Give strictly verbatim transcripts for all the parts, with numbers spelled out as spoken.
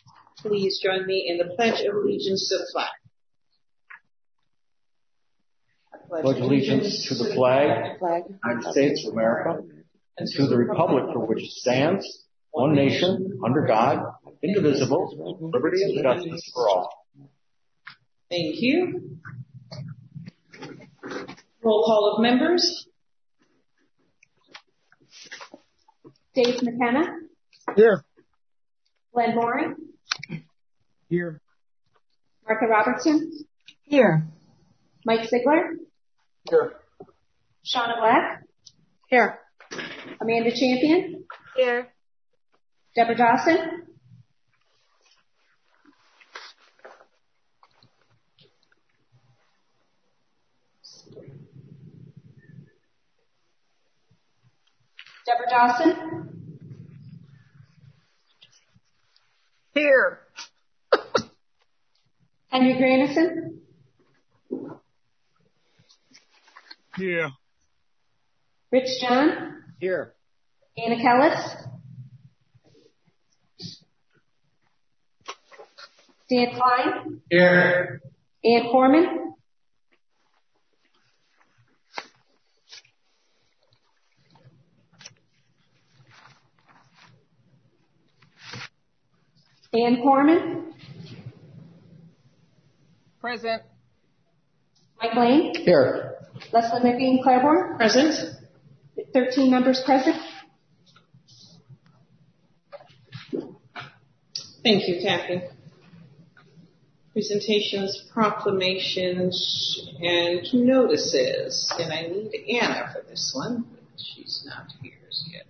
Please join me in the Pledge of Allegiance to the flag. I pledge allegiance to the flag of the United States of America and to the republic for which it stands, one nation, under God, indivisible, with liberty and justice for all. Thank you. Roll call of members. Dave McKenna. Here. Glenn Moore. Here. Martha Robertson. Here. Mike Ziegler. Here. Shauna Black. Here. Amanda Champion. Here. Deborah Dawson. Deborah Dawson. Here. Henry Granison. Here. Rich John. Here. Anna Kellis. Dan Klein. Here. Ann Corman. Ann Corman. Present. Mike Lane. Here. Leslie McBean Claiborne. Present. thirteen members present. Thank you, Kathy. Presentations, proclamations, and notices. And I need Anna for this one, but she's not here as yet.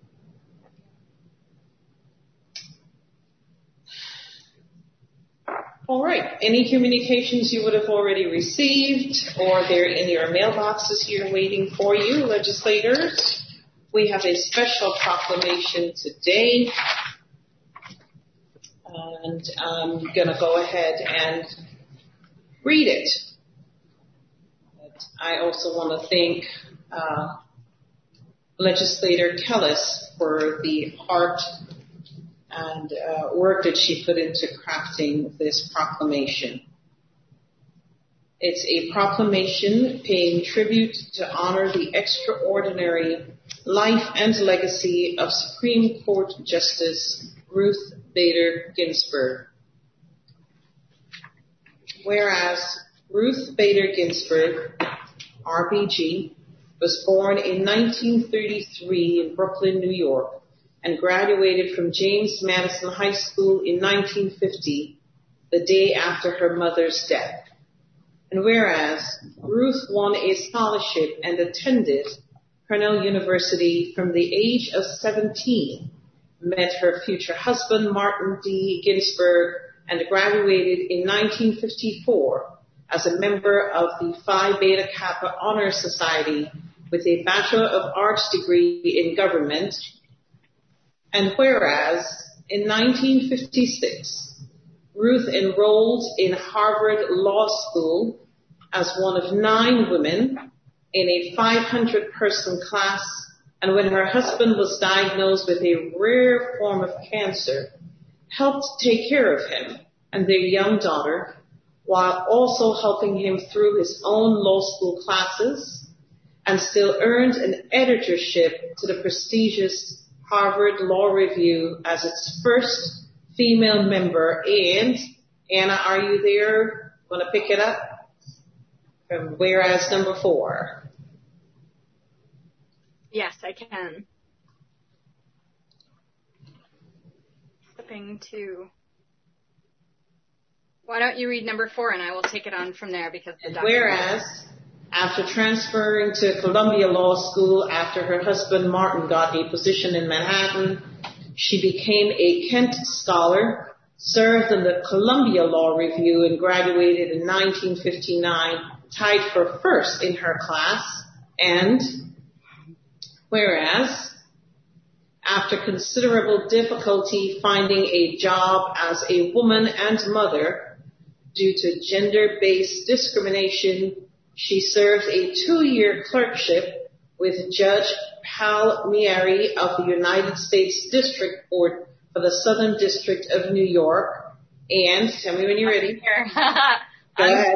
All right. Any communications you would have already received, or they're in your mailboxes here waiting for you, legislators? We have a special proclamation today, and I'm going to go ahead and read it. But I also want to thank uh, Legislator Kellis for the art and uh, work that she put into crafting this proclamation. It's a proclamation paying tribute to honor the extraordinary life and legacy of Supreme Court Justice Ruth Bader Ginsburg. Whereas Ruth Bader Ginsburg, R B G, was born in nineteen thirty-three in Brooklyn, New York, and graduated from James Madison High School in nineteen fifty, the day after her mother's death. And whereas Ruth won a scholarship and attended Cornell University from the age of seventeen, met her future husband Martin D. Ginsburg, and graduated in nineteen fifty-four as a member of the Phi Beta Kappa Honor Society with a Bachelor of Arts degree in government. And whereas in nineteen fifty-six, Ruth enrolled in Harvard Law School as one of nine women in a five hundred person class, and when her husband was diagnosed with a rare form of cancer, helped take care of him and their young daughter, while also helping him through his own law school classes, and still earned an editorship to the prestigious Harvard Law Review as its first female member. And Anna, are you there? Want to pick it up from whereas number four? Yes, I can. Flipping to. Why don't you read number four and I will take it on from there because the document. Whereas, after transferring to Columbia Law School after her husband Martin got a position in Manhattan, she became a Kent Scholar, served in the Columbia Law Review, and graduated in nineteen fifty-nine, tied for first in her class. And whereas, after considerable difficulty finding a job as a woman and mother due to gender-based discrimination, she served a two-year clerkship with Judge Palmieri of the United States District Court for the Southern District of New York. And tell me when you're ready. Go ahead.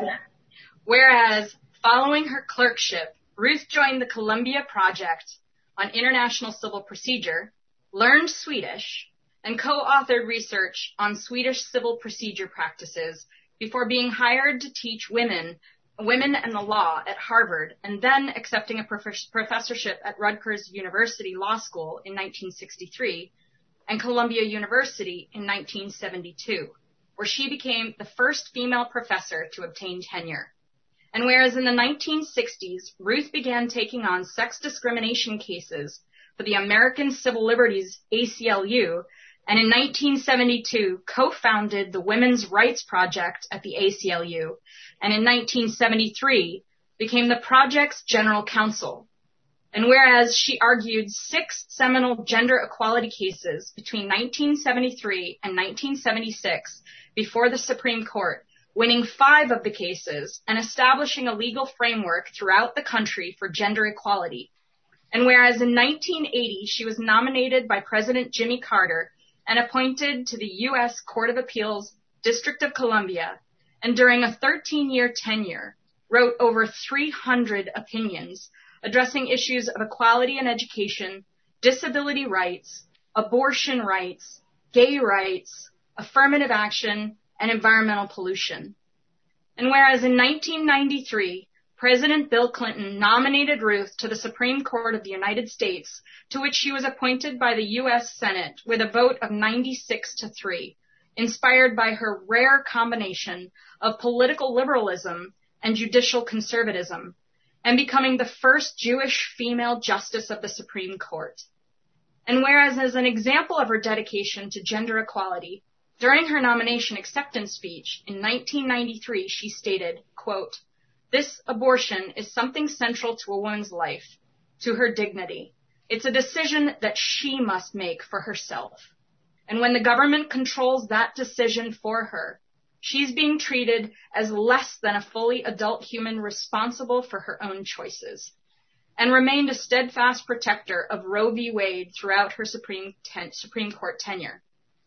Whereas, following her clerkship, Ruth joined the Columbia Project on International Civil Procedure, learned Swedish, and co-authored research on Swedish civil procedure practices before being hired to teach women women and the law at Harvard, and then accepting a prof- professorship at Rutgers University Law School in nineteen sixty-three and Columbia University in nineteen seventy-two, where she became the first female professor to obtain tenure. And whereas in the nineteen sixties, Ruth began taking on sex discrimination cases for the American Civil Liberties A C L U, and in nineteen seventy-two co-founded the Women's Rights Project at the A C L U, and in nineteen seventy-three became the project's general counsel. And whereas she argued six seminal gender equality cases between nineteen seventy-three and nineteen seventy-six before the Supreme Court, winning five of the cases and establishing a legal framework throughout the country for gender equality. And whereas in nineteen eighty she was nominated by President Jimmy Carter and appointed to the U S Court of Appeals, District of Columbia, and during a thirteen-year tenure, wrote over three hundred opinions addressing issues of equality in education, disability rights, abortion rights, gay rights, affirmative action, and environmental pollution. And whereas in nineteen ninety-three, President Bill Clinton nominated Ruth to the Supreme Court of the United States, to which she was appointed by the U S Senate with a vote of ninety-six to three, inspired by her rare combination of political liberalism and judicial conservatism, and becoming the first Jewish female justice of the Supreme Court. And whereas as an example of her dedication to gender equality, during her nomination acceptance speech in nineteen ninety-three, she stated, quote, "This abortion is something central to a woman's life, to her dignity. It's a decision that she must make for herself. And when the government controls that decision for her, she's being treated as less than a fully adult human responsible for her own choices," and remained a steadfast protector of Roe v. Wade throughout her Supreme, ten- Supreme Court tenure.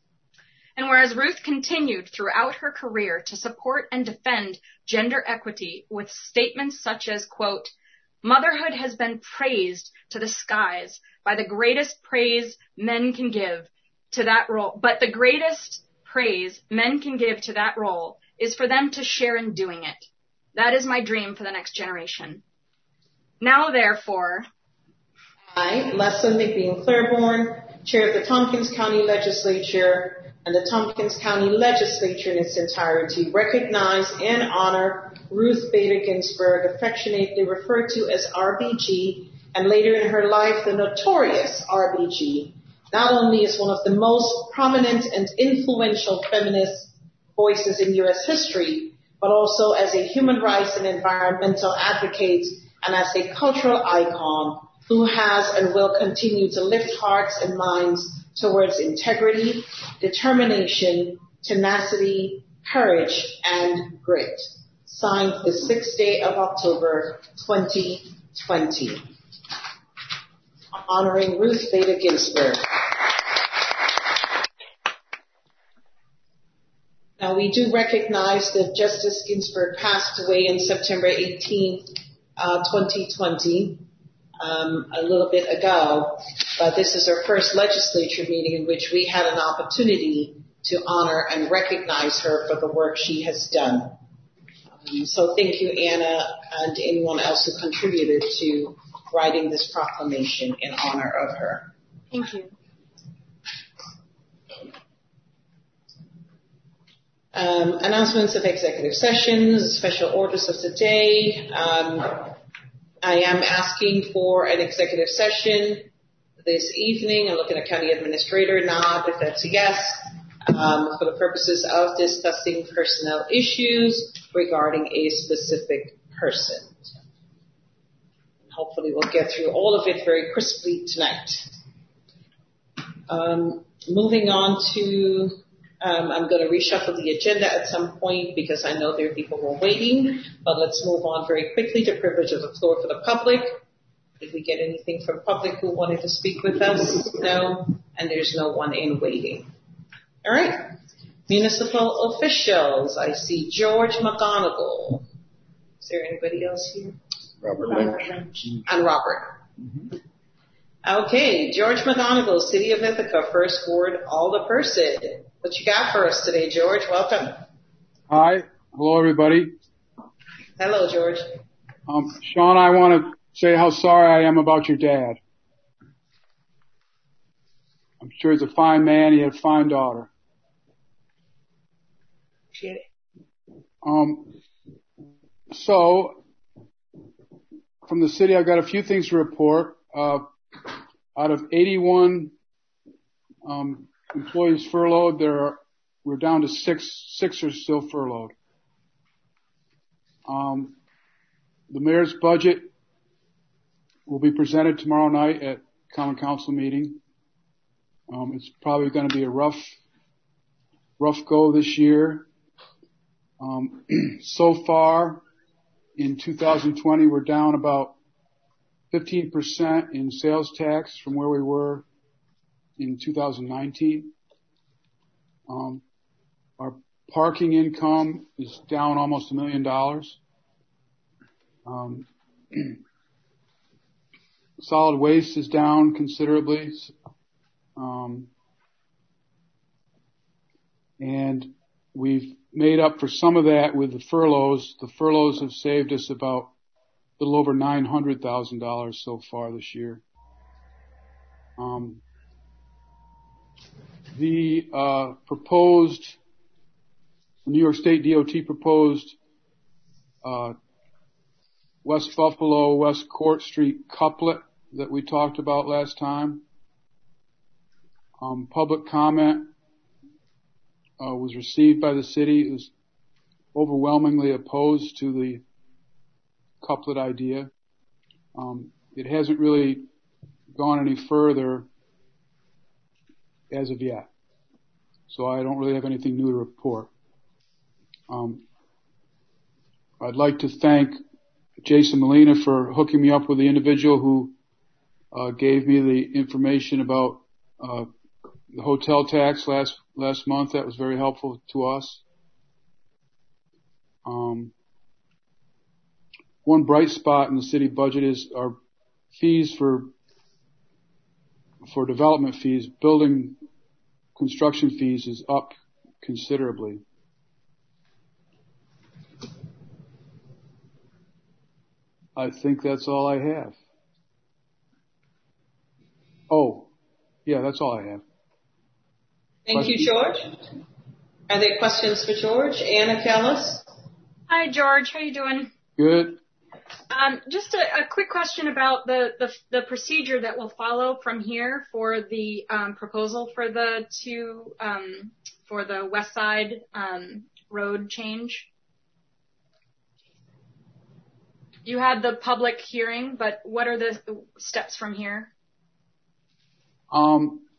And whereas Ruth continued throughout her career to support and defend gender equity with statements such as, quote, "Motherhood has been praised to the skies by the greatest praise men can give to that role, but the greatest praise men can give to that role is for them to share in doing it. That is my dream for the next generation. Now, therefore," I, Leslie McBean Claiborne, Chair of the Tompkins County Legislature, and the Tompkins County Legislature in its entirety, recognize and honor Ruth Bader Ginsburg, affectionately referred to as R B G, and later in her life, the notorious R B G, not only as one of the most prominent and influential feminist voices in U S history, but also as a human rights and environmental advocate and as a cultural icon who has and will continue to lift hearts and minds towards integrity, determination, tenacity, courage, and grit. Signed the sixth day of October, twenty twenty. Honoring Ruth Bader Ginsburg. Now, we do recognize that Justice Ginsburg passed away on September eighteenth, uh, twenty twenty. Um, a little bit ago, but this is our first legislature meeting in which we had an opportunity to honor and recognize her for the work she has done. Um, so thank you, Anna, and anyone else who contributed to writing this proclamation in honor of her. Thank you. Um, announcements of executive sessions, special orders of the day. Um, I am asking for an executive session this evening. I'm looking at County Administrator, nod if that's a yes, um, for the purposes of discussing personnel issues regarding a specific person. Hopefully we'll get through all of it very crisply tonight. Um, moving on to Um, I'm going to reshuffle the agenda at some point because I know there are people who are waiting, but let's move on very quickly to privilege of the floor for the public. Did we get anything from public who wanted to speak with us? No, and there's no one in waiting. All right. Municipal officials. I see George McGonigal. Is there anybody else here? Robert Lynch. And Robert. Mm-hmm. Okay, George McGonigal, City of Ithaca, First Ward, Alderperson. What you got for us today, George? Welcome. Hi. Hello, everybody. Hello, George. Um, Sean, I want to say how sorry I am about your dad. I'm sure he's a fine man. He had a fine daughter. Appreciate it. Um, so, from the city, I've got a few things to report. Uh, out of eighty-one um, employees furloughed, there are, we're down to six. Six are still furloughed. Um, the mayor's budget will be presented tomorrow night at Common Council meeting. Um, it's probably going to be a rough, rough go this year. Um, so far, in two thousand twenty, we're down about fifteen percent in sales tax from where we were in two thousand nineteen. Um, our parking income is down almost a million dollars. Um, solid waste is down considerably. Um, and we've made up for some of that with the furloughs. The furloughs have saved us about a little over nine hundred thousand dollars so far this year. Um, the uh, proposed, the New York State D O T proposed uh, West Buffalo, West Court Street couplet that we talked about last time. Um, public comment uh, was received by the city. It was overwhelmingly opposed to the couplet idea. Um, it hasn't really gone any further as of yet, so I don't really have anything new to report. Um, I'd like to thank Jason Molina for hooking me up with the individual who uh, gave me the information about uh, the hotel tax last last month. That was very helpful to us. Um, one bright spot in the city budget is our fees for for development fees. Building construction fees is up considerably. I think that's all I have. Oh, yeah, that's all I have. Thank Questions? you, George. Are there questions for George? Anna Kellis? Hi, George. How you doing? Good. Um, just a, a quick question about the, the the procedure that will follow from here for the um, proposal for the two um, for the West Side um, road change. You had the public hearing, but what are the steps from here? Um,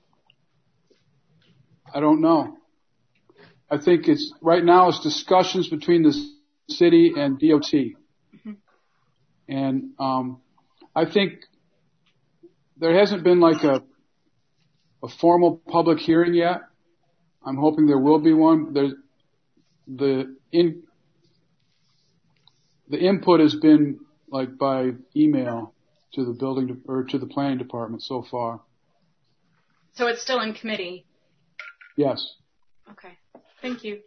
I don't know. I think it's right now it's discussions between the city and D O T. Mm-hmm. And um, I think there hasn't been like a a formal public hearing yet. I'm hoping there will be one. There's the in the input has been like by email to the building de- or to the planning department so far. So it's still in committee? Yes. Okay. Thank you.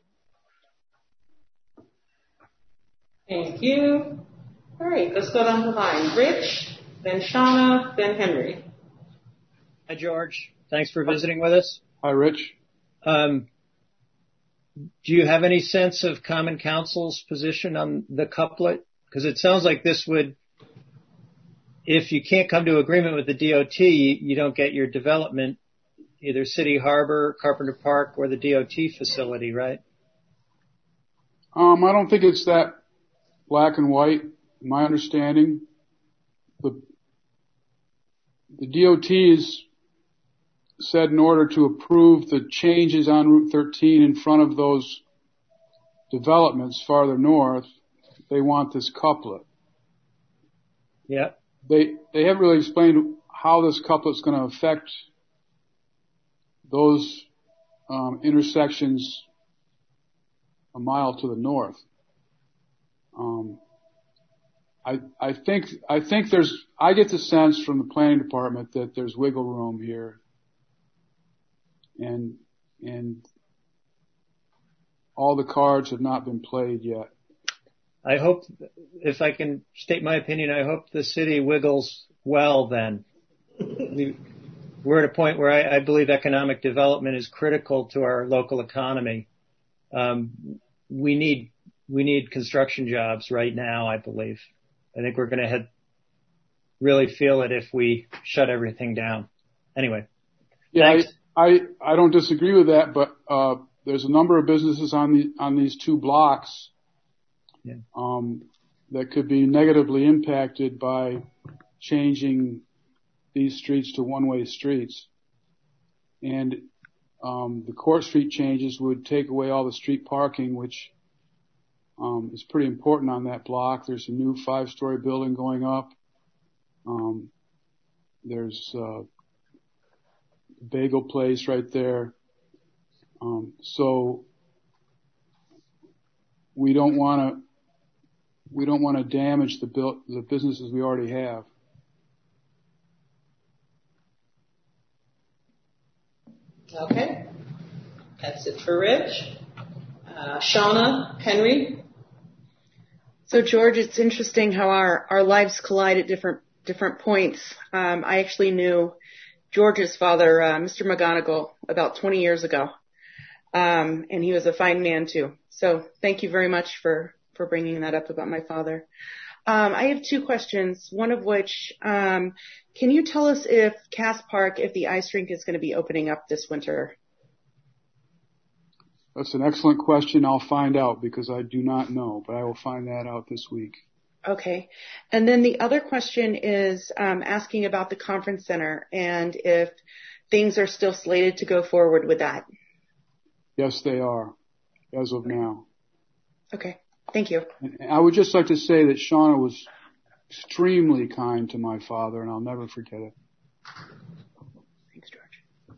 Thank you. All right, let's go down the line. Rich, then Shauna, then Henry. Hi, George. Thanks for visiting with us. Hi, Rich. Um, do you have any sense of Common Council's position on the couplet? Because it sounds like this would, if you can't come to agreement with the D O T, you, you don't get your development, either City Harbor, Carpenter Park, or the D O T facility, right? Um, I don't think it's that black and white. My understanding, the the D O T has said in order to approve the changes on Route thirteen in front of those developments farther north, they want this couplet. Yeah. They they haven't really explained how this couplet's going to affect those um, intersections a mile to the north. Um, I, I think, I think there's, I get the sense from the planning department that there's wiggle room here. And, and all the cards have not been played yet. I hope, if I can state my opinion, I hope the city wiggles well then. We, we're at a point where I, I believe economic development is critical to our local economy. Um, we need, we need construction jobs right now, I believe. I think we're going to head, really feel it if we shut everything down. Anyway. Yeah, I, I, I don't disagree with that, but, uh, there's a number of businesses on the, on these two blocks, yeah. um, that could be negatively impacted by changing these streets to one-way streets. And, um, the Court Street changes would take away all the street parking, which, Um, it's pretty important on that block. There's a new five-story building going up. Um, there's uh, a bagel place right there. Um, so we don't want to we don't want to damage the build, the businesses we already have. Okay, that's it for Rich. Uh, Shauna, Henry. So, George, it's interesting how our, our lives collide at different different points. Um, I actually knew George's father, uh, Mister McGonigal, about twenty years ago, um, and he was a fine man too. So, thank you very much for for bringing that up about my father. Um, I have two questions. One of which, um, can you tell us if Cass Park, if the ice rink is going to be opening up this winter? That's an excellent question. I'll find out because I do not know, but I will find that out this week. Okay. And then the other question is um, asking about the conference center and if things are still slated to go forward with that. Yes, they are, as of now. Okay. Thank you. And I would just like to say that Shauna was extremely kind to my father, and I'll never forget it. Thanks, George.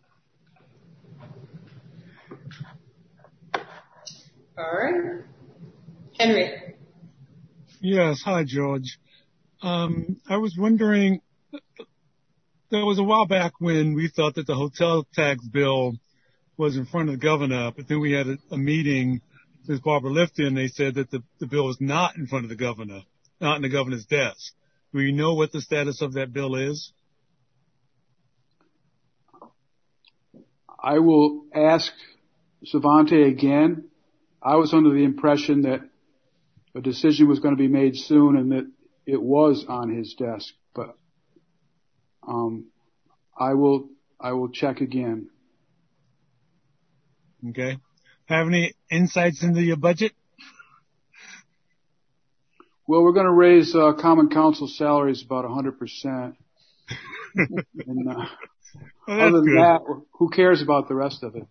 All right. Henry. Yes. Hi, George. Um, I was wondering, there was a while back when we thought that the hotel tax bill was in front of the governor, but then we had a, a meeting with Barbara Lifton, and they said that the, the bill was not in front of the governor, not in the governor's desk. Do you know what the status of that bill is? I will ask Savante again. I was under the impression that a decision was going to be made soon and that it was on his desk, but um, I will I will check again. Okay. Have any insights into your budget? Well, we're going to raise uh, Common Council salaries about one hundred percent. and, uh, well, other than good. that, who cares about the rest of it?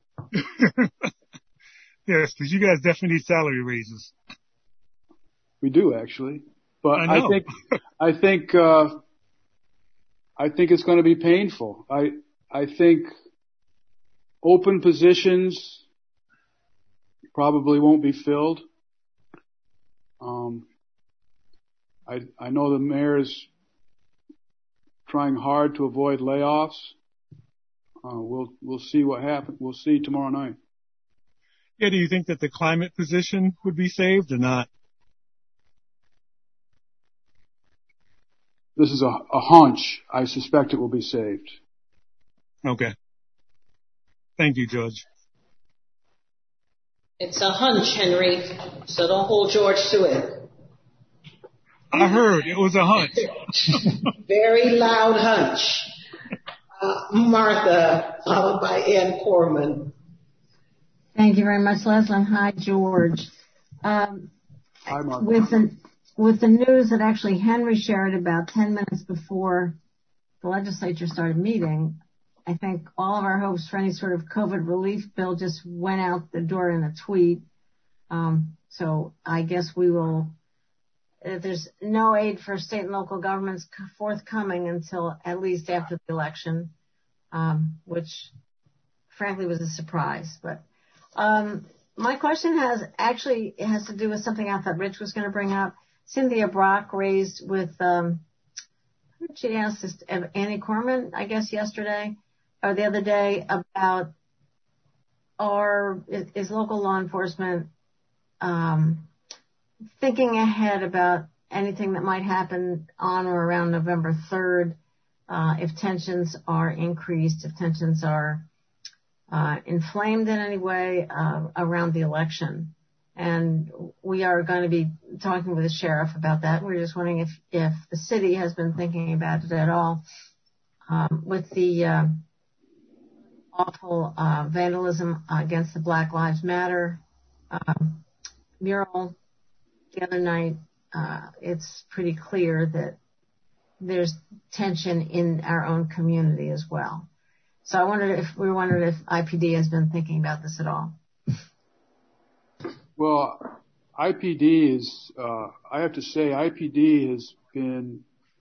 Yes, because you guys definitely need salary raises. We do, actually. But I, know. I think, I think, uh, I think it's going to be painful. I, I think open positions probably won't be filled. Um, I, I know the mayor's trying hard to avoid layoffs. Uh, we'll, we'll see what happens. We'll see tomorrow night. Yeah, do you think that the climate position would be saved or not? This is a, a hunch. I suspect it will be saved. Okay. Thank you, George. It's a hunch, Henry, so don't hold George to it. I heard it was a hunch. Very loud hunch. Uh, Martha, followed by Ann Corman. Thank you very much, Leslie. Hi, George. Um, Hi, Martha. With the, with the news that actually Henry shared about ten minutes before the legislature started meeting, I think all of our hopes for any sort of COVID relief bill just went out the door in a tweet. Um, so I guess we will, if there's no aid for state and local governments forthcoming until at least after the election, um, which frankly was a surprise. But um, my question has actually it has to do with something I thought Rich was going to bring up. Cynthia Brock raised with, um, she asked this, Annie Corman, I guess yesterday or the other day, about our, is, is local law enforcement um, thinking ahead about anything that might happen on or around November third, uh, if tensions are increased, if tensions are uh, inflamed in any way uh, around the election. And we are going to be talking with the sheriff about that. We're just wondering if, if the city has been thinking about it at all. Um, with the uh, awful uh, vandalism against the Black Lives Matter um, mural the other night, uh, it's pretty clear that there's tension in our own community as well. So I wondered if we wondered if I P D has been thinking about this at all. Well, I P D is, uh, I have to say, I P D has been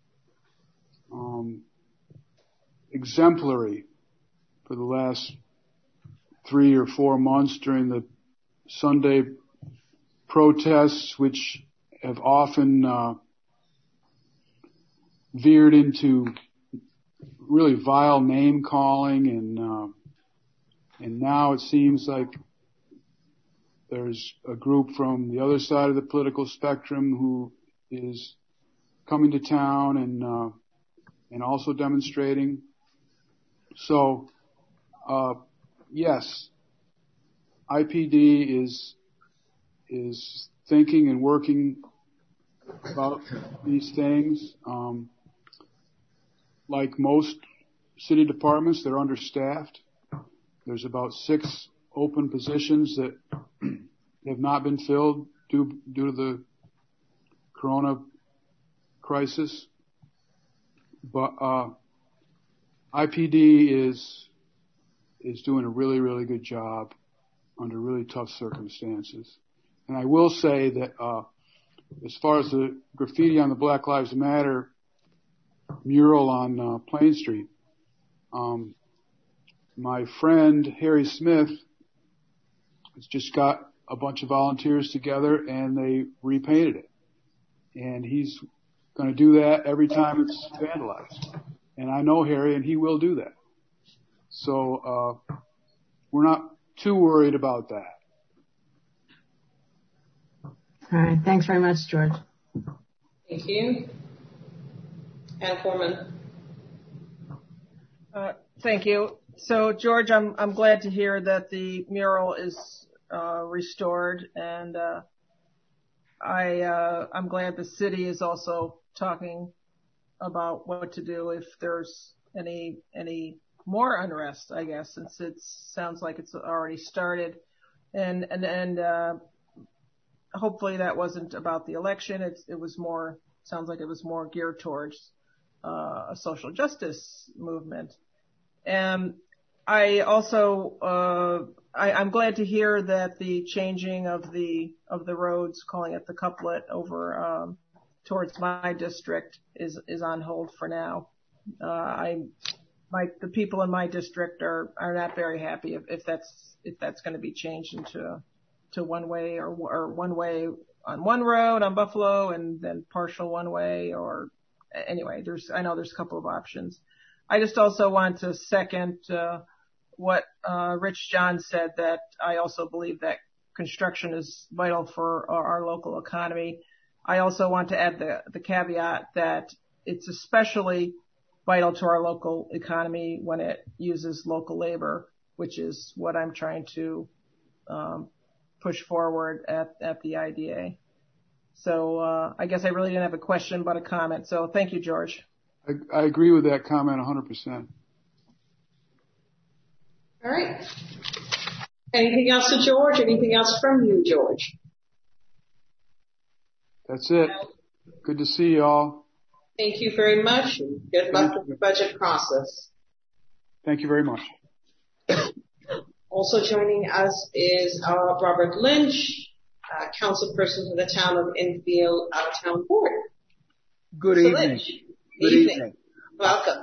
um, exemplary for the last three or four months during the Sunday protests, which have often uh, veered into really vile name calling, and uh, and now it seems like there's a group from the other side of the political spectrum who is coming to town and uh, and also demonstrating. So, uh, yes, I P D is is thinking and working about these things. Um, like most city departments, they're understaffed. There's about six open positions that have not been filled due, due to the corona crisis. But uh, I P D is is doing a really, really good job under really tough circumstances. And I will say that uh, as far as the graffiti on the Black Lives Matter mural on uh, Plain Street, um, my friend Harry Smith has just got a bunch of volunteers together and they repainted it. And he's going to do that every time it's vandalized. And I know Harry, and he will do that. So uh, we're not too worried about that. All right. Thanks very much, George. Thank you. Ann Foreman. Uh, thank you. So, George, I'm I'm glad to hear that the mural is uh, restored, and uh, I uh, I'm glad the city is also talking about what to do if there's any any more unrest, I guess, since it sounds like it's already started, and and and uh, hopefully that wasn't about the election. It's it was more sounds like it was more geared towards uh, a social justice movement. And I also, uh, I, I'm glad to hear that the changing of the, of the roads, calling it the couplet over, um, towards my district is, is on hold for now. Uh, I, my, the people in my district are, are not very happy if, if that's, if that's going to be changed into, to one way or, or one way on one road on Buffalo and then partial one way, or anyway, there's, I know there's a couple of options. I just also want to second uh, what uh, Rich John said, that I also believe that construction is vital for our, our local economy. I also want to add the, the caveat that it's especially vital to our local economy when it uses local labor, which is what I'm trying to um, push forward at, at the I D A. So uh, I guess I really didn't have a question but a comment. So thank you, George. I, I agree with that comment one hundred percent. All right. Anything else to George? Anything else from you, George? That's it. Good to see you all. Thank you very much. Good luck with the budget process. Thank you very much. Also joining us is uh, Robert Lynch, uh, councilperson for the town of Enfield, our town board. Good so evening. Lynch. Good evening. evening. Welcome.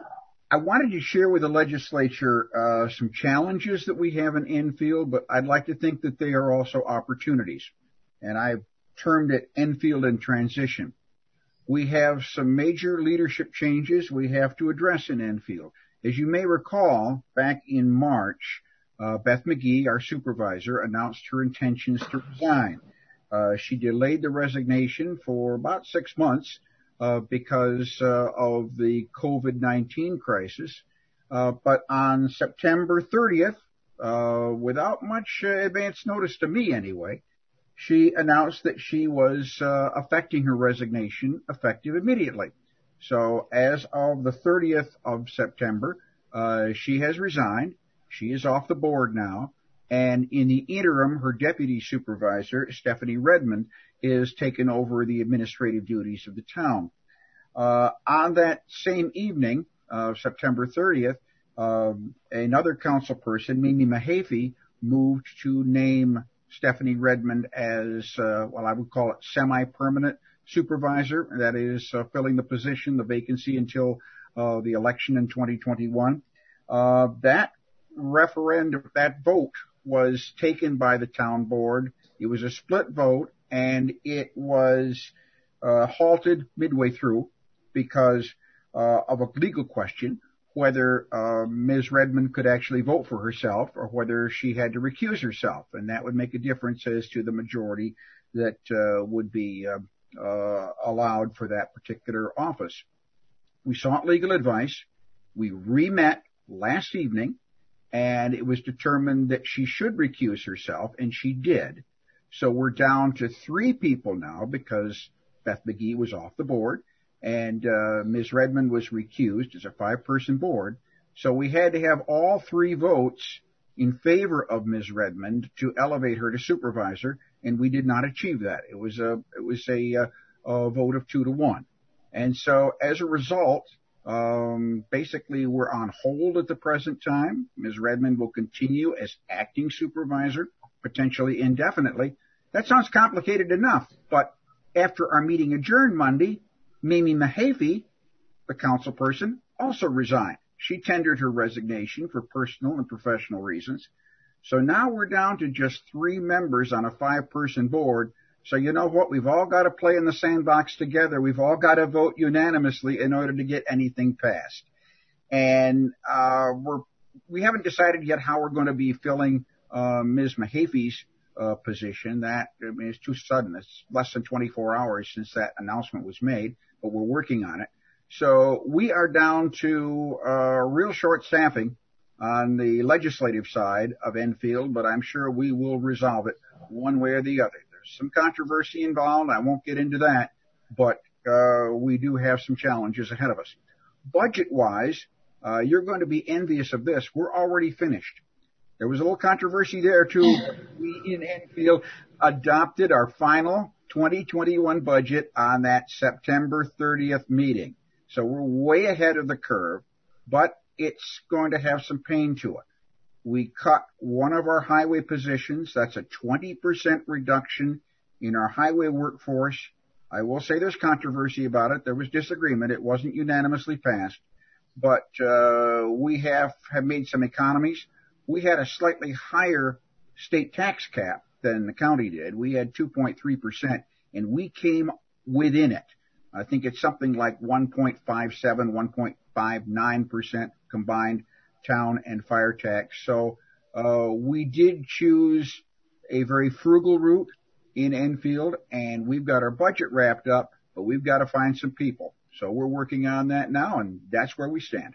I wanted to share with the legislature uh, some challenges that we have in Enfield, but I'd like to think that they are also opportunities. And I've termed it Enfield in transition. We have some major leadership changes we have to address in Enfield. As you may recall, back in March, uh, Beth McGee, our supervisor, announced her intentions to resign. Uh, she delayed the resignation for about six months uh, because uh, of the COVID nineteen crisis. Uh, but on September thirtieth, uh, without much uh, advance notice to me anyway, she announced that she was uh, effecting her resignation effective immediately. So as of the thirtieth of September, uh, she has resigned. She is off the board now. And in the interim, her deputy supervisor, Stephanie Redmond, is taking over the administrative duties of the town. Uh, on that same evening, uh, September thirtieth, um, another council person, Mimi Mahaffey, moved to name Stephanie Redmond as, uh, well, I would call it semi-permanent supervisor. That is uh, filling the position, the vacancy until uh, the election in twenty twenty-one. Uh, that referendum, that vote was taken by the town board. It was a split vote, and it was uh, halted midway through because uh, of a legal question, whether uh, Miz Redmond could actually vote for herself or whether she had to recuse herself, and that would make a difference as to the majority that uh, would be uh, uh, allowed for that particular office. We sought legal advice. We re-met last evening, and it was determined that she should recuse herself, and she did. So we're down to three people now because Beth McGee was off the board, and uh, Miz Redmond was recused as a five-person board. So we had to have all three votes in favor of Miz Redmond to elevate her to supervisor, and we did not achieve that. It was a it was a, a, a vote of two to one. And so as a result, um, basically we're on hold at the present time. Miz Redmond will continue as acting supervisor, potentially indefinitely. That sounds complicated enough, but after our meeting adjourned Monday, Mimi Mahaffey, the council person, also resigned. She tendered her resignation for personal and professional reasons. So now we're down to just three members on a five-person board. So you know what? We've all got to play in the sandbox together. We've all got to vote unanimously in order to get anything passed. And uh, we're, we haven't decided yet how we're going to be filling uh, Miz Mahaffey's uh, position. That, I mean, it's too sudden. It's less than twenty-four hours since that announcement was made, but we're working on it. So we are down to uh, real short staffing on the legislative side of Enfield, but I'm sure we will resolve it one way or the other. There's some controversy involved. I won't get into that, but uh, we do have some challenges ahead of us. Budget-wise, uh, you're going to be envious of this. We're already finished. There was a little controversy there, too. We in Enfield adopted our final twenty twenty-one budget on that September thirtieth meeting. So we're way ahead of the curve, but it's going to have some pain to it. We cut one of our highway positions. That's a twenty percent reduction in our highway workforce. I will say there's controversy about it. There was disagreement. It wasn't unanimously passed, but uh, we have, have made some economies. We had a slightly higher state tax cap than the county did. We had two point three percent, and we came within it. I think it's something like one point five seven, one point five nine percent combined town and fire tax. So uh, we did choose a very frugal route in Enfield, and we've got our budget wrapped up, but we've got to find some people. So we're working on that now, and that's where we stand.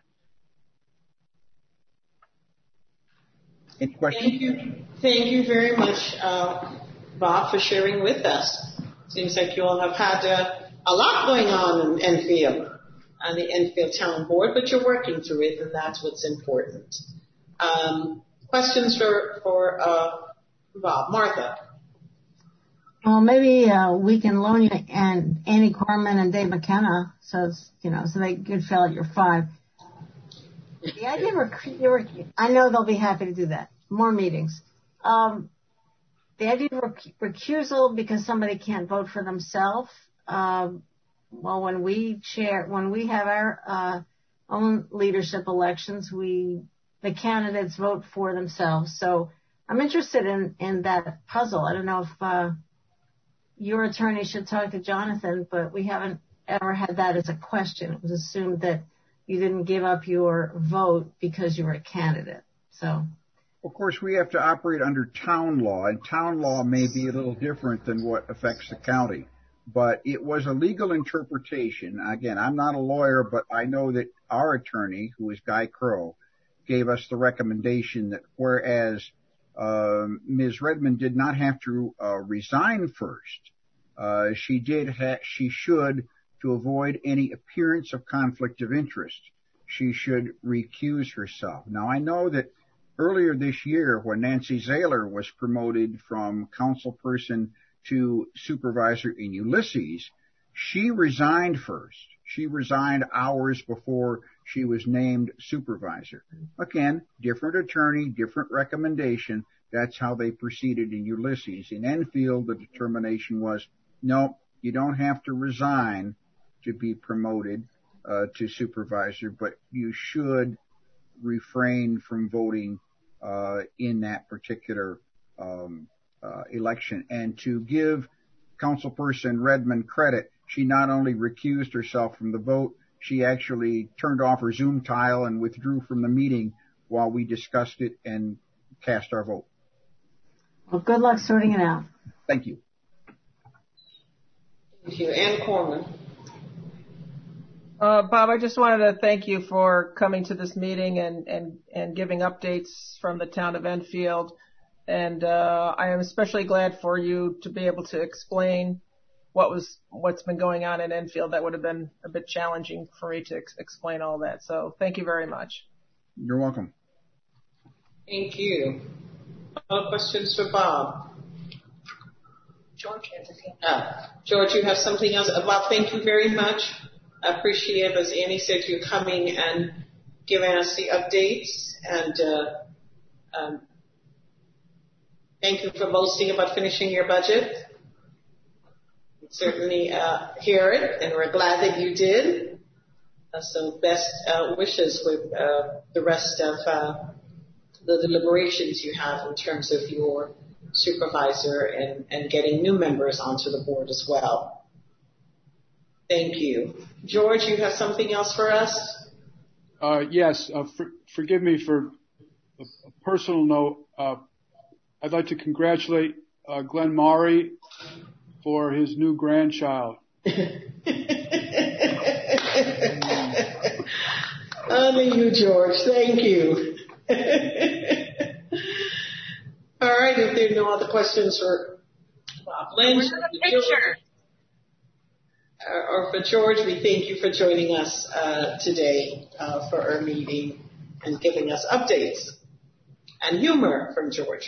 Any questions? Thank you. Thank you very much, uh, Bob, for sharing with us. Seems like you all have had uh, a lot going on in Enfield, on the Enfield Town Board, but you're working through it, and that's what's important. Um, questions for, for uh, Bob? Martha? Well, maybe uh, we can loan you and Annie Corman and Dave McKenna, so it's, you know, so they could fill out your five. The idea of rec- I know they'll be happy to do that. More meetings. Um, the idea of rec- recusal because somebody can't vote for themselves. Um, well, when we chair, when we have our uh, own leadership elections. We, the candidates vote for themselves. So I'm interested in, in that puzzle. I don't know if, uh, your attorney should talk to Jonathan, but we haven't ever had that as a question. It was assumed that you didn't give up your vote because you were a candidate. So, of course, we have to operate under town law, and town law may be a little different than what affects the county. But it was a legal interpretation. Again, I'm not a lawyer, but I know that our attorney, who is Guy Crow, gave us the recommendation that whereas uh, Miz Redmond did not have to uh, resign first, uh, she did ha- she should, to avoid any appearance of conflict of interest, she should recuse herself. Now, I know that earlier this year, when Nancy Zahler was promoted from councilperson to supervisor in Ulysses, she resigned first. She resigned hours before she was named supervisor. Again, different attorney, different recommendation. That's how they proceeded in Ulysses. In Enfield, the determination was, no, you don't have to resign to be promoted uh, to supervisor, but you should refrain from voting uh, in that particular um, uh, election. And to give Councilperson Redmond credit, she not only recused herself from the vote, she actually turned off her Zoom tile and withdrew from the meeting while we discussed it and cast our vote. Well, good luck sorting it out. Thank you. Thank you. Ann Corman. Uh, Bob, I just wanted to thank you for coming to this meeting and, and, and giving updates from the town of Enfield. And uh, I am especially glad for you to be able to explain what was what's been going on in Enfield. That would have been a bit challenging for me to ex- explain all that. So thank you very much. You're welcome. Thank you. Other questions for Bob? George has his hand. Uh, George, you have something else? Bob, thank you very much. I appreciate, as Annie said, you coming and giving us the updates. And uh, um, thank you for boasting about finishing your budget. We certainly uh, hear it, and we're glad that you did. Uh, so best uh, wishes with uh, the rest of uh, the deliberations you have in terms of your supervisor and, and getting new members onto the board as well. Thank you. George, you have something else for us? Uh, yes. Uh, for, forgive me for a, a personal note. Uh, I'd like to congratulate uh, Glenn Maury for his new grandchild. Only you, George. Thank you. All right. If there are no other questions for Bob Lynch, picture. or for George, we thank you for joining us uh, today uh, for our meeting and giving us updates and humor from George.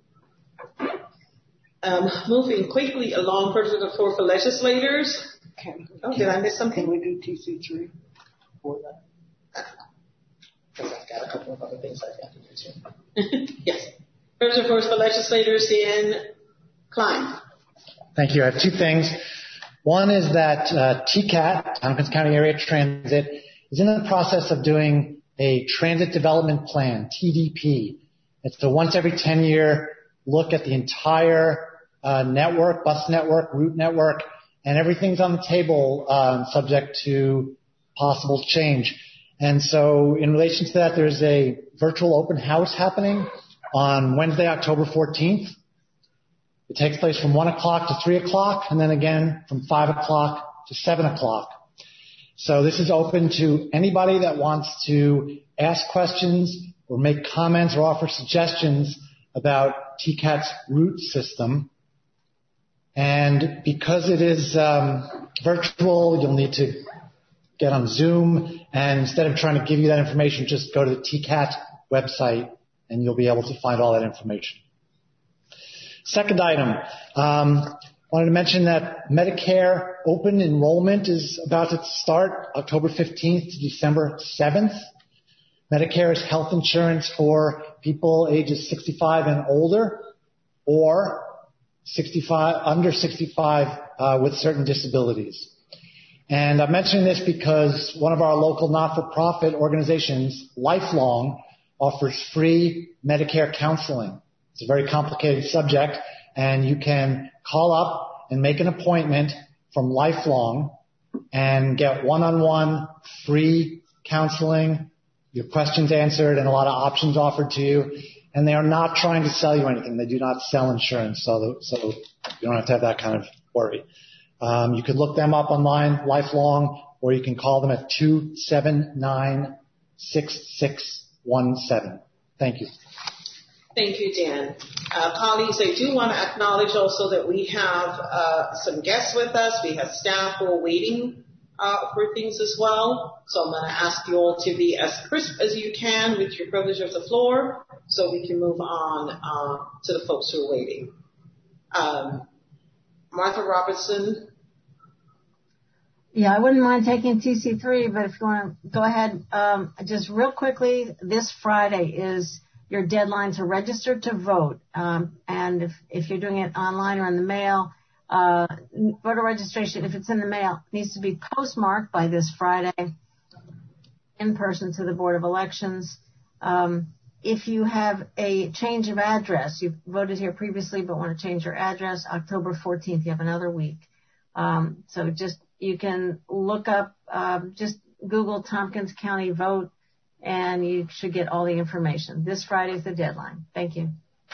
Um, moving quickly along, first of the floor for legislators. Can, oh, did I miss something? Can we do T C three for that? Because I've got a couple of other things I've got to do too. Yes. First of course, for legislators in Klein. Thank you. I have two things. One is that uh, T CAT, Tompkins County Area Transit, is in the process of doing a transit development plan, T D P. It's a once every ten year look at the entire uh, network, bus network, route network, and everything's on the table um, subject to possible change. And so in relation to that, there's a virtual open house happening on Wednesday, October fourteenth. It takes place from one o'clock to three o'clock, and then again from five o'clock to seven o'clock. So this is open to anybody that wants to ask questions or make comments or offer suggestions about T CAT's route system. And because it is um, virtual, you'll need to get on Zoom, and instead of trying to give you that information, just go to the T CAT website and you'll be able to find all that information. Second item, um, wanted to mention that Medicare open enrollment is about to start October fifteenth to December seventh. Medicare is health insurance for people ages sixty-five and older, or sixty-five under sixty-five uh, with certain disabilities. And I'm mentioning this because one of our local not-for-profit organizations, Lifelong, offers free Medicare counseling. It's a very complicated subject, and you can call up and make an appointment from Lifelong and get one-on-one free counseling, your questions answered, and a lot of options offered to you. And they are not trying to sell you anything. They do not sell insurance, so, so you don't have to have that kind of worry. Um, you could look them up online, Lifelong, or you can call them at two seven nine, six six one seven. Thank you. Thank you, Dan. Uh, colleagues, I do want to acknowledge also that we have uh, some guests with us. We have staff who are waiting uh, for things as well. So I'm going to ask you all to be as crisp as you can with your privilege of the floor so we can move on uh, to the folks who are waiting. Um, Martha Robertson. Yeah, I wouldn't mind taking T C three, but if you want to go ahead, um, just real quickly, this Friday is your deadline to register to vote. Um, and if, if you're doing it online or in the mail, uh, voter registration, if it's in the mail, needs to be postmarked by this Friday in person to the Board of Elections. Um, if you have a change of address, you've voted here previously but want to change your address, October fourteenth, you have another week. Um, so just, you can look up, um, just Google Tompkins County vote, and you should get all the information. This Friday is the deadline. Thank you.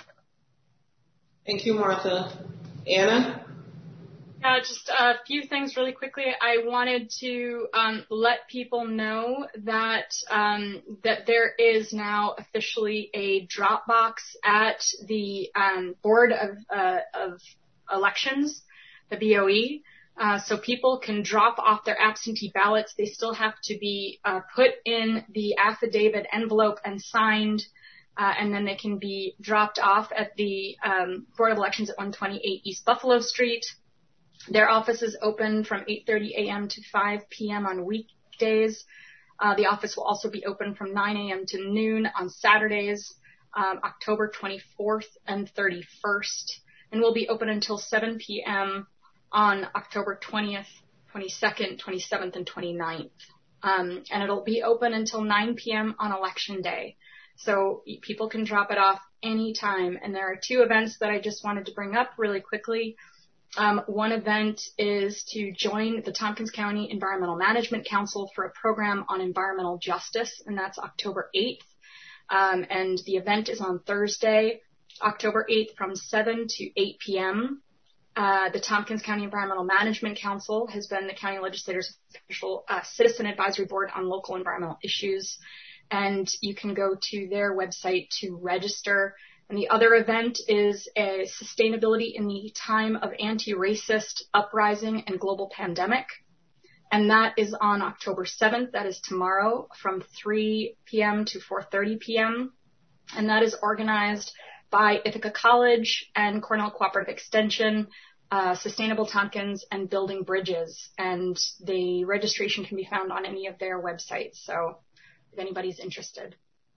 Thank you, Martha. Anna? Uh, just a few things really quickly. I wanted to um, let people know that um, that there is now officially a drop box at the um, Board of, uh, of Elections, the B O E. Uh, so people can drop off their absentee ballots. They still have to be uh, put in the affidavit envelope and signed, uh, and then they can be dropped off at the um, Board of Elections at one twenty-eight East Buffalo Street. Their office is open from eight thirty a.m. to five p.m. on weekdays. Uh, the office will also be open from nine a.m. to noon on Saturdays, um, October twenty-fourth and thirty-first, and will be open until seven p.m. on October twentieth, twenty-second, twenty-seventh, and twenty-ninth. Um, and it'll be open until nine p.m. on Election Day. So people can drop it off anytime. And there are two events that I just wanted to bring up really quickly. Um, one event is to join the Tompkins County Environmental Management Council for a program on environmental justice, and that's October eighth. Um, and the event is on Thursday, October eighth from seven to eight p.m. Uh, the Tompkins County Environmental Management Council has been the county legislator's official uh, citizen advisory board on local environmental issues, and you can go to their website to register. And the other event is a sustainability in the time of anti-racist uprising and global pandemic, and that is on October seventh. That is tomorrow from three p.m. to four thirty p.m., and that is organized by Ithaca College and Cornell Cooperative Extension, uh, Sustainable Tompkins, and Building Bridges. And the registration can be found on any of their websites. So if anybody's interested.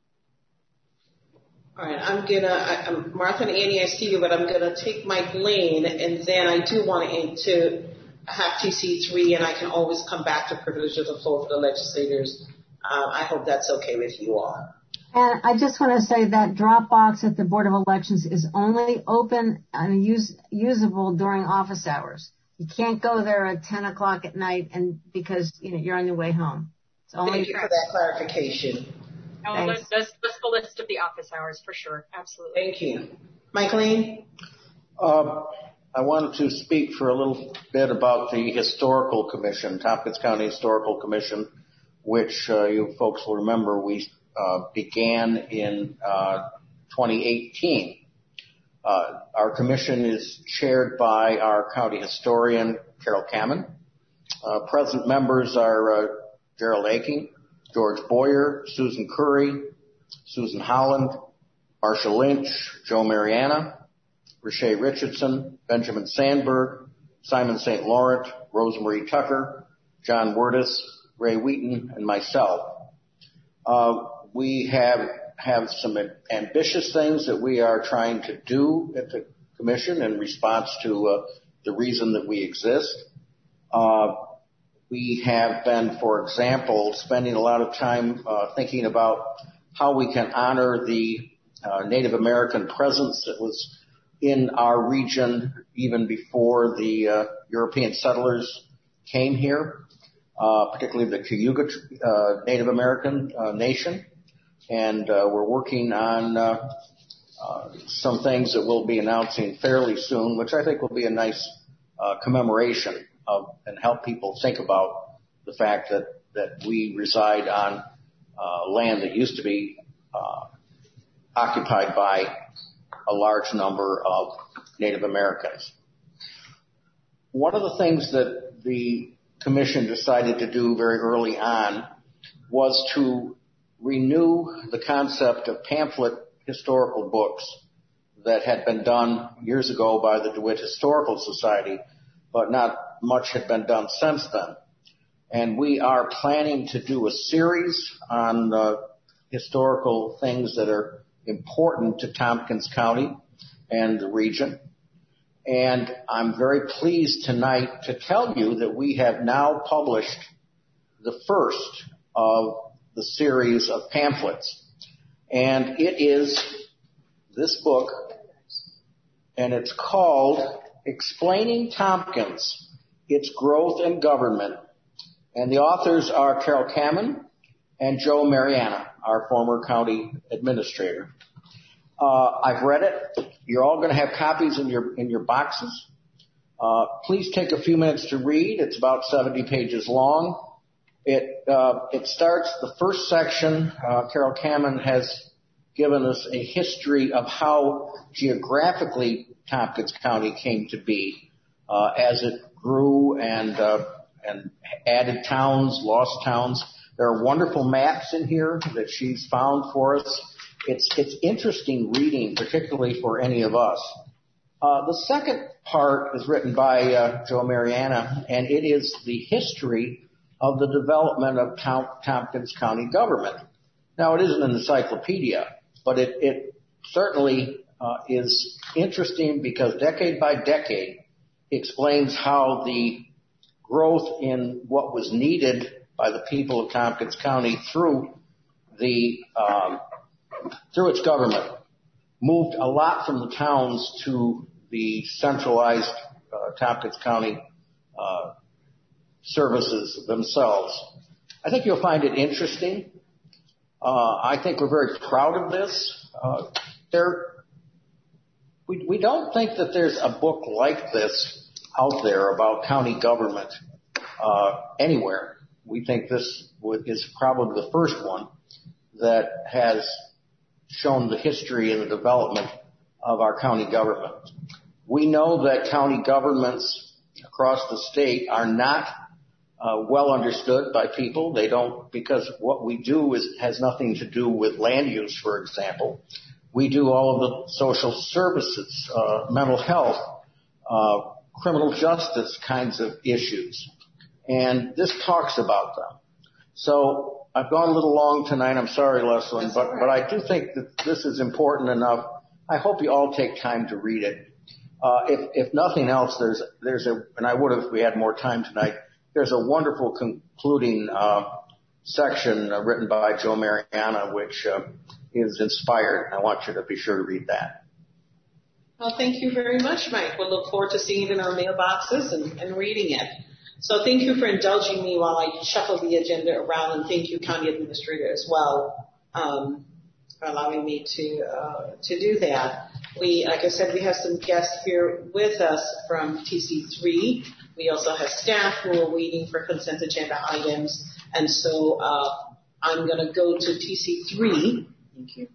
All right, I'm gonna, I, I'm, Martha and Annie, I see you, but I'm gonna take Mike Lane, and then I do want to have T C three, and I can always come back to privilege of the floor for the legislators. Uh, I hope that's okay with you all. And I just want to say that drop box at the Board of Elections is only open and use, usable during office hours. You can't go there at ten o'clock at night and because you know you're on your way home. It's only Thank you for that clarification. Oh, that's, that's, that's the list of the office hours for sure. Absolutely. Thank you. Mike Lane? Uh, I wanted to speak for a little bit about the Historical Commission, Tompkins County Historical Commission, which uh, you folks will remember we uh, began in uh, twenty eighteen. Uh, our commission is chaired by our county historian, Carol Kamen. Uh, present members are uh, Gerald Aking, George Boyer, Susan Curry, Susan Holland, Marcia Lynch, Joe Mariana, Rashay Richardson, Benjamin Sandberg, Simon Saint Laurent, Rosemarie Tucker, John Wurtis, Ray Wheaton, and myself. Uh, we have have some ambitious things that we are trying to do at the commission in response to uh, the reason that we exist. Uh, we have been, for example, spending a lot of time uh, thinking about how we can honor the uh, Native American presence that was in our region even before the uh, European settlers came here, uh, particularly the Cayuga uh, Native American uh, nation. And uh, we're working on uh, uh, some things that we'll be announcing fairly soon, which I think will be a nice uh, commemoration of and help people think about the fact that, that we reside on uh, land that used to be uh, occupied by a large number of Native Americans. One of the things that the Commission decided to do very early on was to renew the concept of pamphlet historical books that had been done years ago by the DeWitt Historical Society, but not much had been done since then. And we are planning to do a series on uh, historical things that are important to Tompkins County and the region. And I'm very pleased tonight to tell you that we have now published the first of the series of pamphlets. And it is this book, and it's called Explaining Tompkins, Its Growth and Government. And the authors are Carol Kamen and Joe Mariana, our former county administrator. Uh, I've read it. You're all going to have copies in your in your boxes. Uh, please take a few minutes to read. It's about seventy pages long. It uh, it starts the first section. Uh, Carol Kamen has given us a history of how geographically Tompkins County came to be uh, as it grew and uh, and added towns, lost towns. There are wonderful maps in here that she's found for us. It's it's interesting reading, particularly for any of us. Uh, the second part is written by uh, Joe Mariana, and it is the history of the development of Tom- Tompkins County government. Now, it isn't an encyclopedia, but it, it certainly uh, is interesting because decade by decade explains how the growth in what was needed by the people of Tompkins County through the um, through its government moved a lot from the towns to the centralized uh, Tompkins County uh, services themselves. I think you'll find it interesting. Uh, I think we're very proud of this. Uh, there, we, we don't think that there's a book like this out there about county government uh, anywhere. We think this is probably the first one that has shown the history and the development of our county government. We know that county governments across the state are not uh, well understood by people. They don't, because what we do is has nothing to do with land use, for example. We do all of the social services, uh, mental health, uh, criminal justice kinds of issues. And this talks about them. So I've gone a little long tonight. I'm sorry, Leslyn, but, but I do think that this is important enough. I hope you all take time to read it. Uh, if, if nothing else, there's, there's a, and I would have if we had more time tonight, there's a wonderful concluding, uh, section uh, written by Joe Mariana, which, uh, is inspired. I want you to be sure to read that. Well, thank you very much, Mike. We'll look forward to seeing it in our mailboxes and, and reading it. So thank you for indulging me while I shuffle the agenda around, and thank you, County Administrator, as well, um, for allowing me to uh, to do that. We, like I said, we have some guests here with us from T C three. We also have staff who are waiting for consent agenda items, and so uh, I'm going to go to T C three. Thank you.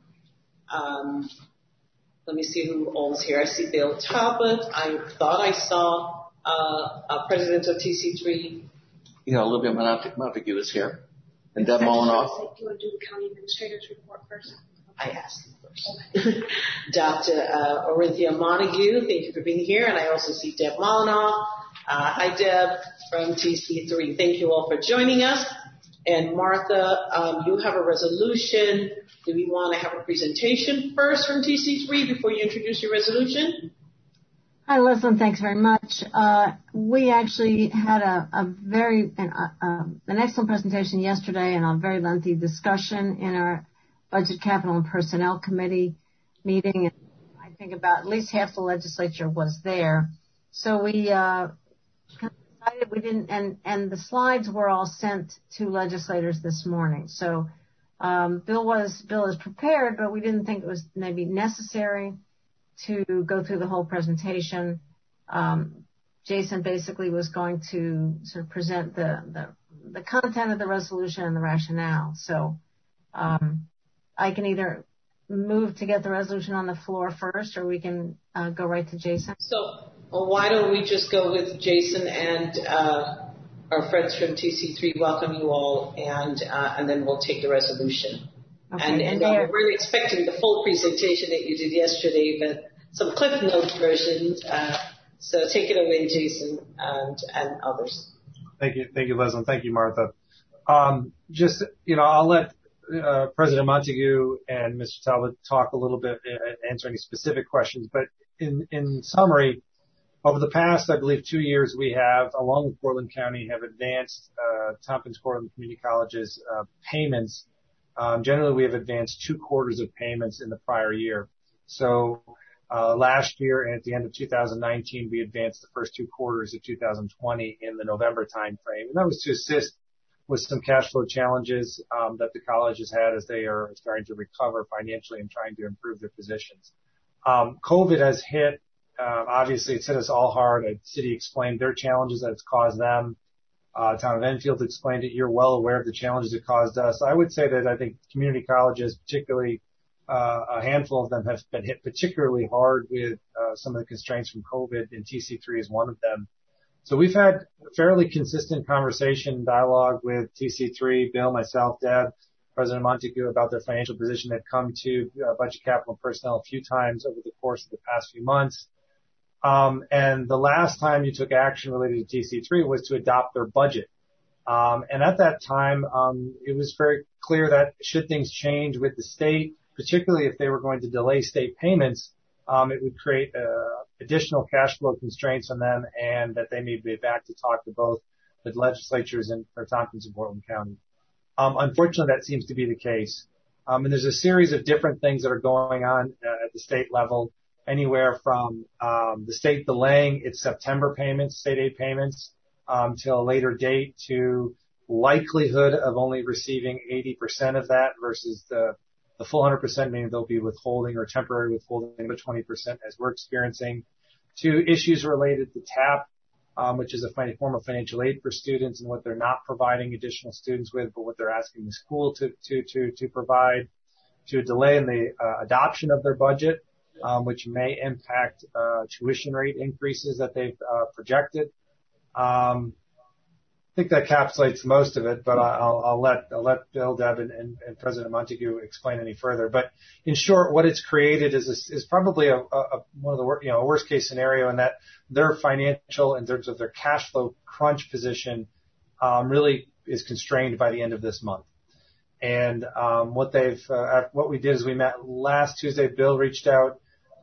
Um, let me see who all is here. I see Bill Talbot. I thought I saw Uh, uh, President of T C three. Yeah, Olivia Montague is here. And Deb Molinoff. Do you want to do the county administrator's report first? I asked him first. Doctor Uh, Orinthia Montague, thank you for being here. And I also see Deb Molinoff. Uh, hi, Deb, from T C three. Thank you all for joining us. And Martha, um, you have a resolution. Do we want to have a presentation first from T C three before you introduce your resolution? Hi, Leslie. Thanks very much. Uh, we actually had a, a very an, uh, an excellent presentation yesterday and a very lengthy discussion in our Budget, Capital, and Personnel Committee meeting. I think about at least half the legislature was there. So we uh, kind of decided we didn't, and, and the slides were all sent to legislators this morning. So um, Bill was Bill is prepared, but we didn't think it was maybe necessary to go through the whole presentation. Um, Jason basically was going to sort of present the, the, the content of the resolution and the rationale. So um, I can either move to get the resolution on the floor first, or we can uh, go right to Jason. So well, why don't we just go with Jason and uh, our friends from T C three welcome you all, and uh, and then we'll take the resolution. Okay. And, and uh, we weren't expecting the full presentation that you did yesterday, but some Cliff Notes versions. Uh, so take it away, Jason, and, and others. Thank you. Thank you, Leslie. Thank you, Martha. Um, just, you know, I'll let uh, President Montague and Mister Talbot talk a little bit and answer any specific questions. But in, in summary, over the past, I believe, two years, we have, along with Portland County, have advanced uh, Tompkins-Cortland Community College's uh, payments. Um, generally, we have advanced two quarters of payments in the prior year. So uh, last year and at the end of two thousand nineteen, we advanced the first two quarters of two thousand twenty in the November timeframe. And that was to assist with some cash flow challenges um, that the college has had as they are starting to recover financially and trying to improve their positions. Um, COVID has hit. Uh, obviously, it's hit us all hard. The city explained their challenges that it's caused them. Uh, town of Enfield explained it. You're well aware of the challenges it caused us. I would say that I think community colleges, particularly uh, a handful of them, have been hit particularly hard with uh, some of the constraints from COVID, and T C three is one of them. So we've had a fairly consistent conversation, dialogue with T C three, Bill, myself, Deb, President Montague about their financial position. They've come to uh, Budget, Capital, and Personnel a few times over the course of the past few months. Um, and the last time you took action related to T C three was to adopt their budget. Um, and at that time, um, it was very clear that should things change with the state, particularly if they were going to delay state payments, um, it would create uh, additional cash flow constraints on them, and that they may be back to talk to both the legislatures in for Tompkins and Portland County. Um, unfortunately, that seems to be the case. Um, and there's a series of different things that are going on uh, at the state level. Anywhere from um, the state delaying its September payments, state aid payments, um, till a later date, to likelihood of only receiving eighty percent of that versus the, the full one hundred percent, meaning they'll be withholding or temporary withholding of twenty percent as we're experiencing, to issues related to TAP, um, which is a form of financial aid for students and what they're not providing additional students with, but what they're asking the school to, to, to, to provide, to a delay in the uh, adoption of their budget. Um, which may impact uh, tuition rate increases that they've uh, projected. Um, I think that encapsulates most of it, but I'll, I'll let I'll let Bill, Deb, and, and, and President Montague explain any further. But in short, what it's created is is probably a, a one of the you know a worst case scenario in that their financial, in terms of their cash flow crunch position, um, really is constrained by the end of this month. And um, what they've uh, what we did is we met last Tuesday. Bill reached out.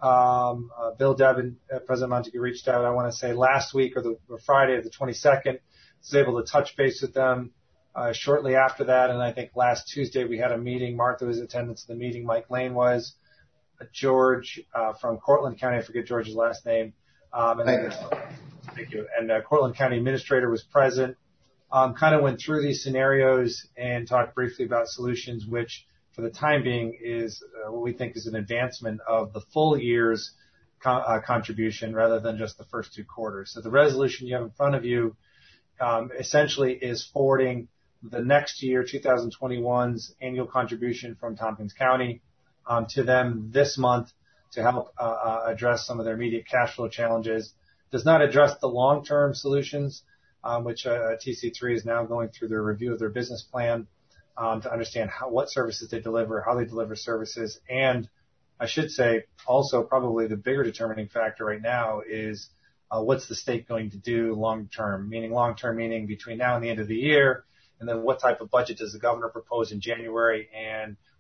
Um, uh, Bill, Deb, and uh, President Montague reached out, I want to say last week or the or Friday, the twenty-second, was able to touch base with them uh, shortly after that. And I think last Tuesday we had a meeting. Martha was in attendance at the meeting. Mike Lane was. Uh, George uh, from Cortland County, I forget George's last name. Um, and thank, then, you. thank you. And uh, Cortland County Administrator was present. Um, kind of went through these scenarios and talked briefly about solutions, which for the time being is uh, what we think is an advancement of the full year's con- uh, contribution rather than just the first two quarters. So the resolution you have in front of you um, essentially is forwarding the next year, twenty twenty-one's annual contribution from Tompkins County um, to them this month to help uh, uh, address some of their immediate cash flow challenges. Does not address the long-term solutions, um, which uh, T C three is now going through their review of their business plan. Um, to understand how, what services they deliver, how they deliver services, and I should say also probably the bigger determining factor right now is uh, what's the state going to do long term, meaning long term meaning between now and the end of the year, and then what type of budget does the governor propose in January, and what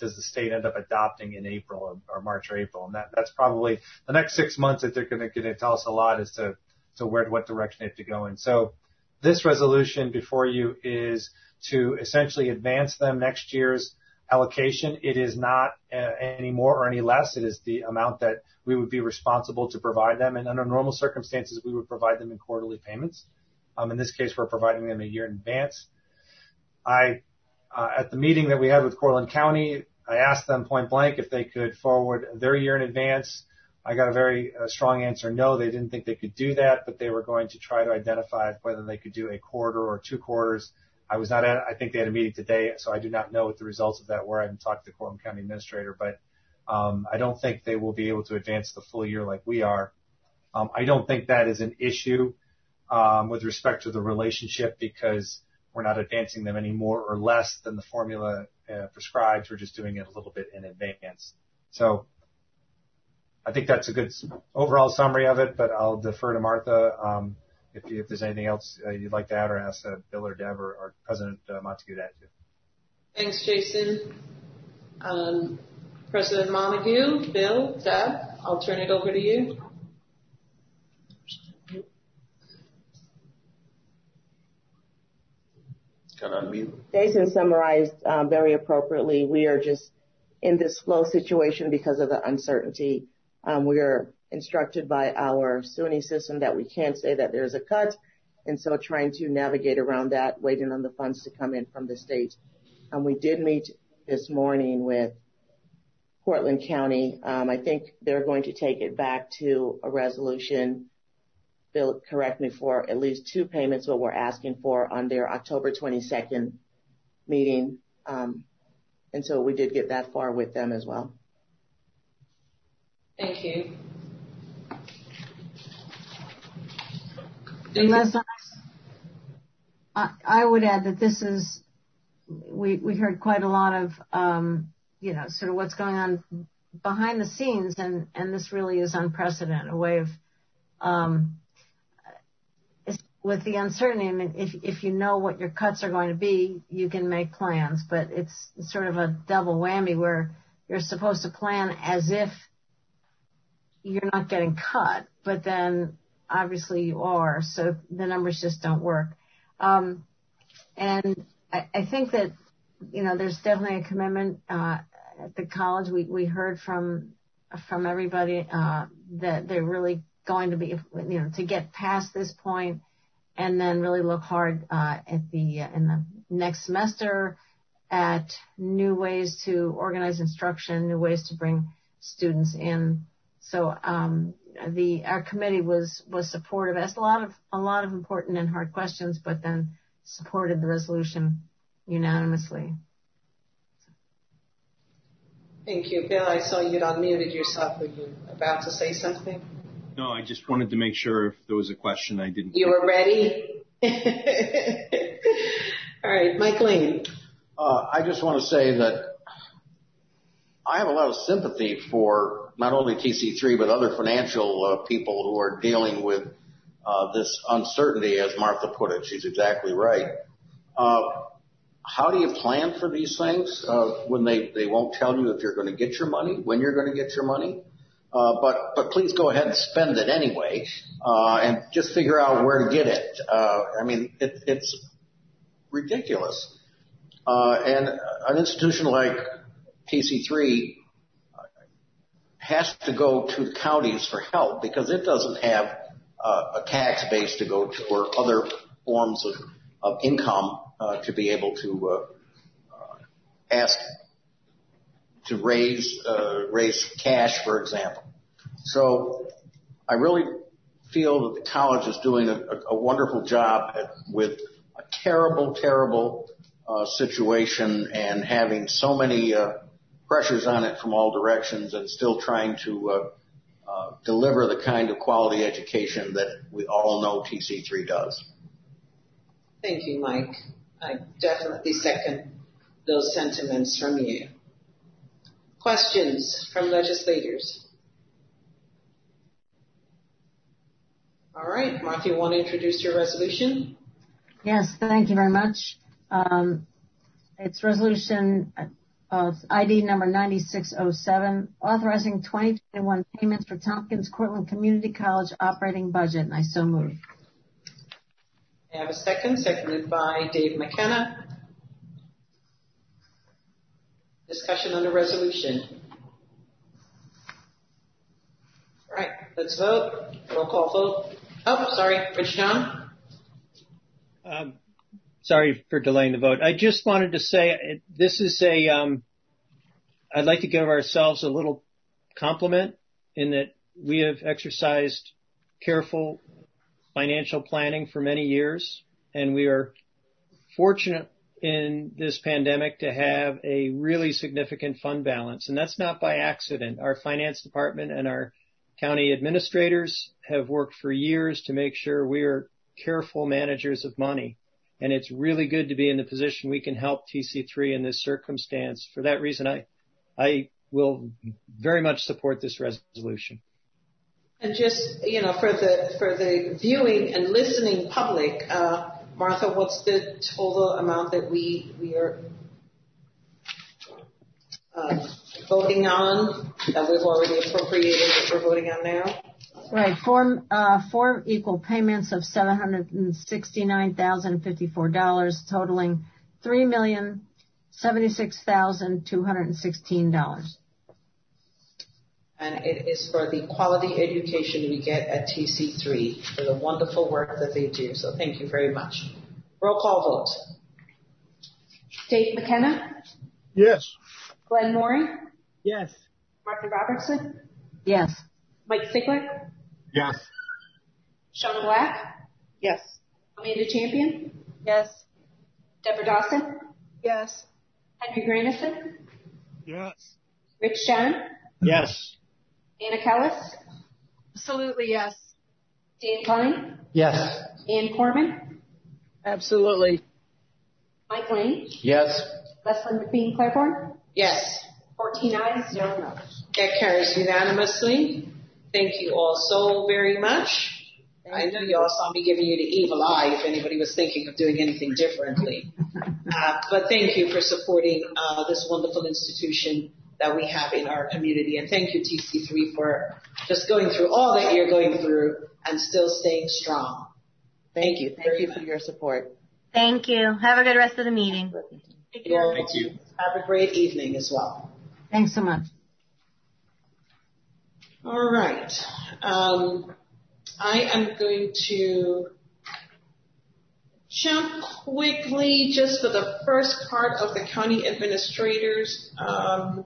does the state end up adopting in April or, or March or April? And that, that's probably the next six months that they're going to tell us a lot as to, to where, what direction they have to go in. So this resolution before you is to essentially advance them next year's allocation. It is not uh, any more or any less. It is the amount that we would be responsible to provide them. And under normal circumstances, we would provide them in quarterly payments. Um, in this case, we're providing them a year in advance. I, uh, at the meeting that we had with Cortland County, I asked them point blank if they could forward their year in advance. I got a very uh, strong answer, no, they didn't think they could do that, but they were going to try to identify whether they could do a quarter or two quarters. I was not at, I think they had a meeting today, so I do not know what the results of that were. I haven't talked to the Cortland County Administrator, but um, I don't think they will be able to advance the full year like we are. Um, I don't think that is an issue um, with respect to the relationship because we're not advancing them any more or less than the formula uh, prescribes. We're just doing it a little bit in advance. So I think that's a good overall summary of it, but I'll defer to Martha. Um, If, you, if there's anything else uh, you'd like to add or ask uh, Bill or Deb or, or President uh, Montague to add to. Thanks, Jason. Um, President Montague, Bill, Deb, I'll turn it over to you. Can I unmute? Jason summarized uh, very appropriately. We are just in this flow situation because of the uncertainty. Um, we are instructed by our SUNY system that we can't say that there's a cut, and so trying to navigate around that, waiting on the funds to come in from the state. Um, we did meet this morning with Cortland County. Um, I think they're going to take it back to a resolution, Bill, correct me, for at least two payments, what we're asking for on their October twenty-second meeting. Um, and so we did get that far with them as well. Thank you. Unless I, I would add that this is, we, we heard quite a lot of, um, you know, sort of what's going on behind the scenes, and, and this really is unprecedented, a way of, um, with the uncertainty. I mean, if, if you know what your cuts are going to be, you can make plans, but it's sort of a double whammy where you're supposed to plan as if you're not getting cut, but then obviously you are, so the numbers just don't work. Um, and I, I think that, you know, there's definitely a commitment uh, at the college. We, we heard from from everybody uh, that they're really going to be, you know, to get past this point and then really look hard uh, at the uh, in the next semester at new ways to organize instruction, new ways to bring students in. So um, the our committee was was supportive. Asked a lot of a lot of important and hard questions, but then supported the resolution unanimously. Thank you, Bill. I saw you'd unmuted yourself. Were you about to say something? No, I just wanted to make sure if there was a question I didn't. You were ready. All right, Mike Lane. Uh, I just want to say that I have a lot of sympathy for not only T C three, but other financial uh, people who are dealing with uh, this uncertainty, as Martha put it. She's exactly right. Uh, how do you plan for these things uh, when they, they won't tell you if you're going to get your money, when you're going to get your money? Uh, but, but please go ahead and spend it anyway, uh, and just figure out where to get it. Uh, I mean, it, it's ridiculous. Uh, and an institution like T C three has to go to the counties for help because it doesn't have uh, a tax base to go to or other forms of, of income uh, to be able to uh, uh, ask to raise uh, raise cash, for example. So I really feel that the college is doing a, a wonderful job at, with a terrible, terrible uh, situation and having so many uh, pressures on it from all directions and still trying to uh, uh, deliver the kind of quality education that we all know T C three does. Thank you, Mike. I definitely second those sentiments from you. Questions from legislators? All right, Martha, you want to introduce your resolution? Yes, thank you very much. Um, it's resolution Uh, it's I D number ninety-six oh seven, authorizing twenty twenty-one payments for Tompkins Cortland Community College operating budget, and I so move. I have a second, seconded by Dave McKenna. Discussion on the resolution. All right, let's vote. Roll call vote. Oh, sorry, Rich John. Um, sorry for delaying the vote. I just wanted to say this is a, um, I'd like to give ourselves a little compliment in that we have exercised careful financial planning for many years, and we are fortunate in this pandemic to have a really significant fund balance, and that's not by accident. Our finance department and our county administrators have worked for years to make sure we are careful managers of money, and it's really good to be in the position we can help T C three in this circumstance. For that reason, I, I will very much support this resolution. And just, you know, for the for the viewing and listening public, uh, Martha, what's the total amount that we we are uh, voting on that we've already appropriated that we're voting on now? Right, four, uh, four equal payments of seven hundred sixty-nine thousand fifty-four dollars, totaling three million seventy-six thousand two hundred sixteen dollars. And it is for the quality education we get at T C three for the wonderful work that they do. So thank you very much. Roll call vote. Dave McKenna? Yes. Glenn Moore? Yes. Martha Robertson? Yes. Mike Sigler? Yes. Shauna Black? Yes. Amanda Champion? Yes. Deborah Dawson? Yes. Henry Grandison? Yes. Rich John? Yes. Anna Kellis? Absolutely, yes. Dan Klein? Yes. Ann Corman? Absolutely. Mike Lane? Yes. Leslie McBean Claiborne? Yes. fourteen ayes, zero noes. That carries unanimously. Thank you all so very much. Thank I know you all saw me giving you the evil eye if anybody was thinking of doing anything differently. uh, but thank you for supporting uh, this wonderful institution that we have in our community. And thank you, T C three, for just going through all that you're going through and still staying strong. Thank, thank you. Thank you much. for your support. Thank you. Have a good rest of the meeting. Thank you. Thank you. Have a great evening as well. Thanks so much. All right. Um, I am going to jump quickly just for the first part of the county administrators. Um,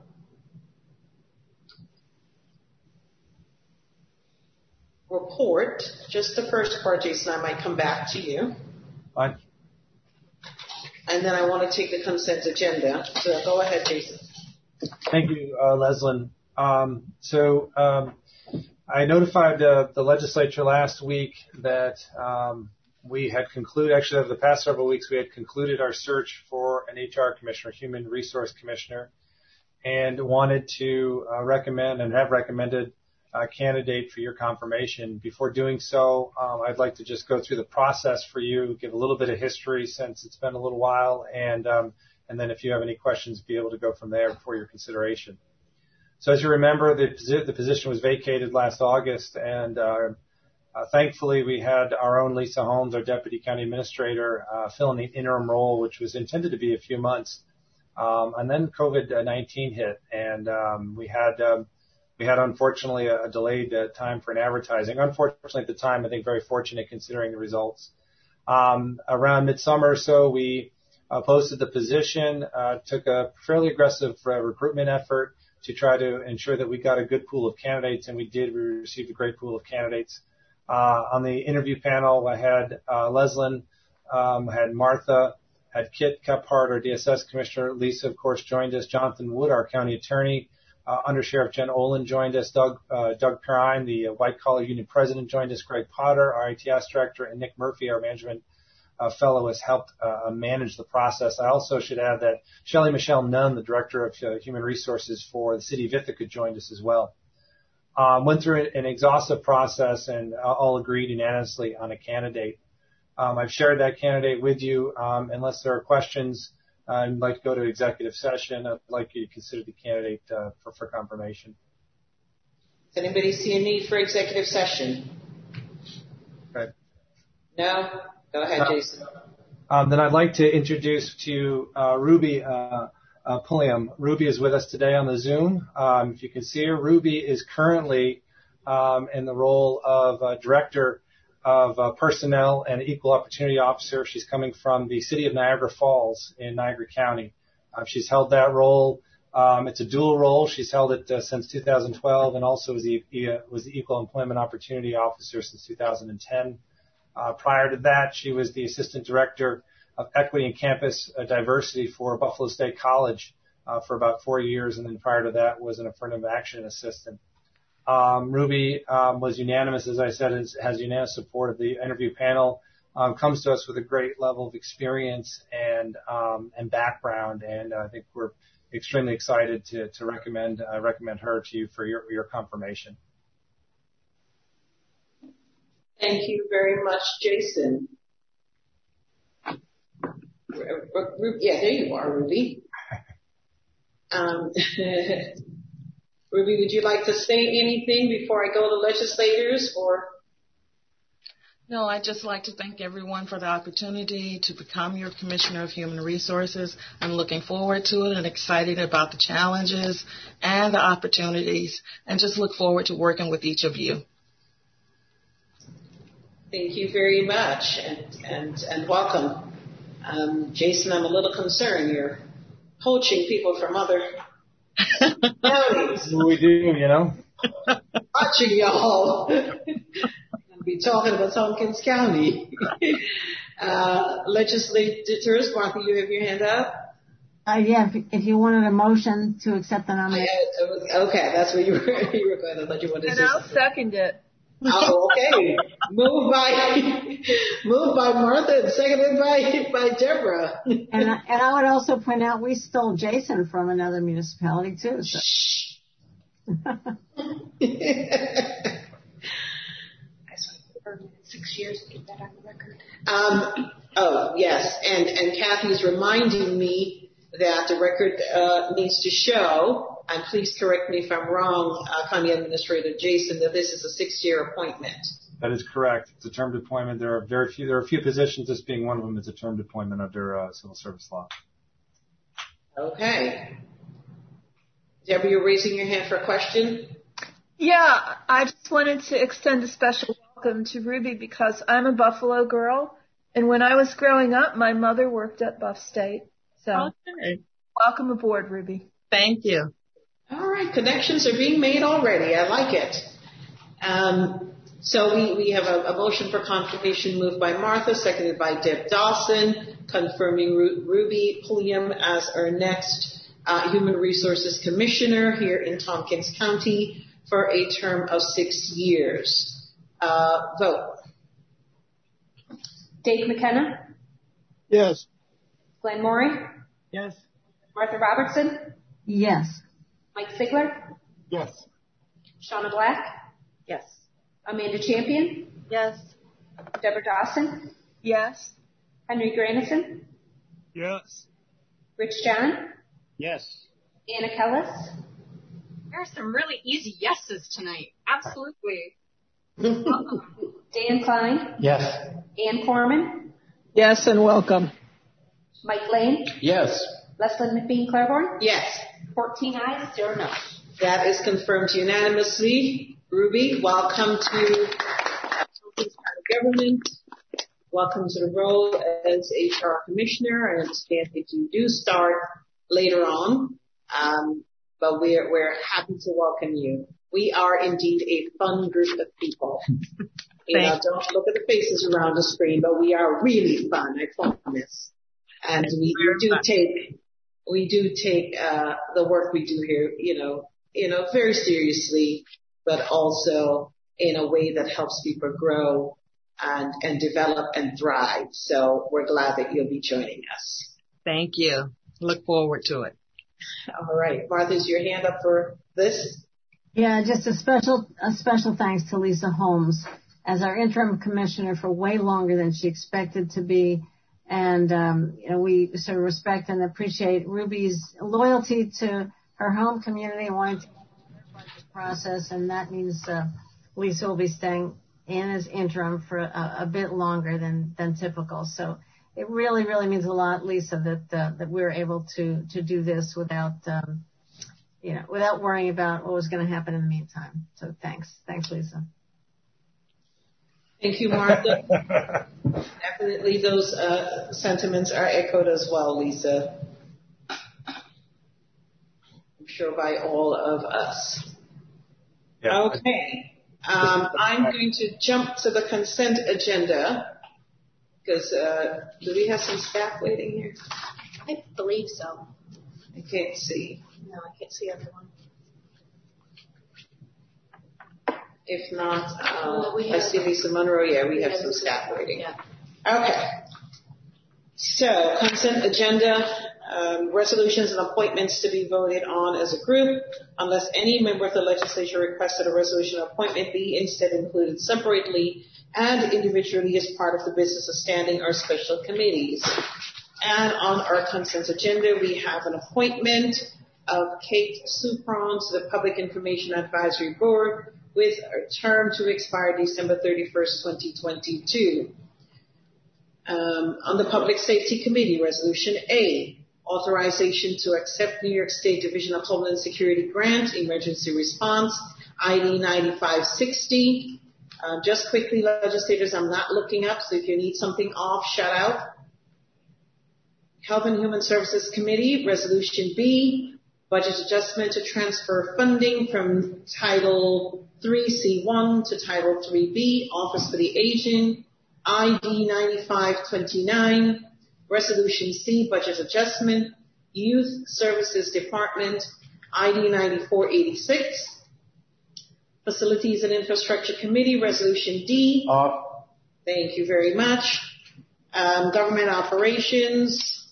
report, just the first part, Jason. I might come back to you. Fine. And then I want to take the consent agenda. So go ahead, Jason. Thank you, uh, Leslyn. Um, so um, I notified uh, the legislature last week that um, we had concluded, actually over the past several weeks, we had concluded our search for an H R commissioner, human resource commissioner, and wanted to uh, recommend and have recommended a candidate for your confirmation. Before doing so, um, I'd like to just go through the process for you, give a little bit of history since it's been a little while, and um, and then if you have any questions, be able to go from there for your consideration. So as you remember, the, the position was vacated last August, and uh, uh, thankfully we had our own Lisa Holmes, our deputy county administrator, uh, filling the interim role, which was intended to be a few months. Um, and then COVID nineteen hit, and um, we had um, we had unfortunately a, a delayed uh, time for an advertising. Unfortunately at the time, I think very fortunate considering the results. Um, around midsummer or so, we uh, posted the position, uh, took a fairly aggressive uh, recruitment effort to try to ensure that we got a good pool of candidates, and we did. We received a great pool of candidates. Uh, on the interview panel, I had uh, Leslyn, um, had Martha, had Kit Kephart, our D S S commissioner. Lisa, of course, joined us. Jonathan Wood, our county attorney. Uh, Under Sheriff Jen Olin joined us. Doug uh, Doug Perrine, the uh, White Collar Union president, joined us. Greg Potter, our I T S director, and Nick Murphy, our management uh, fellow, has helped uh, manage the process. I also should add that Shelley Michelle Nunn, the director of uh, human resources for the city of Ithaca, joined us as well. Um, went through an exhaustive process and all agreed unanimously on a candidate. Um, I've shared that candidate with you. Um, unless there are questions, uh, and like to go to executive session, I'd like you to consider the candidate uh, for, for confirmation. Does anybody see a need for executive session? Okay. No? Go ahead, uh, Jason. Um, then I'd like to introduce to you uh, Ruby uh, uh, Pulliam. Ruby is with us today on the Zoom. Um, if you can see her, Ruby is currently um, in the role of uh, Director of uh, Personnel and Equal Opportunity Officer. She's coming from the city of Niagara Falls in Niagara County. Uh, she's held that role. Um, it's a dual role. She's held it uh, since two thousand twelve and also was the, was the Equal Employment Opportunity Officer since two thousand ten. Uh, prior to that, she was the Assistant Director of Equity and Campus uh, Diversity for Buffalo State College uh, for about four years, and then prior to that was an Affirmative Action Assistant. Um, Ruby um, was unanimous, as I said, has, has unanimous support of the interview panel, um, comes to us with a great level of experience and um, and background, and uh, I think we're extremely excited to, to recommend uh, recommend her to you for your, your confirmation. Thank you very much, Jason. Yeah, there you are, Ruby. Um, Ruby, would you like to say anything before I go to legislators, or? No, I'd just like to thank everyone for the opportunity to become your Commissioner of Human Resources. I'm looking forward to it and excited about the challenges and the opportunities, and just look forward to working with each of you. Thank you very much, and and, and welcome. Um, Jason, I'm a little concerned. You're poaching people from other counties. We do, you know. Watching y'all. I'll be talking about Tompkins County. uh, legislators, Martha, you have your hand up? Uh, yeah, if, if you wanted a motion to accept the nomination. Uh, okay, that's what you were, you were going to let you want to And I'll second it. Oh, okay. Moved by moved by Martha and seconded by by Deborah. And I, and I would also point out we stole Jason from another municipality too. So. Six years to get that on the record. Um, oh yes, and and Kathy's reminding me that the record uh, needs to show. And please correct me if I'm wrong, uh, County Administrator Jason, that this is a six-year appointment. That is correct. It's a termed appointment. There are very few. There are a few positions. This being one of them, it's a termed appointment under uh, civil service law. Okay. Deborah, you're raising your hand for a question. Yeah, I just wanted to extend a special welcome to Ruby because I'm a Buffalo girl, and when I was growing up, my mother worked at Buff State. So, okay. Welcome aboard, Ruby. Thank you. All right, connections are being made already. I like it. Um, so we, we have a, a motion for confirmation moved by Martha, seconded by Deb Dawson, confirming Ru- Ruby Pulliam as our next uh, Human Resources Commissioner here in Tompkins County for a term of six years. Uh, vote. Dave McKenna? Yes. Glenn Morey? Yes. Martha Robertson? Yes. Mike Sigler? Yes. Shauna Black? Yes. Amanda Champion? Yes. Deborah Dawson? Yes. Henry Granison? Yes. Rich John? Yes. Anna Kellis? There are some really easy yeses tonight. Absolutely. Dan Klein? Yes. Ann Corman? Yes, and welcome. Mike Lane? Yes. Leslie McBean Claiborne? Yes. fourteen ayes, zero noes. That is confirmed unanimously. Ruby, welcome to Tompkins County Government. Welcome to the role as H R Commissioner. I understand that you do start later on, um, but we're we're happy to welcome you. We are indeed a fun group of people. You know, don't look at the faces around the screen, but we are really fun, I promise. And we do take we do take uh, the work we do here, you know, you know, very seriously, but also in a way that helps people grow and and develop and thrive. So we're glad that you'll be joining us. Thank you. Look forward to it. All right, Martha, is your hand up for this? Yeah, just a special a special thanks to Lisa Holmes as our interim commissioner for way longer than she expected to be. And, um, you know, we sort of respect and appreciate Ruby's loyalty to her home community and wanting to get the process. And that means, uh, Lisa will be staying in as interim for a, a bit longer than, than typical. So it really, really means a lot, Lisa, that, uh, that we're able to, to do this without, um, you know, without worrying about what was going to happen in the meantime. So thanks. Thanks, Lisa. Thank you, Martha. Definitely those uh, sentiments are echoed as well, Lisa. I'm sure by all of us. Yeah. Okay. Um, I'm going to jump to the consent agenda because uh, do we have some staff waiting here? I believe so. I can't see. No, I can't see everyone. If not, um, well, we I see Lisa Monroe. Yeah, we, we have, have some staff waiting. Yeah. Okay. So, consent agenda, um, resolutions and appointments to be voted on as a group, unless any member of the legislature requested a resolution or appointment be instead included separately and individually as part of the business of standing or special committees. And on our consent agenda, we have an appointment of Kate Supron to the Public Information Advisory Board with a term to expire December thirty-first, twenty twenty-two. Um, on the Public Safety Committee, Resolution A, authorization to accept New York State Division of Homeland Security Grant, Emergency Response, I D ninety-five sixty. Uh, just quickly, legislators, I'm not looking up, so if you need something off, shout out. Health and Human Services Committee, Resolution B, budget adjustment to transfer funding from Title three C one to Title three B, Office for the Aging, I D ninety-five twenty-nine, Resolution C, budget adjustment, Youth Services Department, I D ninety-four eighty-six, Facilities and Infrastructure Committee, Resolution D. Off. Thank you very much. Um, Government Operations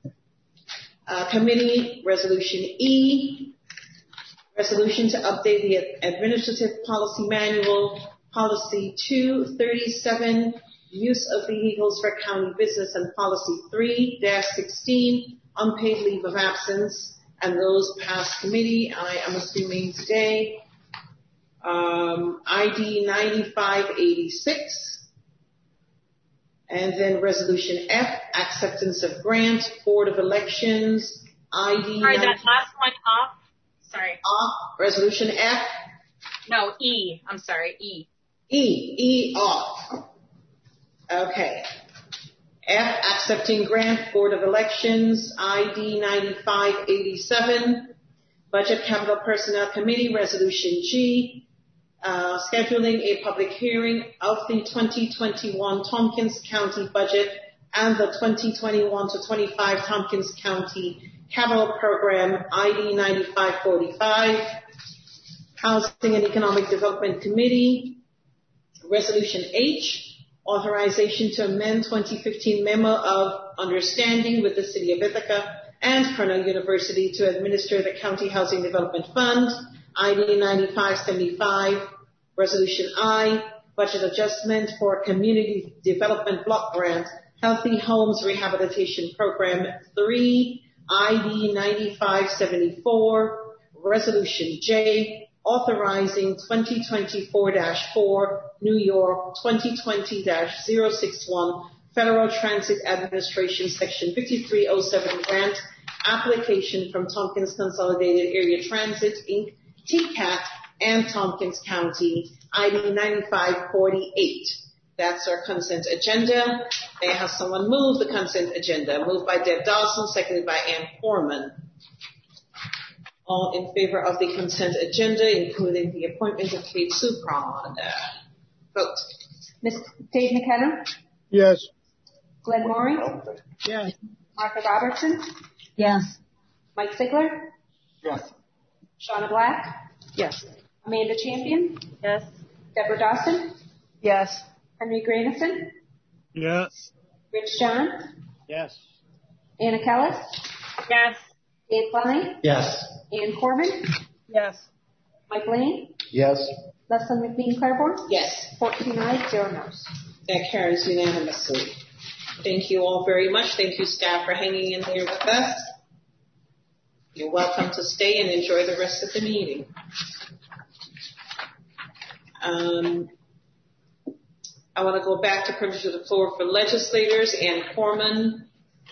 uh, Committee, Resolution E. Resolution to update the Administrative Policy Manual, Policy two thirty-seven, Use of Vehicles for County Business, and Policy three dash sixteen, Unpaid Leave of Absence, and those passed committee, I am assuming today. Um, I D ninety-five eighty-six, and then Resolution F, Acceptance of Grant, Board of Elections, I D. Sorry, that last one off. Sorry. Off. Resolution F. No, E. I'm sorry, E. E. E off. Okay. F, Accepting Grant, Board of Elections, I D ninety-five eighty-seven, Budget Capital Personnel Committee, Resolution G, Uh, scheduling a public hearing of the twenty twenty-one Tompkins County budget and the twenty twenty-one to twenty-five Tompkins County Capital Program, I D ninety-five forty-five. Housing and Economic Development Committee, Resolution H, authorization to amend twenty fifteen Memo of Understanding with the City of Ithaca and Cornell University to administer the County Housing Development Fund, I D ninety-five seventy-five. Resolution I, budget adjustment for Community Development Block Grant, Healthy Homes Rehabilitation Program three, I D ninety-five seventy-four. Resolution J, authorizing twenty twenty-four dash four, New York twenty twenty dash zero six one, Federal Transit Administration Section fifty-three oh seven grant application from Tompkins Consolidated Area Transit, Incorporated, T C A T, and Tompkins County, I D ninety-five forty-eight. That's our consent agenda. May I have someone move the consent agenda? Moved by Deb Dawson, seconded by Ann Foreman. All in favor of the consent agenda, including the appointment of Kate Supron. Vote. Miz Dave McKenna? Yes. Glenn Maury? Yes. Martha Robertson? Yes. Mike Sigler? Yes. Shauna Black? Yes. Amanda Champion? Yes. Deborah Dawson? Yes. Henry Granison? Yes. Rich John? Yes. Anna Kellis? Yes. Dave Fleming? Yes. Ann Corbin? Yes. Mike Lane? Yes. Leslie McBean Claiborne? Yes. fourteen ayes, zero noes. That carries unanimously. Thank you all very much. Thank you, staff, for hanging in there with us. You're welcome to stay and enjoy the rest of the meeting. Um, I want to go back to privilege of the floor for legislators. Ann Corman.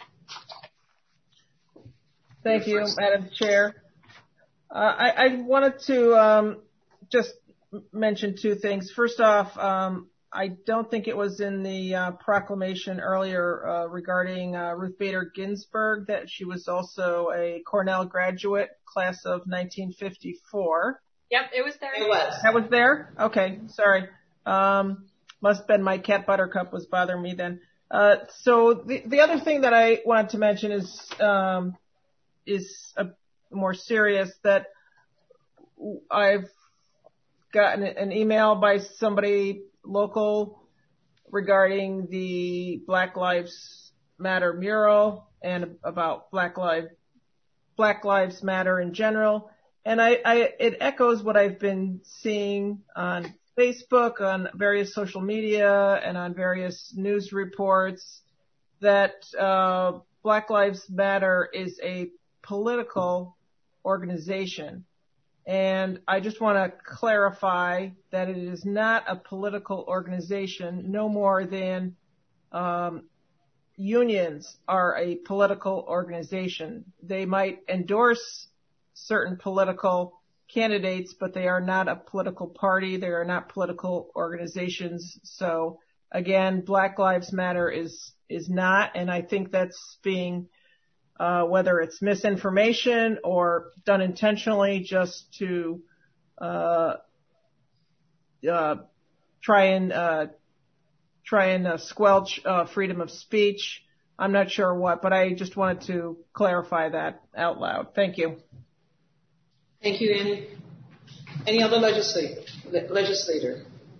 Thank you, Madam Chair. Uh, I, I wanted to um, just mention two things. First off, um, I don't think it was in the uh, proclamation earlier uh, regarding uh, Ruth Bader Ginsburg that she was also a Cornell graduate, class of nineteen fifty-four. Yep, it was there. It was. That was there? Okay, sorry. Um, must have been my cat Buttercup was bothering me then. Uh, so the, the other thing that I wanted to mention is um, is a more serious, that I've gotten an email by somebody local regarding the Black Lives Matter mural and about Black Lives Black Lives Matter in general. And I, I it echoes what I've been seeing on Facebook, on various social media, and on various news reports that uh, Black Lives Matter is a political organization. And I just want to clarify that it is not a political organization, no more than um, unions are a political organization. They might endorse certain political candidates, but they are not a political party. They are not political organizations. So again, Black Lives Matter is is not, and I think that's being Uh, whether it's misinformation or done intentionally just to uh, uh, try and uh, try and uh, squelch uh, freedom of speech. I'm not sure what, but I just wanted to clarify that out loud. Thank you. Thank you, Annie. Any other legislator? legislator?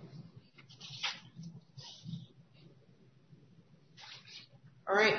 All right.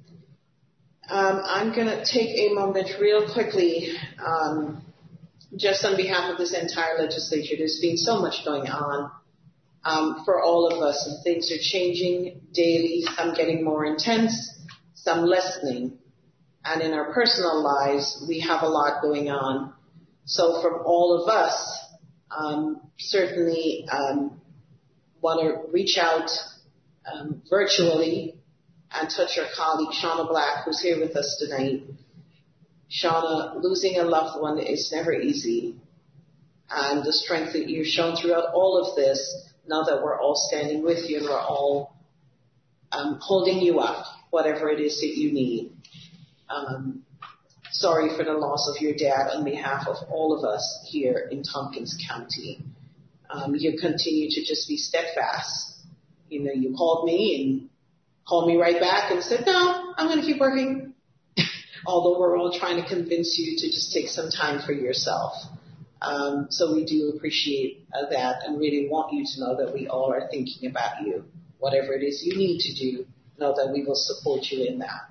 Um, I'm going to take a moment real quickly, um, just on behalf of this entire legislature. There's been so much going on um, for all of us, and things are changing daily, some getting more intense, some lessening. And in our personal lives, we have a lot going on. So from all of us, um, certainly um, want to reach out um, virtually and touch our colleague, Shauna Black, who's here with us tonight. Shauna, losing a loved one is never easy. And the strength that you've shown throughout all of this, now that we're all standing with you and we're all um, holding you up, whatever it is that you need. Um, sorry for the loss of your dad on behalf of all of us here in Tompkins County. Um, you continue to just be steadfast. You know, you called me and called me right back and said, no, I'm going to keep working. Although we're all trying to convince you to just take some time for yourself. Um, so we do appreciate uh, that and really want you to know that we all are thinking about you. Whatever it is you need to do, know that we will support you in that.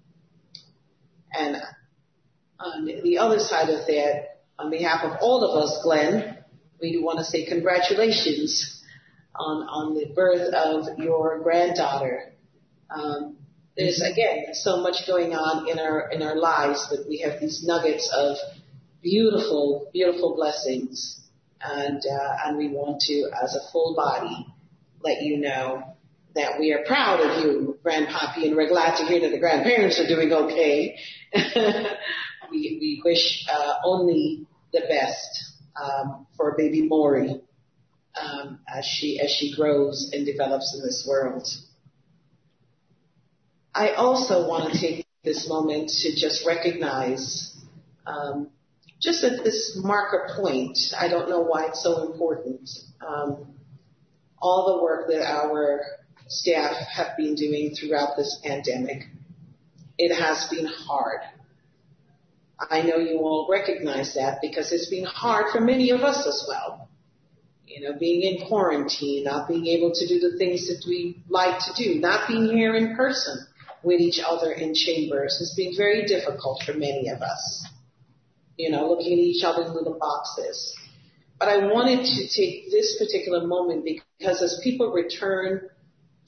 And on the other side of that, on behalf of all of us, Glenn, we do want to say congratulations on, on the birth of your granddaughter. Um, there's, again, so much going on in our in our lives, but we have these nuggets of beautiful, beautiful blessings. And, uh, and we want to, as a full body, let you know that we are proud of you, Grandpappy, and we're glad to hear that the grandparents are doing okay. we, we wish uh, only the best um, for baby Maury um, as she as she grows and develops in this world. I also want to take this moment to just recognize, um, just at this marker point, I don't know why it's so important, um, all the work that our staff have been doing throughout this pandemic. It has been hard. I know you all recognize that because it's been hard for many of us as well. You know, being in quarantine, not being able to do the things that we like to do, not being here in person with each other in chambers has been very difficult for many of us. You know, looking at each other in little boxes. But I wanted to take this particular moment because as people return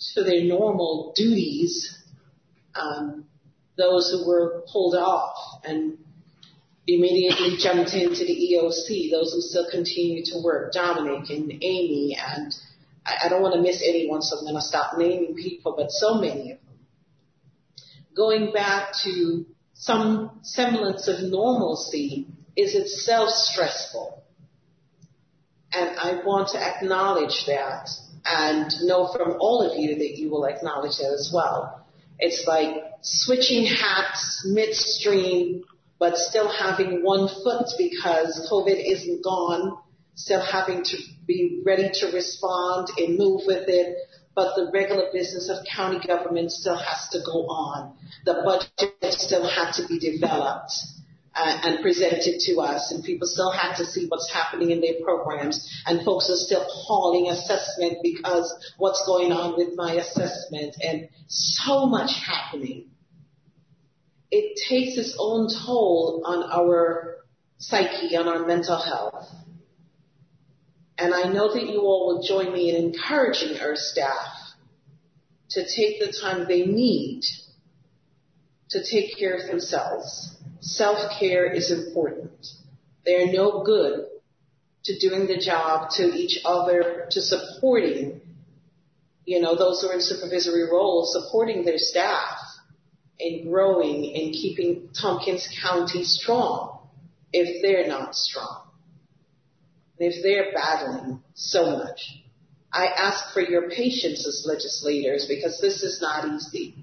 to their normal duties, um, those who were pulled off and immediately jumped into the E O C, those who still continue to work, Dominic and Amy, and I, I don't want to miss anyone, so I'm going to stop naming people, but so many of them. Going back to some semblance of normalcy is itself stressful. And I want to acknowledge that and know from all of you that you will acknowledge that as well. It's like switching hats midstream, but still having one foot because COVID isn't gone, still having to be ready to respond and move with it, but the regular business of county government still has to go on. The budget still had to be developed uh, and presented to us, and people still had to see what's happening in their programs, and folks are still calling assessment because what's going on with my assessment, and so much happening. It takes its own toll on our psyche, on our mental health. And I know that you all will join me in encouraging our staff to take the time they need to take care of themselves. Self-care is important. They are no good to doing the job, to each other, to supporting, you know, those who are in supervisory roles, supporting their staff in growing and keeping Tompkins County strong if they're not strong, if they're battling so much. I ask for your patience as legislators because this is not easy.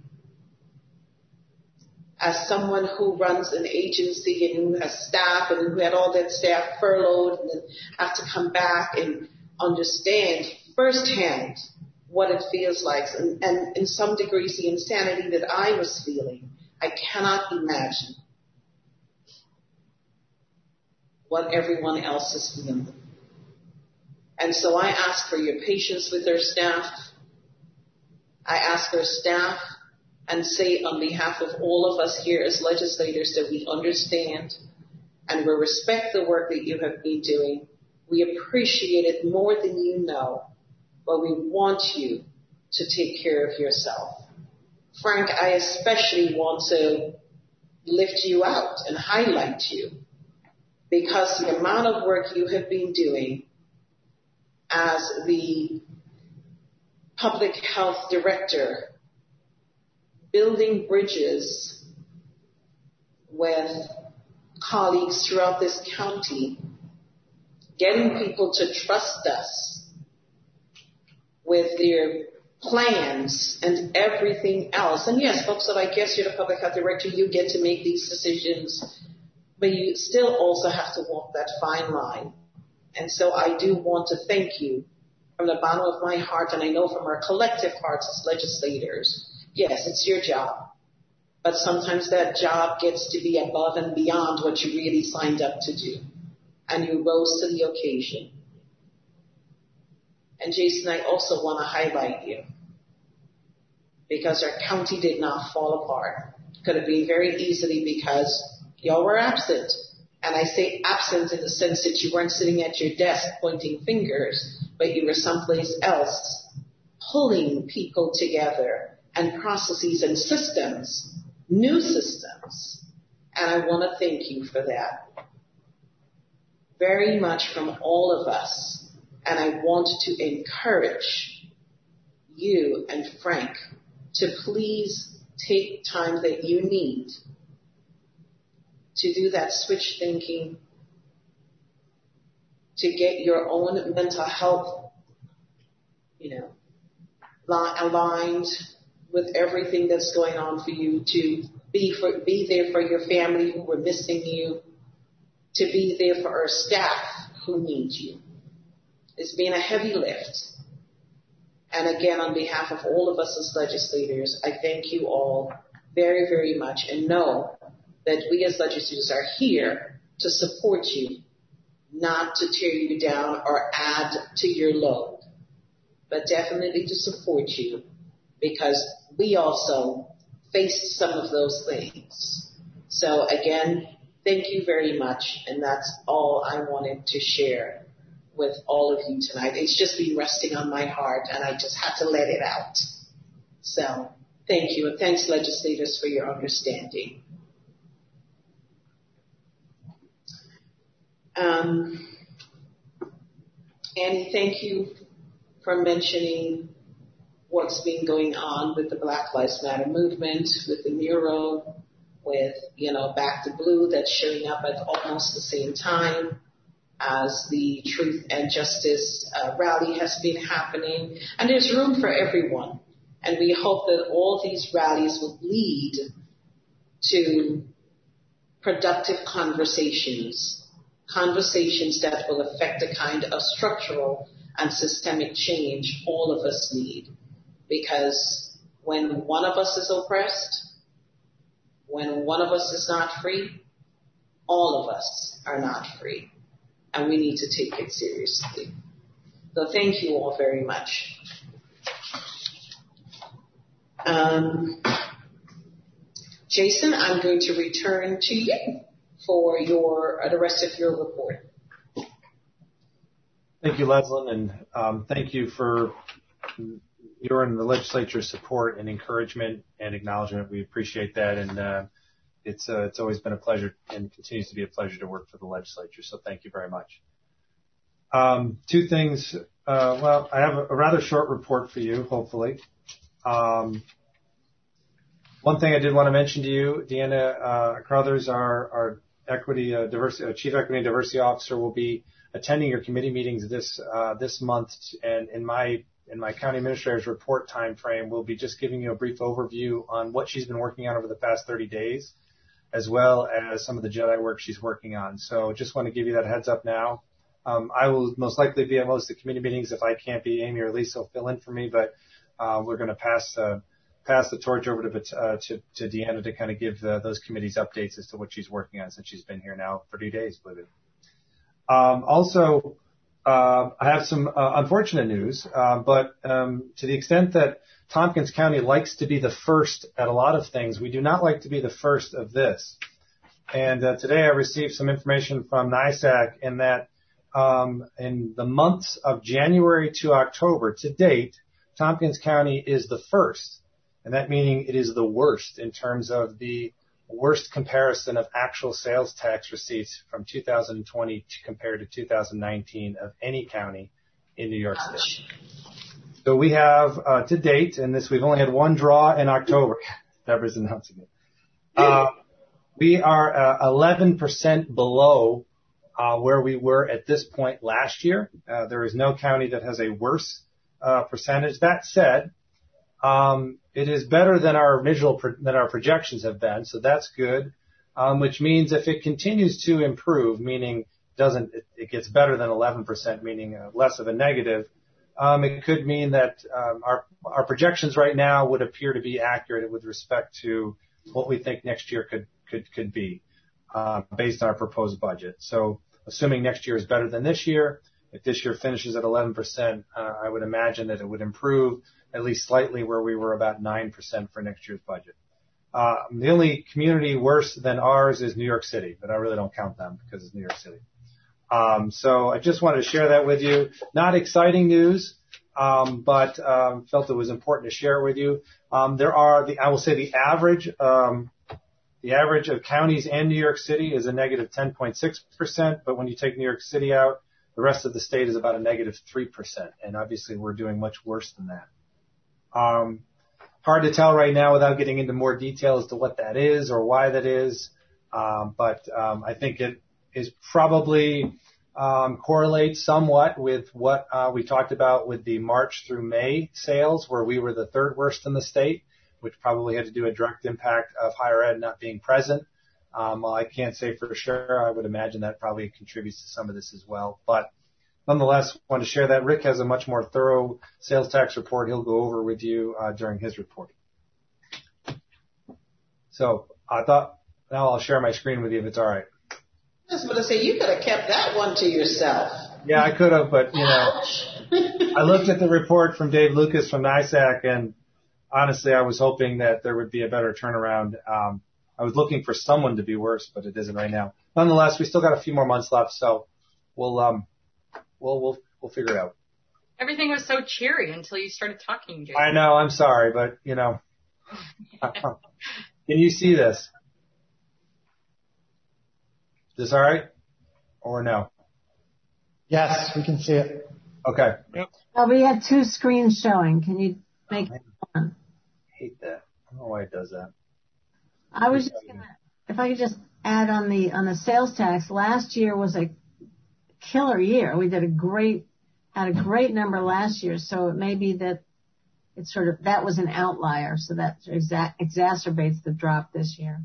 As someone who runs an agency and who has staff and who had all that staff furloughed and then have to come back and understand firsthand what it feels like, and, and in some degrees the insanity that I was feeling, I cannot imagine what everyone else is feeling. And so I ask for your patience with our staff. I ask our staff and say on behalf of all of us here as legislators that we understand and we respect the work that you have been doing. We appreciate it more than you know, but we want you to take care of yourself. Frank, I especially want to lift you out and highlight you because the amount of work you have been doing as the public health director, building bridges with colleagues throughout this county, getting people to trust us with their plans and everything else. And yes, folks, so I guess you're the public health director, you get to make these decisions, but you still also have to walk that fine line. And so I do want to thank you from the bottom of my heart, and I know from our collective hearts as legislators. Yes, it's your job, but sometimes that job gets to be above and beyond what you really signed up to do, and you rose to the occasion. And Jason, I also want to highlight you because our county did not fall apart. Could have been very easily because y'all were absent. And I say absent in the sense that you weren't sitting at your desk pointing fingers, but you were someplace else pulling people together and processes and systems, new systems. And I want to thank you for that very much from all of us. And I want to encourage you and Frank to please take time that you need to do that switch thinking, to get your own mental health, you know, aligned with everything that's going on for you, to be for, be there for your family who were missing you, to be there for our staff who need you. It's been a heavy lift. And again, on behalf of all of us as legislators, I thank you all very, very much, and know that we as legislators are here to support you, not to tear you down or add to your load, but definitely to support you because we also faced some of those things. So again, thank you very much, and that's all I wanted to share with all of you tonight. It's just been resting on my heart, and I just had to let it out. So thank you, and thanks, legislators, for your understanding. Um, Annie, thank you for mentioning what's been going on with the Black Lives Matter movement, with the mural, with, you know, Back to Blue that's showing up at almost the same time as the Truth and Justice uh, rally has been happening. And there's room for everyone. And we hope that all these rallies will lead to productive conversations, conversations that will affect the kind of structural and systemic change all of us need. Because when one of us is oppressed, when one of us is not free, all of us are not free. And we need to take it seriously. So thank you all very much. Um, Jason, I'm going to return to you for your uh, the rest of your report. Thank you, Leslyn, and um, thank you for your and the legislature's support and encouragement and acknowledgement. We appreciate that, and uh, it's uh, it's always been a pleasure and continues to be a pleasure to work for the legislature. So thank you very much. Um, two things. Uh, well, I have a, a rather short report for you, hopefully. Um, one thing I did want to mention to you, Deanna uh, Crothers, our, our equity uh, diversity uh, chief equity and diversity officer, will be attending your committee meetings this uh, this month, and in my in my county administrator's report time frame, we'll be just giving you a brief overview on what she's been working on over the past thirty days, as well as some of the Jedi work she's working on. So just want to give you that heads up now. Um, I will most likely be at most of the committee meetings. If I can't be, Amy or Lisa will fill in for me, but uh, we're going to pass uh, pass the torch over to uh, to, to Deanna to kind of give uh, those committees updates as to what she's working on since she's been here now thirty days, believe it. Um, also, uh, I have some uh, unfortunate news, uh, but um, to the extent that Tompkins County likes to be the first at a lot of things, we do not like to be the first of this. And uh, today I received some information from NYSAC in that um, in the months of January to October to date, Tompkins County is the first, and that meaning it is the worst in terms of the worst comparison of actual sales tax receipts from two thousand twenty compared to two thousand nineteen of any county in New York State. So we have uh, to date, and this we've only had one draw in October. Deborah's announcing it. Uh, we are uh, eleven percent below uh, where we were at this point last year. Uh, there is no county that has a worse uh, percentage. That said, um, it is better than our visual pro- than our projections have been, so that's good. Um, which means if it continues to improve, meaning doesn't it, it gets better than eleven percent, meaning uh, less of a negative. Um, it could mean that um, our our projections right now would appear to be accurate with respect to what we think next year could could could be uh, based on our proposed budget. So, assuming next year is better than this year, if this year finishes at eleven percent, uh, I would imagine that it would improve at least slightly where we were about nine percent for next year's budget. Uh, the only community worse than ours is New York City, but I really don't count them because it's New York City. Um, so I just wanted to share that with you. Not exciting news, um, but um, felt it was important to share it with you. Um, there are, the, I will say, the average, um, the average of counties and New York City is a negative ten point six percent. But when you take New York City out, the rest of the state is about a negative three percent. And obviously, we're doing much worse than that. Um, hard to tell right now without getting into more detail as to what that is or why that is. Um, but um, I think it is probably um, correlates somewhat with what uh, we talked about with the March through May sales, where we were the third worst in the state, which probably had to do a direct impact of higher ed not being present. Um, while I can't say for sure, I would imagine that probably contributes to some of this as well. But nonetheless, I want to share that. Rick has a much more thorough sales tax report he'll go over with you uh, during his report. So I thought now I'll share my screen with you if it's all right. I was going to say, you could have kept that one to yourself. Yeah, I could have, but, you know, I looked at the report from Dave Lucas from NYSAC, and honestly, I was hoping that there would be a better turnaround. Um, I was looking for someone to be worse, but it isn't right now. Nonetheless, we still got a few more months left, so we'll um, we'll we'll we'll figure it out. Everything was so cheery until you started talking, Jason. I know. I'm sorry, but you know. Can you see this? Is this all right? Or no? Yes, we can see it. Okay. Yep. Oh, we had two screens showing. Can you make one? I hate that. I don't know why it does that. I was just gonna, if I could just add on the on the sales tax. Last year was a killer year. We did a great had a great number last year. So it may be that it's sort of that was an outlier. So that exa- exacerbates the drop this year.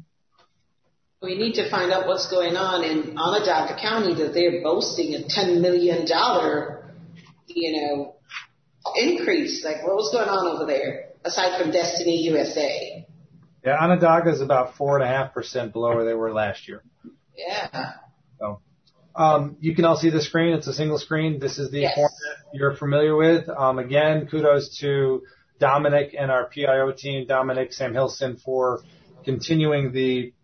We need to find out what's going on in Onondaga County that they're boasting a ten million dollars, you know, increase. Like, what was going on over there aside from Destiny U S A? Yeah, Onondaga is about four and a half percent below where they were last year. Yeah. So, um, you can all see the screen. It's a single screen. This is the Yes. format you're familiar with. Um, again, kudos to Dominic and our P I O team, Dominic Sam Hilson, for continuing the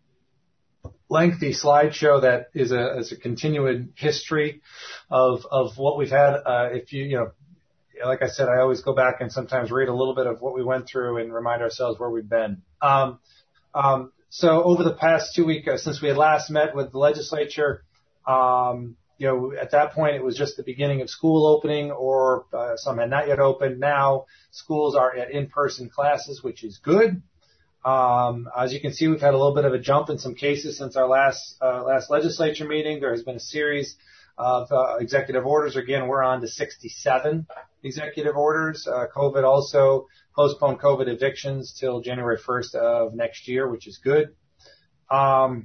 lengthy slideshow that is a, is a continuing history of, of what we've had. Uh, if you, you know, like I said, I always go back and sometimes read a little bit of what we went through and remind ourselves where we've been. Um, um, so over the past two weeks, uh, since we had last met with the legislature, um, you know, at that point it was just the beginning of school opening, or uh, some had not yet opened. Now schools are at in-person classes, which is good. Um, as you can see, we've had a little bit of a jump in some cases since our last uh, last legislature meeting. There has been a series of uh, executive orders. Again, we're on to sixty-seven executive orders. Uh, COVID also postponed COVID evictions till January first of next year, which is good. Um,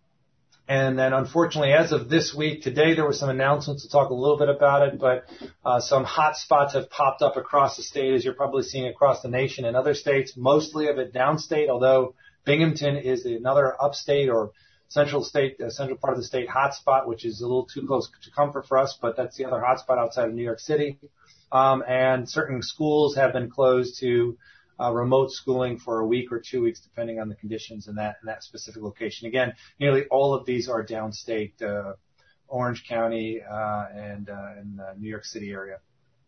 and then, unfortunately, as of this week, today there were some announcements to talk a little bit about it, but uh, some hot spots have popped up across the state, as you're probably seeing across the nation and other states, mostly of it downstate, although Binghamton is another upstate or central state, uh, central part of the state hotspot, which is a little too close to comfort for us, but that's the other hotspot outside of New York City. Um, and certain schools have been closed to uh, remote schooling for a week or two weeks, depending on the conditions in that in that specific location. Again, nearly all of these are downstate, uh, Orange County uh, and uh, in the New York City area.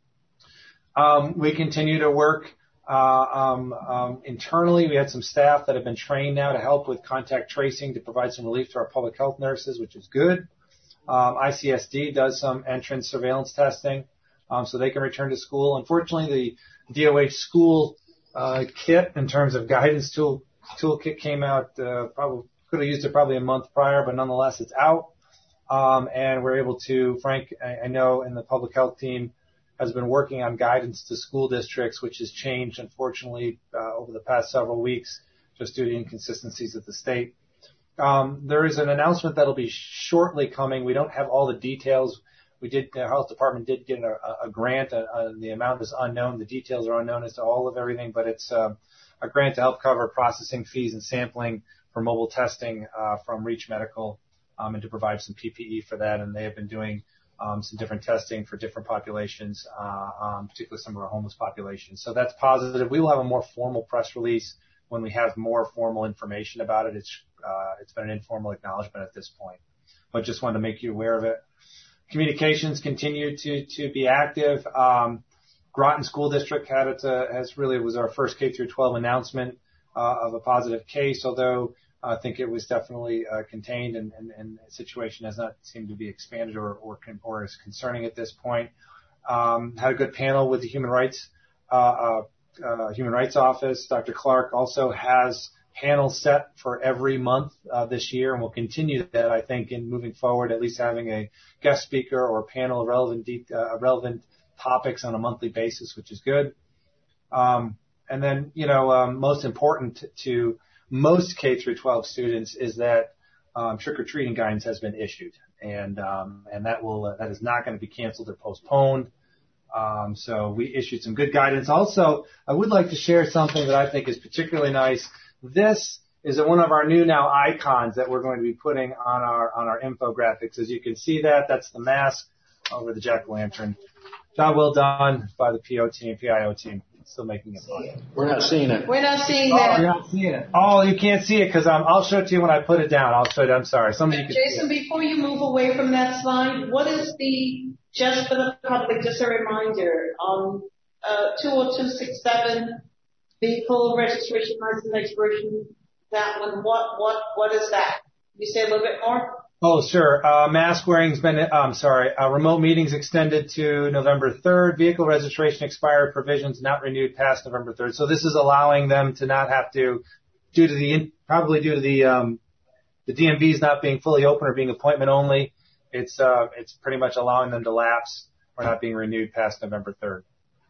Um, we continue to work uh, um, um, internally. We had some staff that have been trained now to help with contact tracing to provide some relief to our public health nurses, which is good. Um, I C S D does some entrance surveillance testing. Um, so they can return to school. Unfortunately, the D O H school uh, kit, in terms of guidance tool toolkit, came out. Uh, probably could have used it probably a month prior, but nonetheless, it's out. Um, and we're able to. Frank, I, I know, and the public health team has been working on guidance to school districts, which has changed, unfortunately, uh, over the past several weeks, just due to inconsistencies at the state. Um, there is an announcement that'll be shortly coming. We don't have all the details. We did, the health department did get a, a grant. Uh, uh, the amount is unknown. The details are unknown as to all of everything, but it's uh, a grant to help cover processing fees and sampling for mobile testing uh, from Reach Medical, um, and to provide some P P E for that. And they have been doing um, some different testing for different populations, uh, um, particularly some of our homeless populations. So that's positive. We will have a more formal press release when we have more formal information about it. It's uh, it's been an informal acknowledgement at this point, but just wanted to make you aware of it. Communications continue to, to be active. Um, Groton School District had it, uh, has really was our first K through twelve announcement, uh, of a positive case, although I think it was definitely, uh, contained and, and, and the situation has not seemed to be expanded or, or, or is concerning at this point. Um, had a good panel with the Human Rights, uh, uh, uh Human Rights Office. Doctor Clark also has panel set for every month uh, this year, and we'll continue that, I think, in moving forward, at least having a guest speaker or a panel of relevant, deep, uh, relevant topics on a monthly basis, which is good. Um, and then, you know, um, most important to most K through twelve students is that um, trick-or-treating guidance has been issued, and um, and that will uh, that is not going to be canceled or postponed. Um, so we issued some good guidance. Also, I would like to share something that I think is particularly nice. This is one of our new now icons that we're going to be putting on our on our infographics. As you can see that, that's the mask over the jack-o'-lantern. Job well done by the P O team, P I O team. Still making it fun. We're not seeing it. We're not seeing oh, that. You're not seeing it. Oh, you can't see it because um, I'll show it to you when I put it down. I'll show it. I'm sorry. Somebody can Jason, before you move away from that slide, what is the just for the public, just a reminder, on uh, two oh two six seven, vehicle registration license expiration, that one, what, what, what is that? Can you say a little bit more? Oh, sure. Uh, mask wearing's been, I'm sorry, uh, remote meetings extended to November third. Vehicle registration expired provisions not renewed past November third. So this is allowing them to not have to, due to the, probably due to the, um, the D M Vs not being fully open or being appointment only, it's, uh, it's pretty much allowing them to lapse or not being renewed past November third.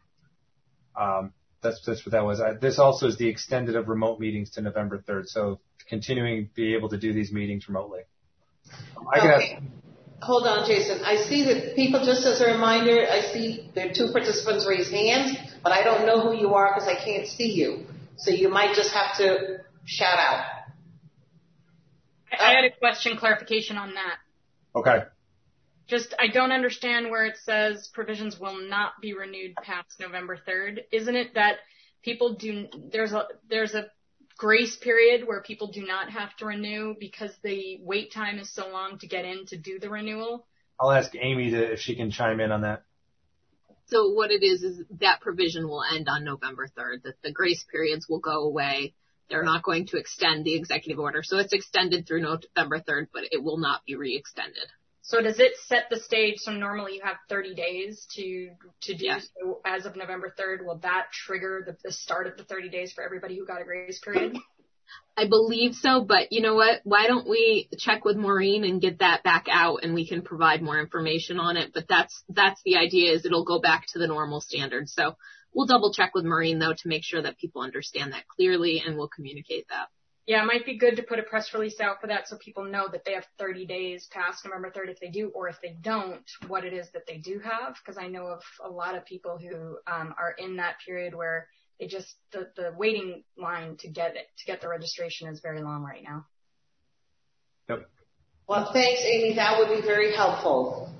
Um, that's, that's what that was. I, this also is the extended of remote meetings to November third. So continuing to be able to do these meetings remotely. I okay. got, Hold on, Jason. I see that people, just as a reminder, I see there are two participants raise hands, but I don't know who you are because I can't see you. So you might just have to shout out. I, I had a question, clarification on that. Okay. Just, I don't understand where it says provisions will not be renewed past November third. Isn't it that people do, there's a, there's a grace period where people do not have to renew because the wait time is so long to get in to do the renewal? I'll ask Amy to, if she can chime in on that. So what it is, is that provision will end on November third, that the grace periods will go away. They're not going to extend the executive order. So it's extended through November third, but it will not be re-extended. So does it set the stage? So normally you have thirty days to to do yes. so as of November third. Will that trigger the, the start of the thirty days for everybody who got a grace period? I believe so, but you know what? Why don't we check with Maureen and get that back out and we can provide more information on it. But that's that's the idea, is it'll go back to the normal standard. So we'll double check with Maureen, though, to make sure that people understand that clearly, and we'll communicate that. Yeah, it might be good to put a press release out for that so people know that they have thirty days past November third if they do, or if they don't, what it is that they do have. Because I know of a lot of people who um, are in that period where they just, the, the waiting line to get it, to get the registration is very long right now. Yep. Well, thanks, Amy. That would be very helpful.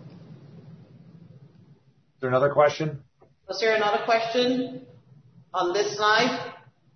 Is there another question? Was there another question on this slide?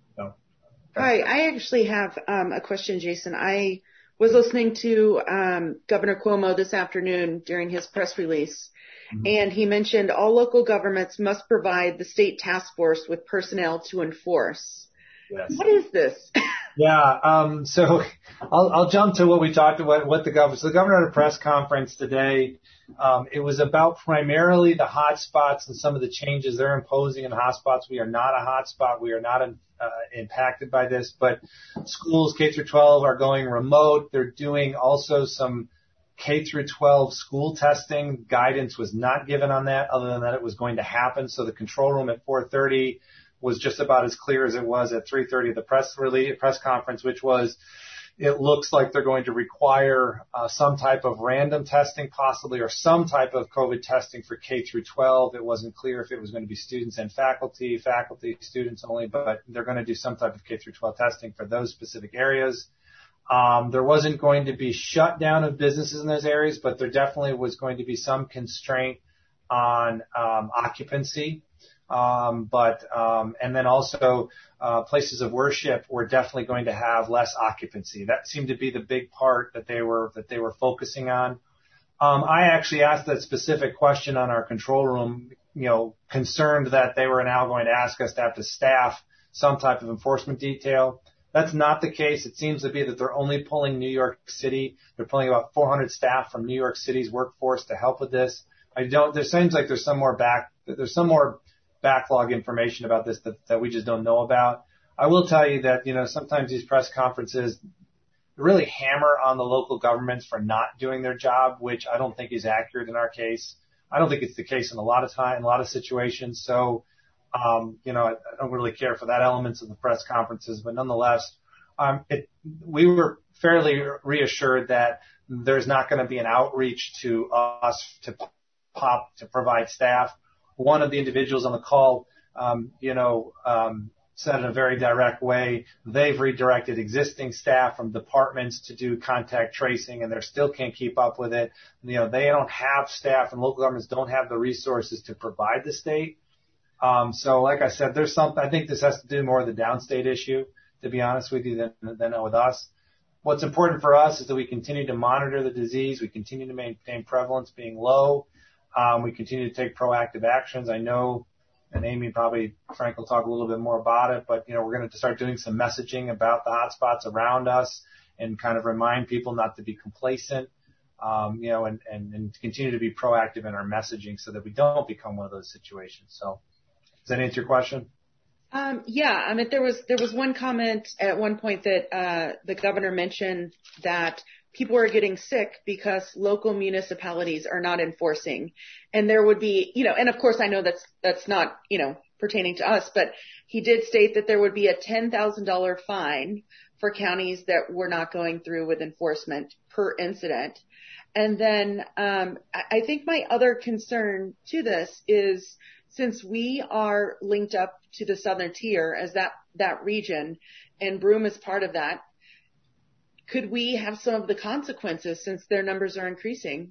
Hi, I actually have um, a question, Jason. I was listening to um, Governor Cuomo this afternoon during his press release, mm-hmm. and he mentioned all local governments must provide the state task force with personnel to enforce. Yes. What is this? Yeah, um, so I'll, I'll jump to what we talked about, what the governor, so the governor had a press conference today. Um, it was about primarily the hot spots and some of the changes they're imposing in hotspots. We are not a hotspot. We are not in, uh, impacted by this, but schools K through twelve are going remote. They're doing also some K through twelve school testing. Guidance was not given on that, other than that it was going to happen. So the control room at four thirty was just about as clear as it was at three thirty, the press release, press conference, which was, it looks like they're going to require uh, some type of random testing possibly, or some type of COVID testing for K through twelve. It wasn't clear if it was going to be students and faculty, faculty, students only, but they're going to do some type of K through twelve testing for those specific areas. Um, there wasn't going to be shutdown of businesses in those areas, but there definitely was going to be some constraint on um, occupancy. Um, but, um, and then also, uh, places of worship were definitely going to have less occupancy. That seemed to be the big part that they were, that they were focusing on. Um, I actually asked that specific question on our control room, you know, concerned that they were now going to ask us to have to staff some type of enforcement detail. That's not the case. It seems to be that they're only pulling New York City. They're pulling about four hundred staff from New York City's workforce to help with this. I don't, there seems like there's some more back, there's some more backlog information about this that, that we just don't know about. I will tell you that, you know, sometimes these press conferences really hammer on the local governments for not doing their job, which I don't think is accurate in our case. I don't think it's the case in a lot of time, in a lot of situations. So, um, you know, I, I don't really care for that elements of the press conferences, but nonetheless, um, it, we were fairly reassured that there's not going to be an outreach to us to pop, to provide staff. One of the individuals on the call, um, you know, um, said in a very direct way, they've redirected existing staff from departments to do contact tracing, and they still can't keep up with it. You know, they don't have staff, and local governments don't have the resources to provide the state. Um, so, like I said, there's something. I think this has to do more with the downstate issue, to be honest with you, than than with us. What's important for us is that we continue to monitor the disease, we continue to maintain prevalence being low. Um, we continue to take proactive actions. I know, and Amy probably, Frank will talk a little bit more about it, but, you know, we're going to start doing some messaging about the hotspots around us and kind of remind people not to be complacent, um, you know, and, and, and continue to be proactive in our messaging so that we don't become one of those situations. So does that answer your question? Um, yeah, I mean, there was there was one comment at one point that uh, the governor mentioned that people are getting sick because local municipalities are not enforcing, and there would be, you know, and of course I know that's that's not, you know, pertaining to us, but he did state that there would be a ten thousand dollars fine for counties that were not going through with enforcement per incident. And then um, I think my other concern to this is, since we are linked up to the southern tier as that, that region, and Broome is part of that, could we have some of the consequences since their numbers are increasing?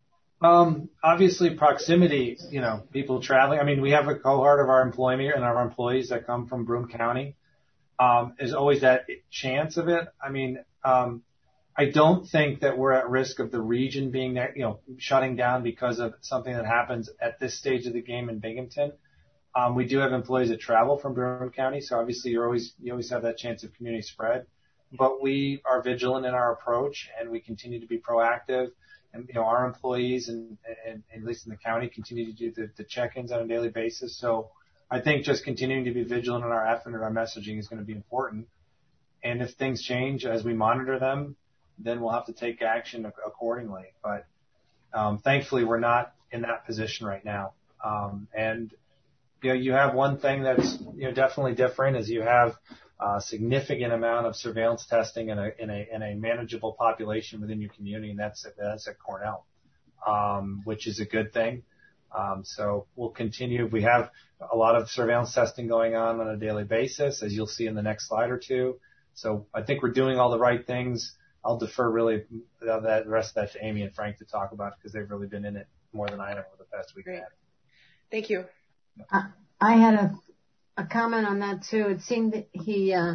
Um, obviously proximity, you know, people traveling. I mean, we have a cohort of our employee and our employees that come from Broome County. Um, there's always that chance of it. I mean, um, I don't think that we're at risk of the region being there, you know, shutting down because of something that happens at this stage of the game in Binghamton. Um, we do have employees that travel from Broome County, so obviously you're always, you always have that chance of community spread. But we are vigilant in our approach, and we continue to be proactive. And, you know, our employees, and, and, and at least in the county, continue to do the, the check-ins on a daily basis. So I think just continuing to be vigilant in our effort and our messaging is going to be important. And if things change as we monitor them, then we'll have to take action accordingly. But um, thankfully, we're not in that position right now. Um, and you know, you have one thing that's, you know, definitely different is you have a significant amount of surveillance testing in a in a in a manageable population within your community, and that's that's at Cornell, um, which is a good thing. Um, so we'll continue. We have a lot of surveillance testing going on on a daily basis, as you'll see in the next slide or two. So I think we're doing all the right things. I'll defer really that the rest of that to Amy and Frank to talk about because they've really been in it more than I have over the past week. Great. Thank you. Uh, I had a a comment on that too. It seemed that he uh,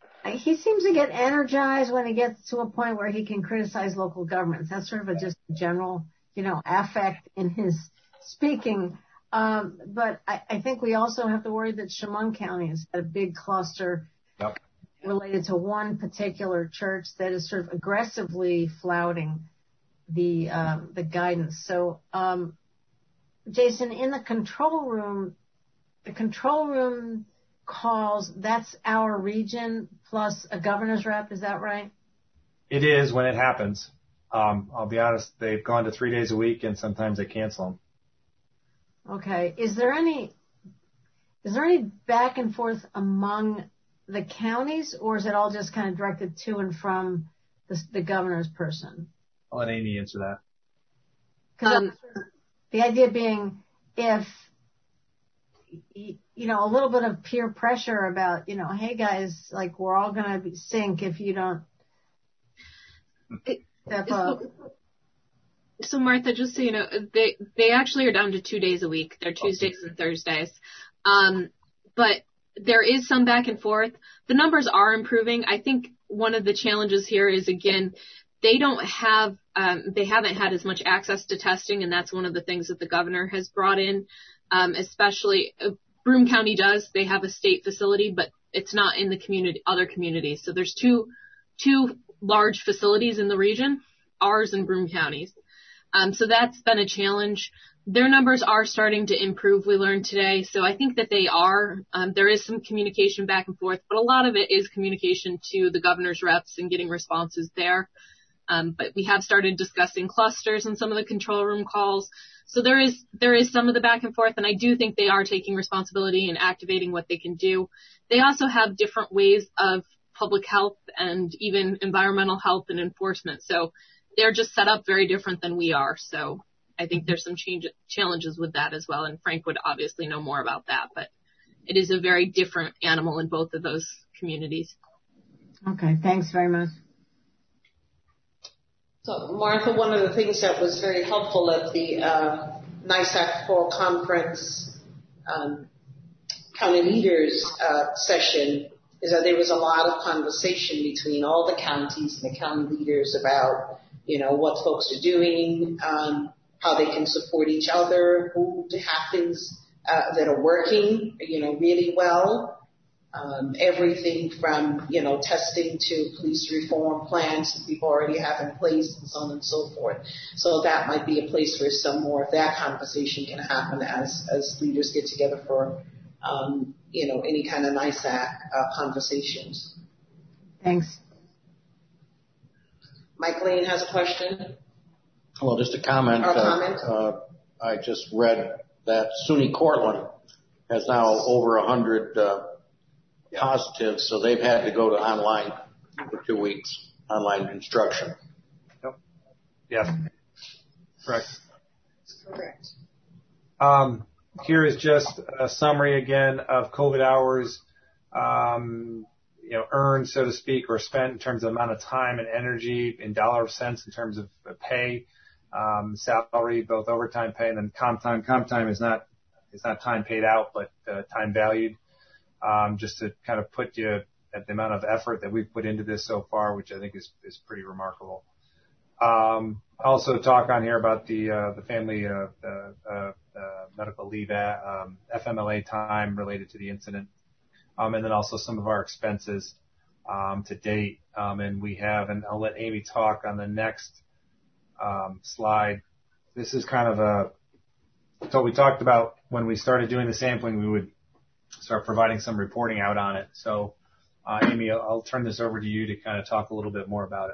he seems to get energized when he gets to a point where he can criticize local governments. That's sort of a just general, you know, affect in his speaking. Um, but I, I think we also have to worry that Chemung County has got a big cluster. Yep. Related to one particular church that is sort of aggressively flouting the um, the guidance. So, um, Jason, in the control room, the control room calls, that's our region plus a governor's rep. Is that right? It is when it happens. Um, I'll be honest, they've gone to three days a week, and sometimes they cancel them. Okay. Is there any is there any back and forth among the counties, or is it all just kind of directed to and from the, the governor's person? I'll let Amy answer that. Because um, the idea being, if you know, a little bit of peer pressure about, you know, hey guys, like we're all gonna sink if you don't step up. So Martha, just so you know, they they actually are down to two days a week. They're Tuesdays and Thursdays, um, but there is some back and forth. The numbers are improving. I think one of the challenges here is, again, they don't have, um, they haven't had as much access to testing, and that's one of the things that the governor has brought in, um, especially uh, Broome County does. They have a state facility, but it's not in the community, other communities. So there's two, two large facilities in the region, ours and Broome County's. Um, so that's been a challenge. Their numbers are starting to improve, we learned today. So I think that they are. Um, there is some communication back and forth, but a lot of it is communication to the governor's reps and getting responses there. Um, but we have started discussing clusters in some of the control room calls. So there is there is some of the back and forth, and I do think they are taking responsibility and activating what they can do. They also have different ways of public health and even environmental health and enforcement. So they're just set up very different than we are. So I think there's some change, challenges with that as well, and Frank would obviously know more about that, but it is a very different animal in both of those communities. Okay, thanks very much. So, Martha, one of the things that was very helpful at the uh, NISAC Fall Conference um, County Leaders uh, session is that there was a lot of conversation between all the counties and the county leaders about, you know, what folks are doing, um, how they can support each other, who have things uh, that are working, you know, really well. Um, everything from, you know, testing to police reform plans that people already have in place and so on and so forth. So that might be a place where some more of that conversation can happen as, as leaders get together for, um, you know, any kind of NISAC uh, conversations. Thanks. Mike Lane has a question. Well, just a comment. Or a comment. Uh, uh, I just read that SUNY Cortland has now over a hundred uh, positives, so they've had to go to online for two weeks, online instruction. Yep. Yeah. Correct. Correct. Um, here is just a summary again of COVID hours, um, you know, earned, so to speak, or spent in terms of amount of time and energy in dollar cents in terms of pay, um, salary, both overtime pay and then comp time. Comp time is not, it's not time paid out, but uh, time valued. Um, just to kind of put you at the amount of effort that we've put into this so far, which I think is, is pretty remarkable. Um, also talk on here about the, uh, the family, uh, uh, uh, medical leave, um, F M L A time related to the incident. Um, and then also some of our expenses, um, to date. Um, and we have, and I'll let Amy talk on the next, um, slide. This is kind of a, so we talked about when we started doing the sampling, we would start providing some reporting out on it. So, uh, Amy, I'll, I'll turn this over to you to kind of talk a little bit more about it.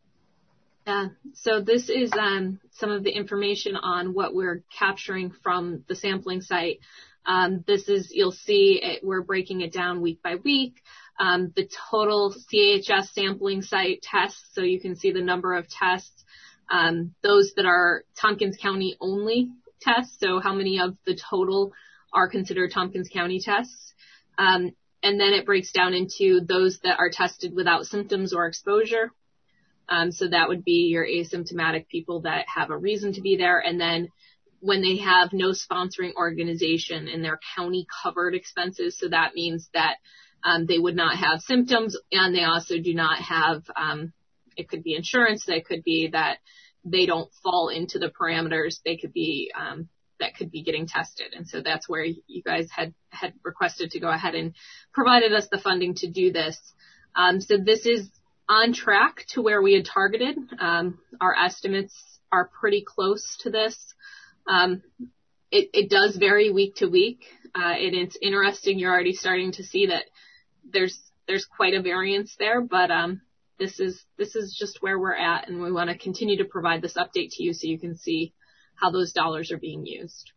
Yeah, so this is um, some of the information on what we're capturing from the sampling site. Um, this is, you'll see it, we're breaking it down week by week. Um, the total C H S sampling site tests, so you can see the number of tests, um, those that are Tompkins County only tests, so how many of the total are considered Tompkins County tests. Um, and then it breaks down into those that are tested without symptoms or exposure. Um, so that would be your asymptomatic people that have a reason to be there. And then when they have no sponsoring organization in their county covered expenses, so that means that um, they would not have symptoms, and they also do not have, um, it could be insurance, that could be that they don't fall into the parameters, they could be um, that could be getting tested. And so that's where you guys had, had requested to go ahead and provided us the funding to do this. Um, so this is on track to where we had targeted. Um, our estimates are pretty close to this. Um, it, it does vary week to week. Uh, and it's interesting. You're already starting to see that there's, there's quite a variance there, but, um, this is, this is just where we're at. And we want to continue to provide this update to you so you can see how those dollars are being used.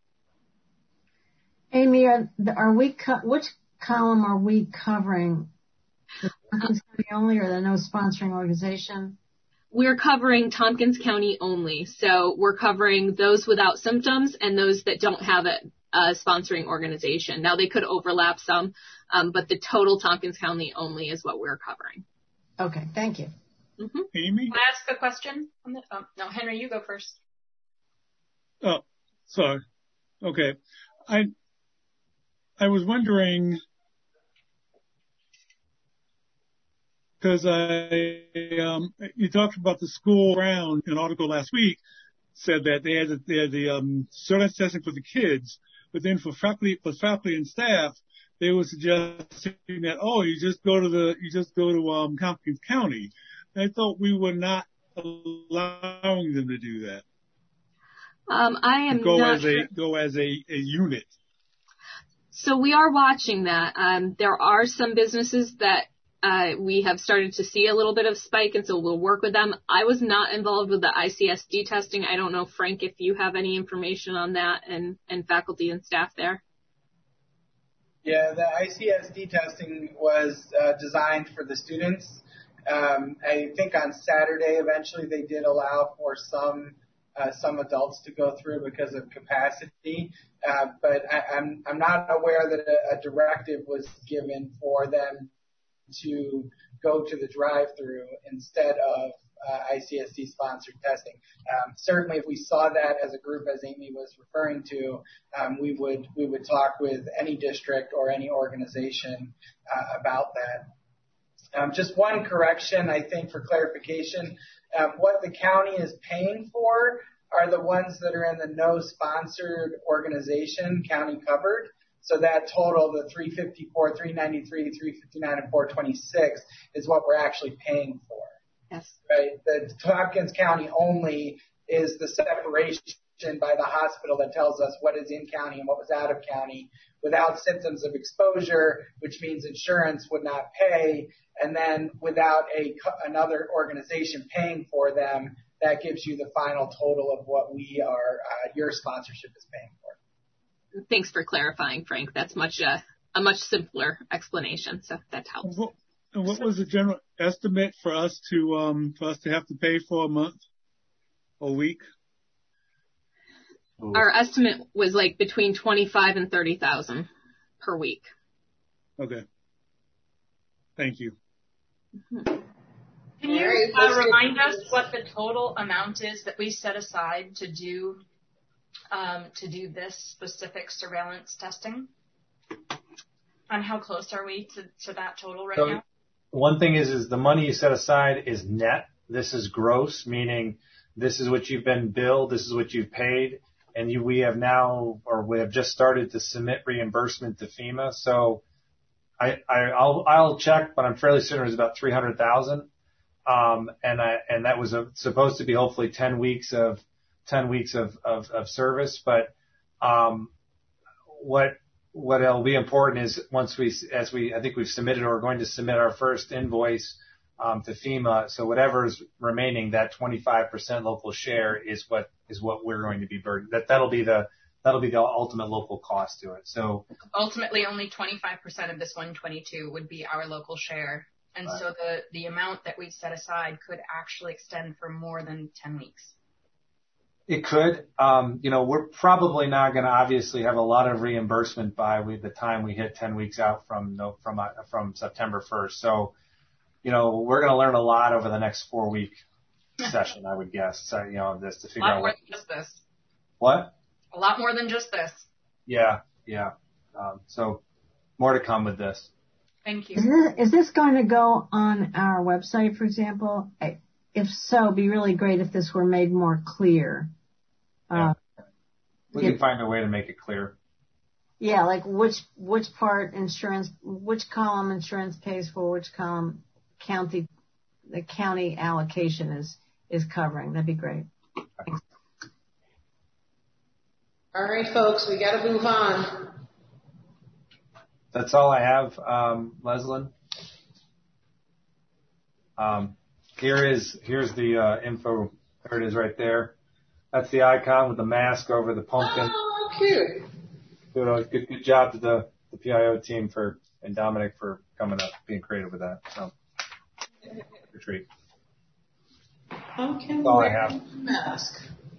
Amy, are, are we, co- which column are we covering? The Tompkins County only, or the no sponsoring organization? We're covering Tompkins County only. So we're covering those without symptoms and those that don't have a, a sponsoring organization. Now they could overlap some, um, but the total Tompkins County only is what we're covering. Okay, thank you. Mm-hmm. Amy? Can I ask a question? On the, oh, no, Henry, you go first. Oh, sorry. Okay. I, I was wondering, because I, um, you talked about the school around an article last week said that they had the, they had the, um, surveillance testing for the kids, but then for faculty, for faculty and staff, they were suggesting that, oh, you just go to the, you just go to, um, Tompkins County. And I thought we were not allowing them to do that. Um, I am go not as sure. a go as a, a unit. So we are watching that. Um, there are some businesses that uh, we have started to see a little bit of spike, and so we'll work with them. I was not involved with the I C S D testing. I don't know, Frank, if you have any information on that, and, and faculty and staff there. Yeah, the I C S D testing was uh, designed for the students. Um, I think on Saturday, eventually, they did allow for some Uh, some adults to go through because of capacity, uh, but I, I'm I'm not aware that a, a directive was given for them to go to the drive-through instead of uh, I C S D sponsored testing. Um, certainly, if we saw that as a group, as Amy was referring to, um, we would we would talk with any district or any organization uh, about that. Um, just one correction, I think, for clarification. Um, what the county is paying for are the ones that are in the no sponsored organization county covered. So that total, the three fifty-four, three ninety-three, three fifty-nine, and four twenty-six is what we're actually paying for. Yes. Right. The Tompkins County only is the separation by the hospital that tells us what is in county and what was out of county without symptoms of exposure, which means insurance would not pay. And then without a another organization paying for them, that gives you the final total of what we are, uh, your sponsorship is paying for. Thanks for clarifying, Frank. That's much uh, a much simpler explanation, so that helps. What, and what was the general estimate for us to um for us to have to pay for a month, a week? Our estimate was like between twenty-five and thirty thousand per week. Okay. Thank you. Mm-hmm. Can you uh, remind us what the total amount is that we set aside to do um, to do this specific surveillance testing? And how close are we to, to that total right so now? One thing is, is the money you set aside is net. This is gross, meaning this is what you've been billed, this is what you've paid, and you, we have now, or we have just started to submit reimbursement to FEMA. So I, I, I'll, I'll check, but I'm fairly certain it was about three hundred thousand. Um, and I, and that was a, supposed to be hopefully ten weeks of, ten weeks of, of, of service. But, um, what, what'll be important is once we, as we, I think we've submitted or we're going to submit our first invoice, um, to FEMA. So whatever's remaining, that twenty-five percent local share is what, is what we're going to be burdened. That, that'll be the, that'll be the ultimate local cost to it. So ultimately only twenty-five percent of this one twenty-two would be our local share. And right. So the, the amount that we've set aside could actually extend for more than ten weeks. It could. Um, you know, we're probably not going to obviously have a lot of reimbursement by we, the time we hit ten weeks out from no, from uh, from September first. So, you know, we're going to learn a lot over the next four week session, I would guess. So, you know, this to figure out what. A lot more what, than just this. What? A lot more than just this. Yeah, yeah. Um, so more to come with this. Thank you. Is this, is this going to go on our website, for example? If so, it'd be really great if this were made more clear. Yeah. Uh, we it, can find a way to make it clear. Yeah, like which which part insurance, which column insurance pays for, which column county the county allocation is is covering. That'd be great. Thanks. All right, folks, we got to move on. That's all I have, um, Leslyn. Um, here is here's the uh, info. There it is, right there. That's the icon with the mask over the pumpkin. Oh, cute. Good, good, good job to the, the P I O team for and Dominic for coming up, being creative with that. So, retreat. How can That's all we I have. mask?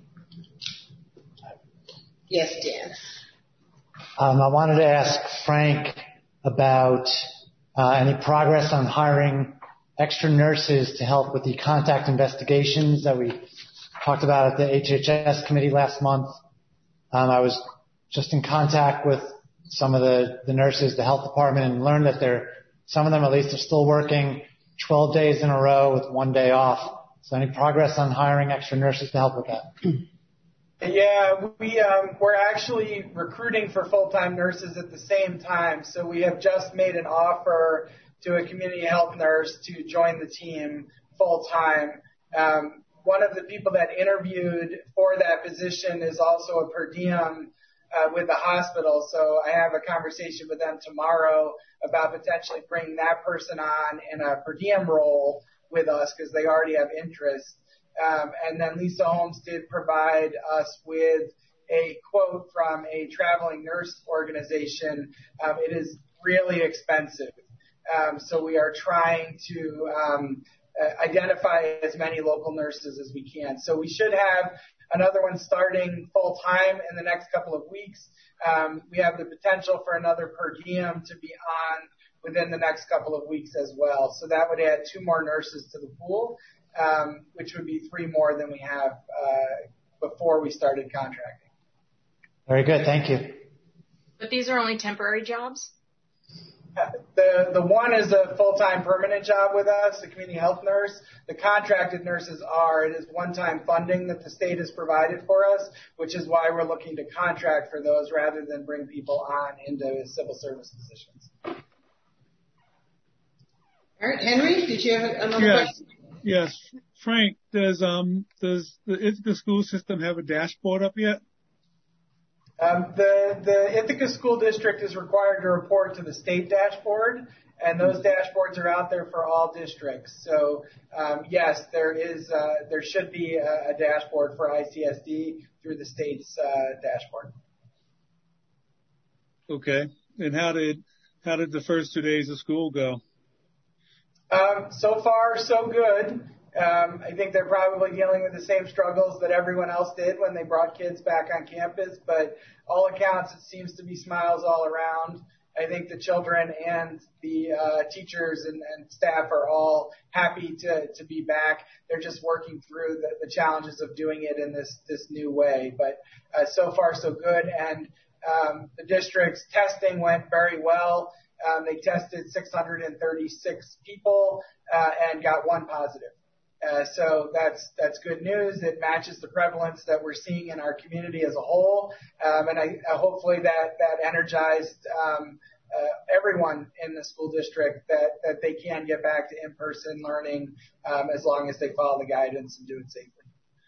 Yes, Dan. Um, I wanted to ask Frank about uh, any progress on hiring extra nurses to help with the contact investigations that we talked about at the H H S committee last month. Um, I was just in contact with some of the, the nurses, the health department, and learned that they're, some of them at least are still working twelve days in a row with one day off. So any progress on hiring extra nurses to help with that? Yeah, we, um, we're actually recruiting for full-time nurses at the same time. So we have just made an offer to a community health nurse to join the team full-time. Um, one of the people that interviewed for that position is also a per diem uh, with the hospital. So I have a conversation with them tomorrow about potentially bringing that person on in a per diem role with us because they already have interest. Um, and then Lisa Holmes did provide us with a quote from a traveling nurse organization. Um, it is really expensive. Um, so we are trying to um, uh, identify as many local nurses as we can. So we should have another one starting full time in the next couple of weeks. Um, we have the potential for another per diem to be on within the next couple of weeks as well. So that would add two more nurses to the pool. Um, which would be three more than we have uh, before we started contracting. Very good. Thank you. But these are only temporary jobs? The the one is a full-time permanent job with us, a community health nurse. The contracted nurses are. It is one-time funding that the state has provided for us, which is why we're looking to contract for those rather than bring people on into civil service positions. All right, Henry, did you have another yes. question? Yes, Frank. Does um does the Ithaca school system have a dashboard up yet? Um, the, the Ithaca School District is required to report to the state dashboard, and those dashboards are out there for all districts. So, um, yes, there is, uh, there should be a, a dashboard for I C S D through the state's uh, dashboard. Okay. And how did how did the first two days of school go? Um, so far, so good. Um, I think they're probably dealing with the same struggles that everyone else did when they brought kids back on campus, but all accounts, it seems to be smiles all around. I think the children and the uh, teachers and, and staff are all happy to, to be back. They're just working through the, the challenges of doing it in this, this new way. But uh, so far, so good. And um, the district's testing went very well. Um, they tested six hundred thirty-six people uh, and got one positive. Uh, so that's that's good news. It matches the prevalence that we're seeing in our community as a whole, um, and I, uh, hopefully that that energized um, uh, everyone in the school district that that they can get back to in-person learning um, as long as they follow the guidance and do it safely.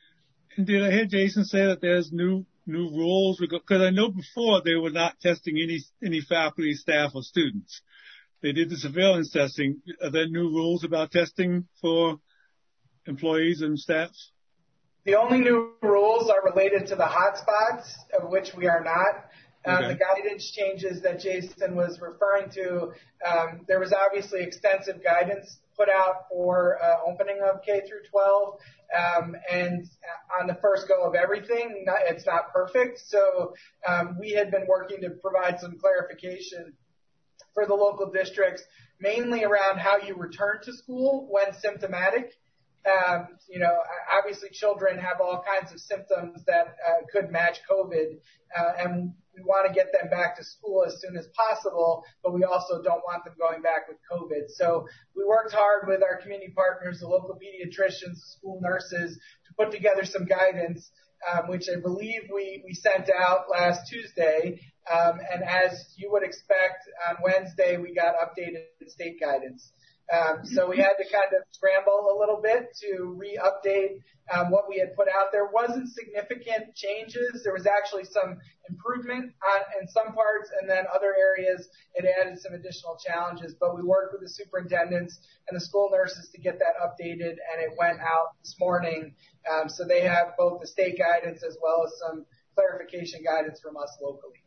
And did I hear Jason say that there's new new rules? Because I know before they were not testing any any faculty, staff, or students. They did the surveillance testing. Are there new rules about testing for employees and staff? The only new rules are related to the hotspots, of which we are not. Um, okay. The guidance changes that Jason was referring to, um, there was obviously extensive guidance put out for uh, opening of K through twelve, um, and on the first go of everything, not, it's not perfect. So um, we had been working to provide some clarification for the local districts, mainly around how you return to school when symptomatic. Um, you know, obviously children have all kinds of symptoms that uh, could match COVID, uh, and we want to get them back to school as soon as possible, but we also don't want them going back with COVID. So we worked hard with our community partners, the local pediatricians, school nurses, to put together some guidance, um, which I believe we, we sent out last Tuesday. Um, and as you would expect, on Wednesday, we got updated state guidance. Um, so we had to kind of scramble a little bit to re-update um, what we had put out there. Wasn't significant changes. There was actually some improvement on, in some parts, and then other areas it added some additional challenges. But we worked with the superintendents and the school nurses to get that updated, and it went out this morning. Um, so they have both the state guidance as well as some clarification guidance from us locally.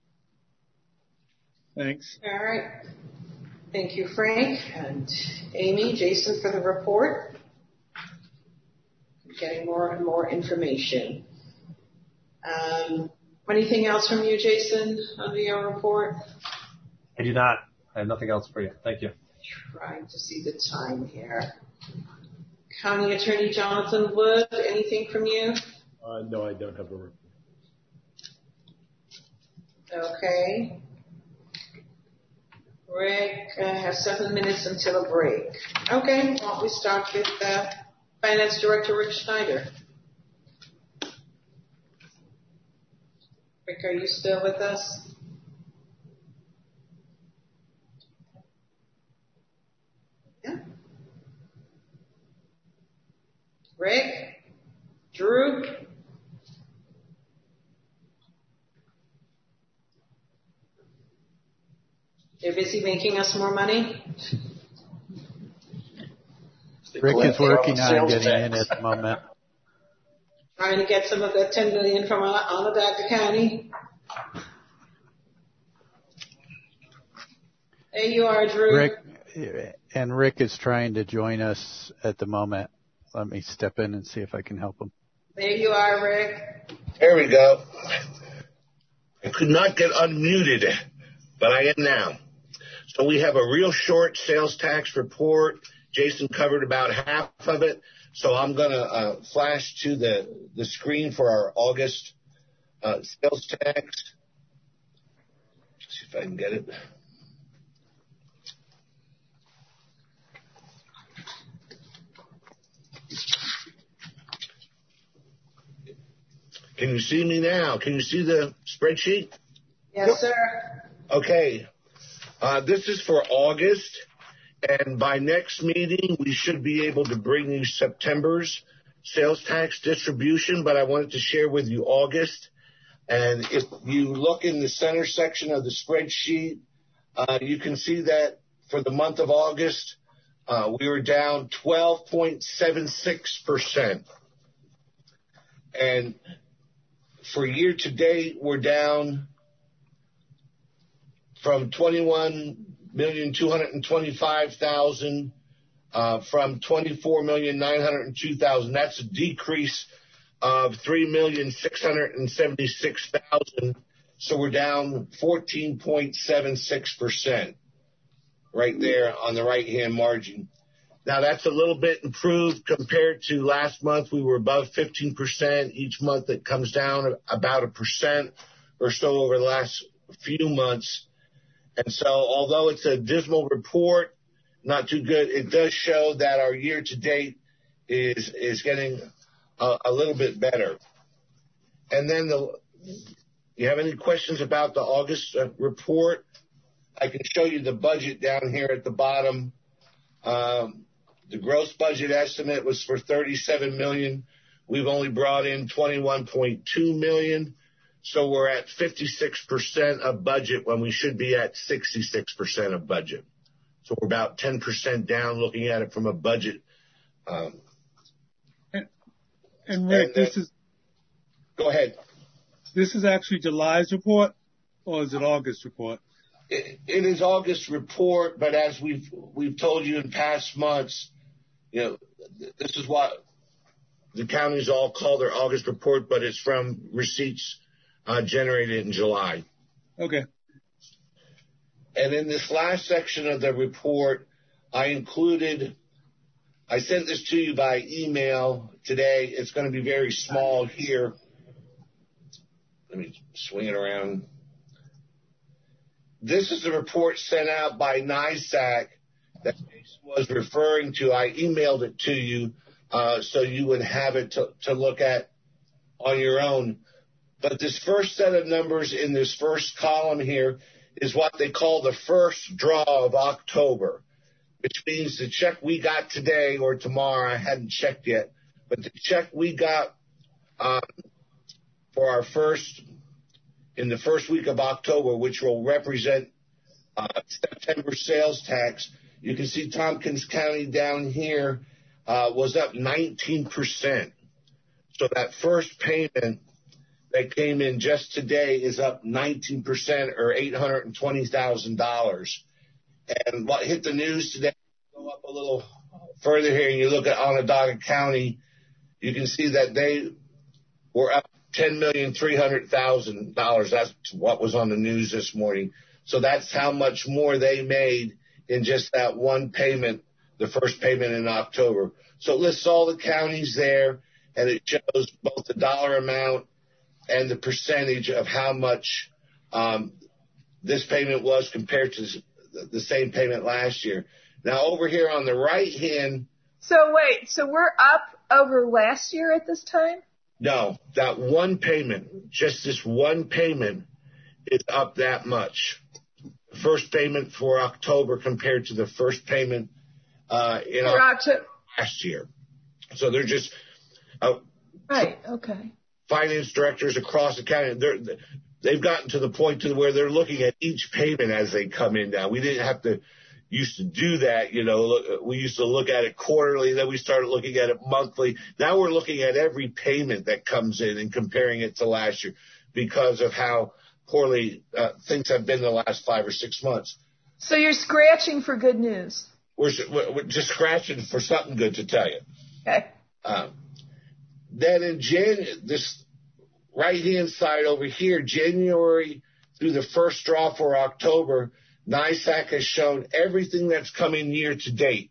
Thanks. All right. Thank you, Frank and Amy, Jason, for the report. Getting more and more information. Um, anything else from you, Jason, on your report? I do not. I have nothing else for you. Thank you. Trying to see the time here. County Attorney Jonathan Wood, anything from you? Uh, no, I don't have a report. Okay. Rick uh, has seven minutes until a break. Okay, well, we start with uh, Finance Director Rick Schneider. Rick, are you still with us? Yeah. Rick? Drew? They're busy making us more money? Rick is working on getting in at the moment. Trying to get some of that ten million dollars from Onondaga County. There you are, Drew. Rick, and Rick is trying to join us at the moment. Let me step in and see if I can help him. There you are, Rick. There we go. I could not get unmuted, but I am now. So we have a real short sales tax report. Jason covered about half of it. So I'm going to uh, flash to the, the screen for our August uh, sales tax. Let's see if I can get it. Can you see me now? Can you see the spreadsheet? Yes, sir. Okay. Uh, this is for August, and by next meeting, we should be able to bring you September's sales tax distribution, but I wanted to share with you August. And if you look in the center section of the spreadsheet, uh, you can see that for the month of August, uh, we were down twelve point seven six percent. And for year to date, we're down from twenty-one million two hundred twenty-five thousand uh, from twenty-four million nine hundred two thousand. That's a decrease of three million six hundred seventy-six thousand. So we're down fourteen point seven six percent right there on the right-hand margin. Now, that's a little bit improved compared to last month. We were above fifteen percent. Each month it comes down about a percent or so over the last few months. And so although it's a dismal report, not too good, it does show that our year-to-date is is getting a, a little bit better. And then the, you have any questions about the August uh, report? I can show you the budget down here at the bottom. Um, the gross budget estimate was for thirty-seven million dollars. We've only brought in twenty-one point two million dollars. So we're at fifty-six percent of budget when we should be at sixty-six percent of budget. So we're about ten percent down looking at it from a budget. Um, and, and Rick, and, uh, this is... Go ahead. This is actually July's report, or is it August report? It, it is August report, but as we've we've told you in past months, you know, this is what the counties all call their August report, but it's from receipts uh, generated in July. Okay. And in this last section of the report, I included, I sent this to you by email today. It's going to be very small here. Let me swing it around. This is a report sent out by NYSAC that Jason was referring to. I emailed it to you uh, so you would have it to, to look at on your own. But this first set of numbers in this first column here is what they call the first draw of October, which means the check we got today or tomorrow, I hadn't checked yet, but the check we got um, for our first, in the first week of October, which will represent uh, September sales tax, you can see Tompkins County down here uh, was up nineteen percent. So that first payment that came in just today is up nineteen percent or eight hundred twenty thousand dollars. And what hit the news today, go up a little further here and you look at Onondaga County, you can see that they were up ten million three hundred thousand dollars. That's what was on the news this morning. So that's how much more they made in just that one payment, the first payment in October. So it lists all the counties there, and it shows both the dollar amount and the percentage of how much um, this payment was compared to the same payment last year. Now, over here on the right hand. So wait, so we're up over last year at this time? No, that one payment, just this one payment is up that much. First payment for October compared to the first payment uh, in October last year. So they're just uh, right. Okay. Finance directors across the county. They're, they've gotten to the point to where they're looking at each payment as they come in now. We didn't have to used to do that. You know, look, we used to look at it quarterly. Then we started looking at it monthly. Now we're looking at every payment that comes in and comparing it to last year because of how poorly uh, things have been the last five or six months. So you're scratching for good news. We're, we're just scratching for something good to tell you. Okay. Um, then in Jan, this right-hand side over here, January through the first draw for October, NYSAC has shown everything that's coming year to date,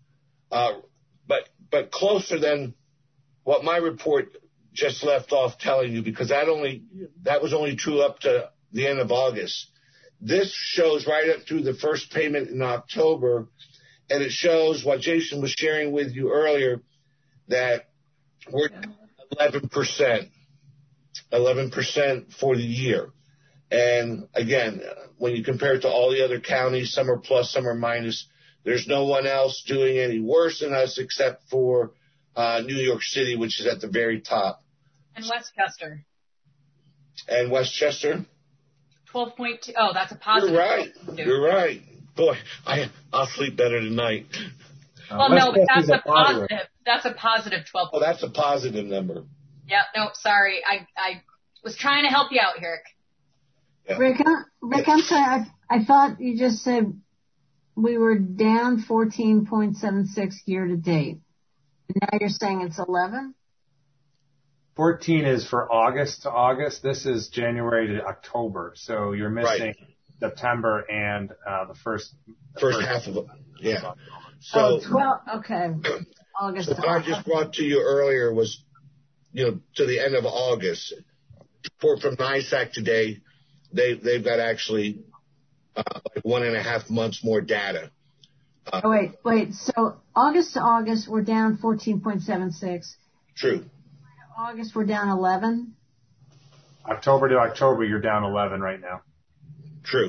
uh, but but closer than what my report just left off telling you, because that only that was only true up to the end of August. This shows right up through the first payment in October, and it shows what Jason was sharing with you earlier, that we're eleven percent. eleven percent for the year. And again, when you compare it to all the other counties, some are plus, some are minus. There's no one else doing any worse than us except for uh, New York City, which is at the very top. And Westchester. And Westchester? twelve point two. Oh, that's a positive. You're right. You're right. Boy, I, I'll sleep better tonight. Well, no, but that's a positive. That's a positive twelve. Oh, that's a positive number. Yeah, no, sorry. I I was trying to help you out, Herrick. Yeah. Rick, I'm, Rick, I'm sorry. I, I thought you just said we were down fourteen point seven six year to date. Now you're saying it's eleven? fourteen is for August to August. This is January to October. So you're missing right. September and uh, the first first, first half of it. Yeah. So, oh, twelve. Okay. August. So what I just brought to you earlier was, you know, to the end of August. Report from NYSAC today. They they've got actually uh, like one and a half months more data. Uh, oh, wait, wait. So August to August, we're down fourteen point seven six. True. August, we're down eleven. October to October, you're down eleven right now. True.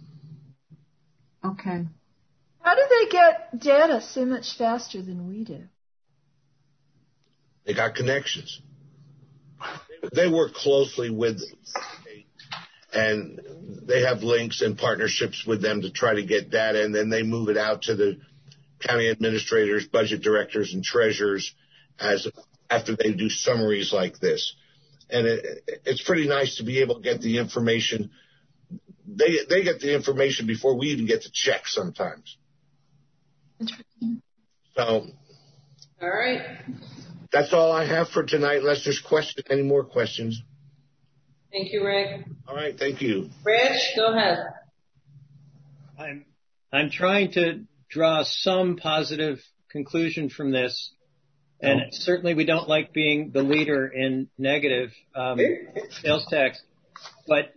Okay. How do they get data so much faster than we do? They got connections. They work closely with the state, and they have links and partnerships with them to try to get data, and then they move it out to the county administrators, budget directors, and treasurers as after they do summaries like this. And it, it's pretty nice to be able to get the information. They they get the information before we even get to check sometimes. Interesting. So, all right. That's all I have for tonight, unless there's question, any more questions. Thank you, Rick. All right, thank you. Rich, go ahead. I'm I'm trying to draw some positive conclusion from this, and oh. certainly we don't like being the leader in negative um, sales tax. But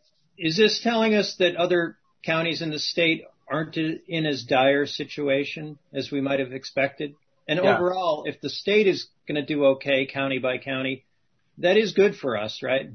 is this telling us that other counties in the state aren't in as dire a situation as we might have expected? And yeah. overall, if the state is going to do okay county by county, that is good for us, right?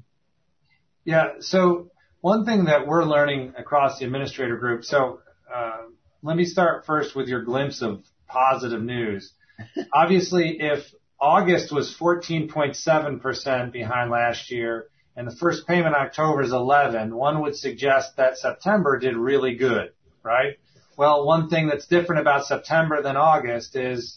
Yeah. So one thing that we're learning across the administrator group. So uh, let me start first with your glimpse of positive news. Obviously, if August was fourteen point seven percent behind last year and the first payment in October is eleven, one would suggest that September did really good, right? Well, one thing that's different about September than August is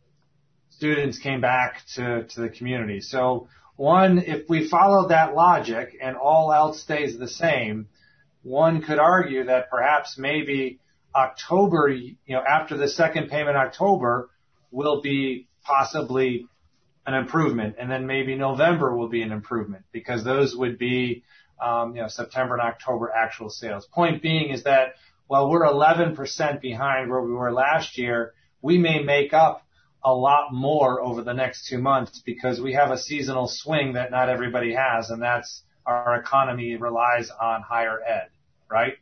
students came back to, to the community. So one, if we follow that logic and all else stays the same, one could argue that perhaps maybe October, you know, after the second payment in October will be possibly an improvement, and then maybe November will be an improvement because those would be, um, you know, September and October actual sales. Point being is that while we're eleven percent behind where we were last year, we may make up a lot more over the next two months because we have a seasonal swing that not everybody has, and that's our economy relies on higher ed, right?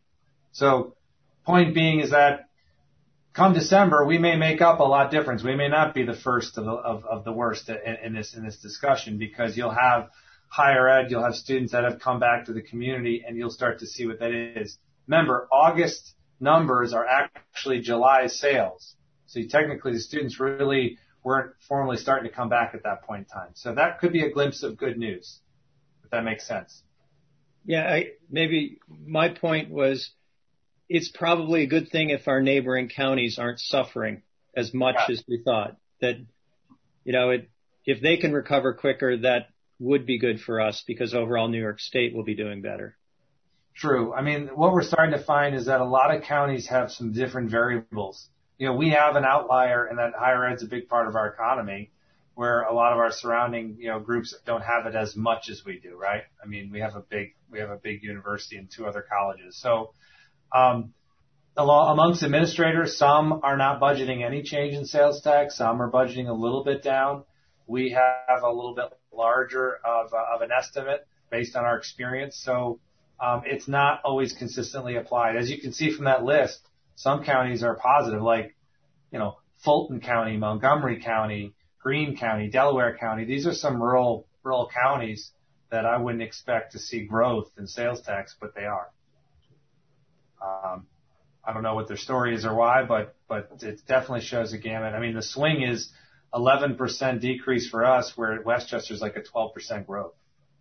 So point being is that come December, we may make up a lot difference. We may not be the first of the, of, of the worst in, in this in this discussion because you'll have higher ed, you'll have students that have come back to the community, and you'll start to see what that is. Remember, August numbers are actually July's sales. So technically the students really weren't formally starting to come back at that point in time. So that could be a glimpse of good news, if that makes sense. Yeah, I, maybe my point was it's probably a good thing if our neighboring counties aren't suffering as much yeah. as we thought. That, you know, it, if they can recover quicker, that would be good for us because overall New York State will be doing better. True. I mean, what we're starting to find is that a lot of counties have some different variables. You know, we have an outlier in that higher ed's a big part of our economy where a lot of our surrounding, you know, groups don't have it as much as we do, right? I mean, we have a big, we have a big university and two other colleges. So, um, amongst administrators, some are not budgeting any change in sales tax. Some are budgeting a little bit down. We have a little bit larger of, uh, of an estimate based on our experience. So, um, it's not always consistently applied. As you can see from that list, some counties are positive, like, you know, Fulton County, Montgomery County, Greene County, Delaware County. These are some rural, rural counties that I wouldn't expect to see growth in sales tax, but they are. Um, I don't know what their story is or why, but but it definitely shows a gamut. I mean, the swing is eleven percent decrease for us, where at Westchester is like a twelve percent growth.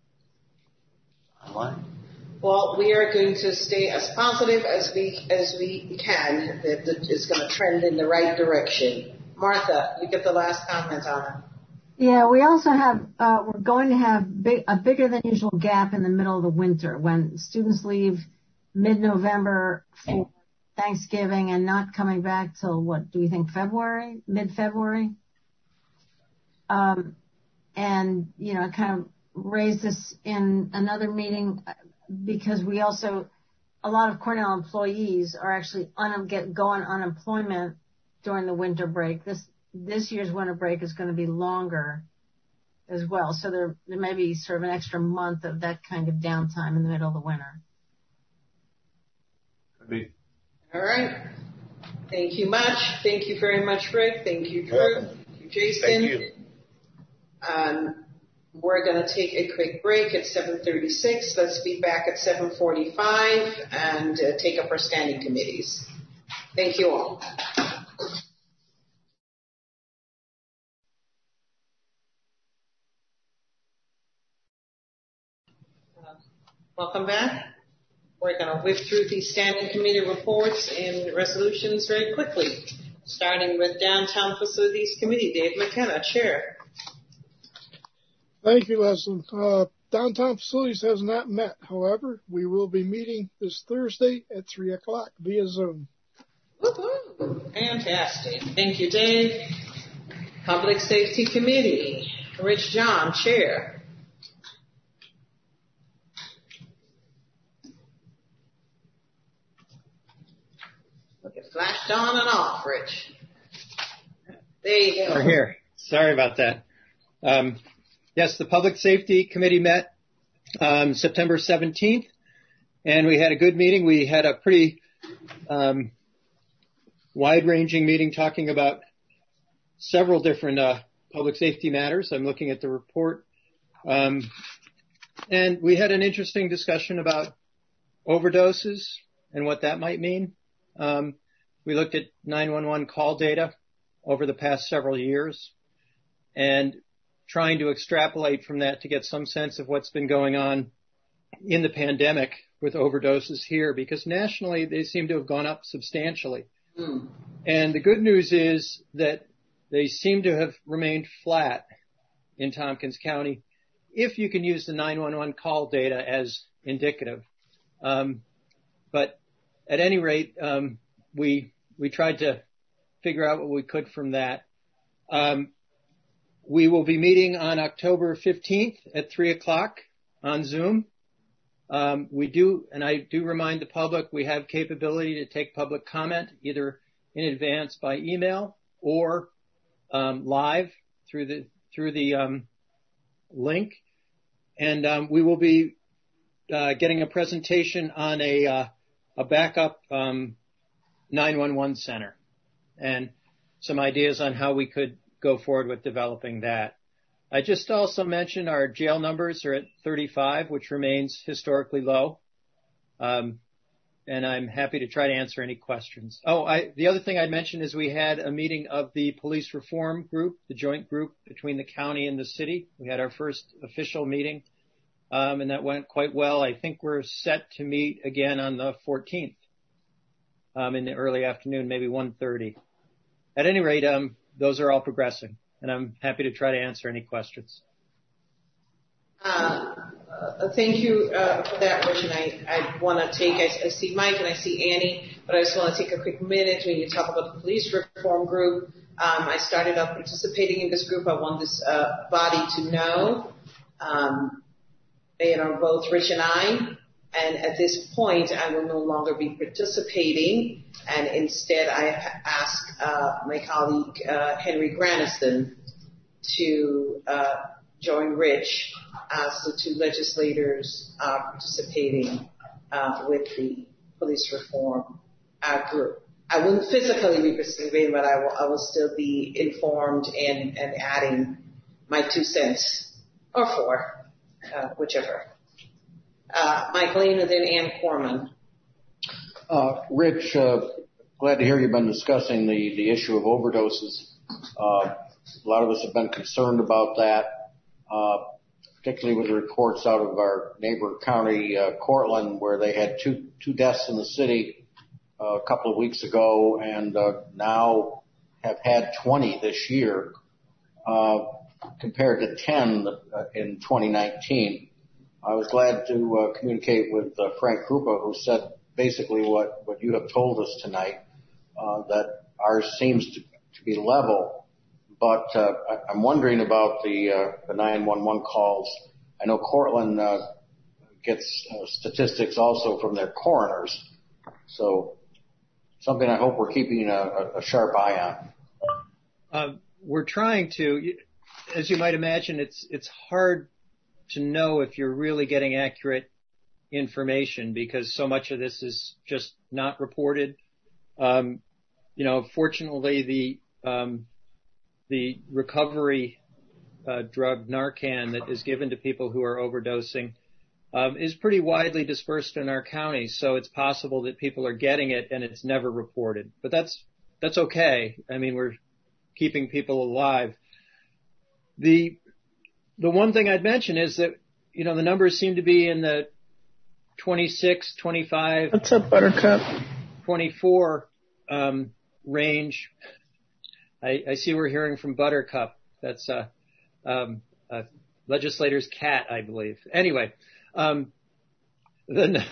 Well, we are going to stay as positive as we as we can. That it's going to trend in the right direction. Martha, you get the last comment on it. Yeah, we also have, uh, we're going to have big, a bigger than usual gap in the middle of the winter when students leave mid-November for Thanksgiving and not coming back till, what, do we think February, mid-February? Um, and, you know, kind of raise this in another meeting because we also, a lot of Cornell employees are actually un- get, go on unemployment during the winter break. This this year's winter break is going to be longer as well. So there, there may be sort of an extra month of that kind of downtime in the middle of the winter. Could be. All right. Thank you much. Thank you very much, Rick. Thank you, Drew. Thank you, Jason. Thank you. Um, we're going to take a quick break at seven thirty-six. Let's be back at seven forty-five and uh, take up our standing committees. Thank you all. Welcome back. We're going to whip through these standing committee reports and resolutions very quickly, starting with Downtown Facilities Committee. Dave McKenna, Chair. Thank you, Leslie. Uh, Downtown Facilities has not met. However, we will be meeting this Thursday at three o'clock via Zoom. Woohoo! Fantastic. Thank you, Dave. Public Safety Committee. Rich John, Chair. Look, it flashed on and off, Rich. There you go. We're here. Sorry about that. Um, yes, the Public Safety Committee met um, September seventeenth, and we had a good meeting. We had a pretty um, wide-ranging meeting talking about several different uh, public safety matters. I'm looking at the report. Um, and we had an interesting discussion about overdoses and what that might mean. Um, we looked at nine one one call data over the past several years and trying to extrapolate from that to get some sense of what's been going on in the pandemic with overdoses here, because nationally they seem to have gone up substantially. Mm. And the good news is that they seem to have remained flat in Tompkins County if you can use the nine one one call data as indicative. Um, but at any rate, um, we we tried to figure out what we could from that. Um, we will be meeting on October fifteenth at three o'clock on Zoom. Um, we do, and I do remind the public, we have capability to take public comment either in advance by email or um, live through the through the um, link. And um, we will be uh, getting a presentation on a uh, a backup um, nine one one center and some ideas on how we could go forward with developing that. I just also mentioned our jail numbers are at thirty-five, which remains historically low. Um, and I'm happy to try to answer any questions. Oh, I, the other thing I'd mention is we had a meeting of the police reform group, the joint group between the county and the city. We had our first official meeting, um, and that went quite well. I think we're set to meet again on the fourteenth um, in the early afternoon, maybe one thirty. At any rate, um, those are all progressing, and I'm happy to try to answer any questions. Uh, uh, thank you uh, for that, Rich. And I, I want to take, I, I see Mike and I see Annie, but I just want to take a quick minute when you talk about the police reform group. Um, I started out participating in this group. I want this uh, body to know, um, you know, both Rich and I. And at this point, I will no longer be participating, and instead I ask uh, my colleague uh, Henry Graniston to uh, join Rich as the two legislators uh, participating uh, with the police reform uh, group. I wouldn't physically be participating, but I will, I will still be informed and, and adding my two cents, or four. uh, whichever. Uh, Mike Lane and then Ann Corman. Uh, Rich, uh, glad to hear you've been discussing the, the issue of overdoses. Uh, a lot of us have been concerned about that, uh, particularly with the reports out of our neighbor county, uh, Cortland, where they had two, two deaths in the city uh, a couple of weeks ago and uh, now have had twenty this year, uh, compared to ten in twenty nineteen. I was glad to uh, communicate with uh, Frank Krupa, who said basically what, what you have told us tonight, uh, that ours seems to, to be level. But uh, I, I'm wondering about the, uh, the nine one one calls. I know Cortland uh, gets uh, statistics also from their coroners. So something I hope we're keeping a, a sharp eye on. Uh, we're trying to, as you might imagine, it's it's hard to know if you're really getting accurate information because so much of this is just not reported. Um, you know, fortunately, the um, the recovery uh, drug Narcan that is given to people who are overdosing um, is pretty widely dispersed in our county. So it's possible that people are getting it and it's never reported. But that's that's okay. I mean, we're keeping people alive. The the one thing I'd mention is that, you know, the numbers seem to be in the twenty-six, twenty-five, What's up, Buttercup? twenty-four um, range. I, I see we're hearing from Buttercup. That's a, um, a legislator's cat, I believe. Anyway, um, the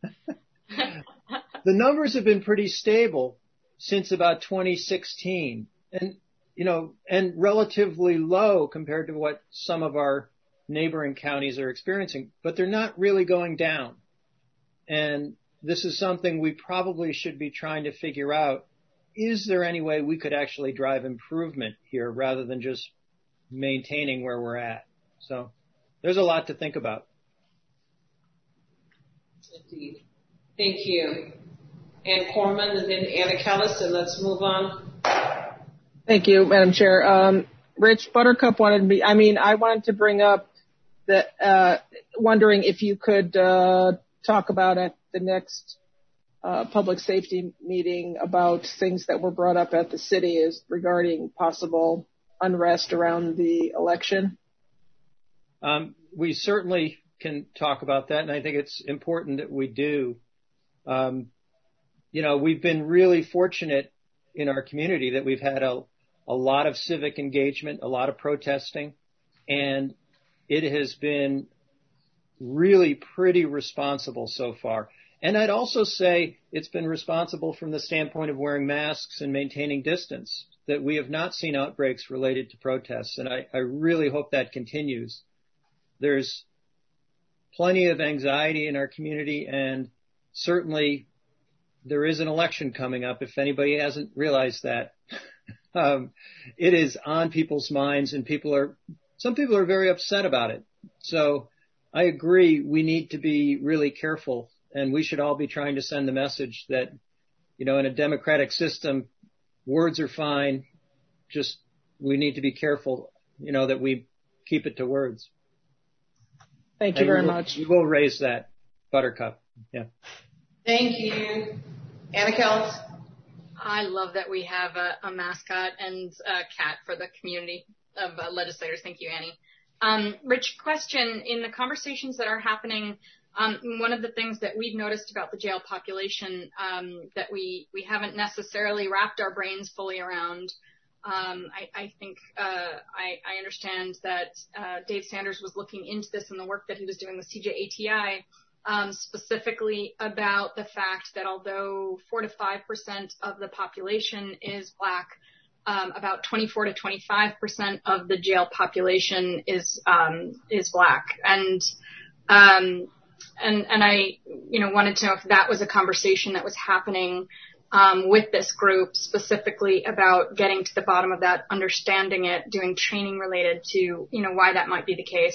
the numbers have been pretty stable since about twenty sixteen, and you know, and relatively low compared to what some of our neighboring counties are experiencing, but they're not really going down. And this is something we probably should be trying to figure out. Is there any way we could actually drive improvement here rather than just maintaining where we're at? So there's a lot to think about. Indeed. Thank you. Ann Corman and then Anna Kellis, and let's move on. Thank you, Madam Chair. Um, Rich, Buttercup wanted me, I mean, I wanted to bring up that, uh, wondering if you could, uh, talk about at the next, uh, public safety meeting about things that were brought up at the city is regarding possible unrest around the election. Um, we certainly can talk about that, and I think it's important that we do. Um, you know, we've been really fortunate in our community that we've had a, a lot of civic engagement, a lot of protesting, and it has been really pretty responsible so far. And I'd also say it's been responsible from the standpoint of wearing masks and maintaining distance, that we have not seen outbreaks related to protests, and I, I really hope that continues. There's plenty of anxiety in our community, and certainly there is an election coming up, if anybody hasn't realized that. um, it is on people's minds, and people are, some people are very upset about it. So I agree we need to be really careful, and we should all be trying to send the message that, you know, in a democratic system, words are fine, just we need to be careful, you know, that we keep it to words. Thank you and very we will, much. We will raise that, Buttercup. Yeah. Thank you. Anna Kellis. I love that we have a, a mascot and a cat for the community of uh, legislators. Thank you, Annie. Um, Rich, question, in the conversations that are happening, um, one of the things that we've noticed about the jail population um, that we, we haven't necessarily wrapped our brains fully around, um, I, I think uh, I, I understand that uh, Dave Sanders was looking into this in the work that he was doing with C J A T I, Um, specifically about the fact that although four to five percent of the population is black, um, about twenty-four to twenty-five percent of the jail population is um, is black, and um, and and I you know wanted to know if that was a conversation that was happening um, with this group, specifically about getting to the bottom of that, understanding it, doing training related to you know why that might be the case.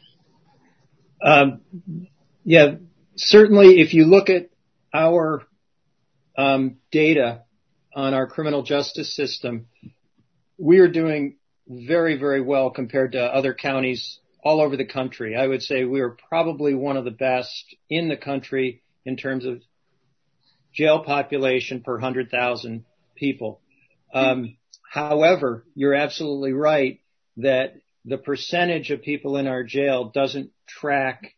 Um. Yeah, certainly if you look at our um, data on our criminal justice system, we are doing very, very well compared to other counties all over the country. I would say we are probably one of the best in the country in terms of jail population per one hundred thousand people. Um, however, you're absolutely right that the percentage of people in our jail doesn't track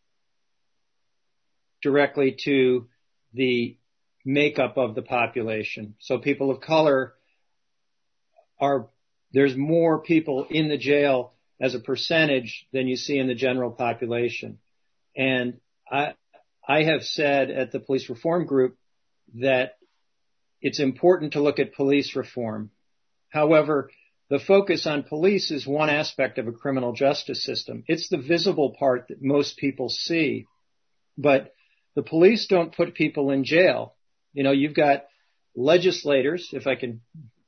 directly to the makeup of the population. So people of color are, there's more people in the jail as a percentage than you see in the general population. And I, I have said at the police reform group that it's important to look at police reform. However, the focus on police is one aspect of a criminal justice system. It's the visible part that most people see. But the police don't put people in jail. You know, you've got legislators, if I can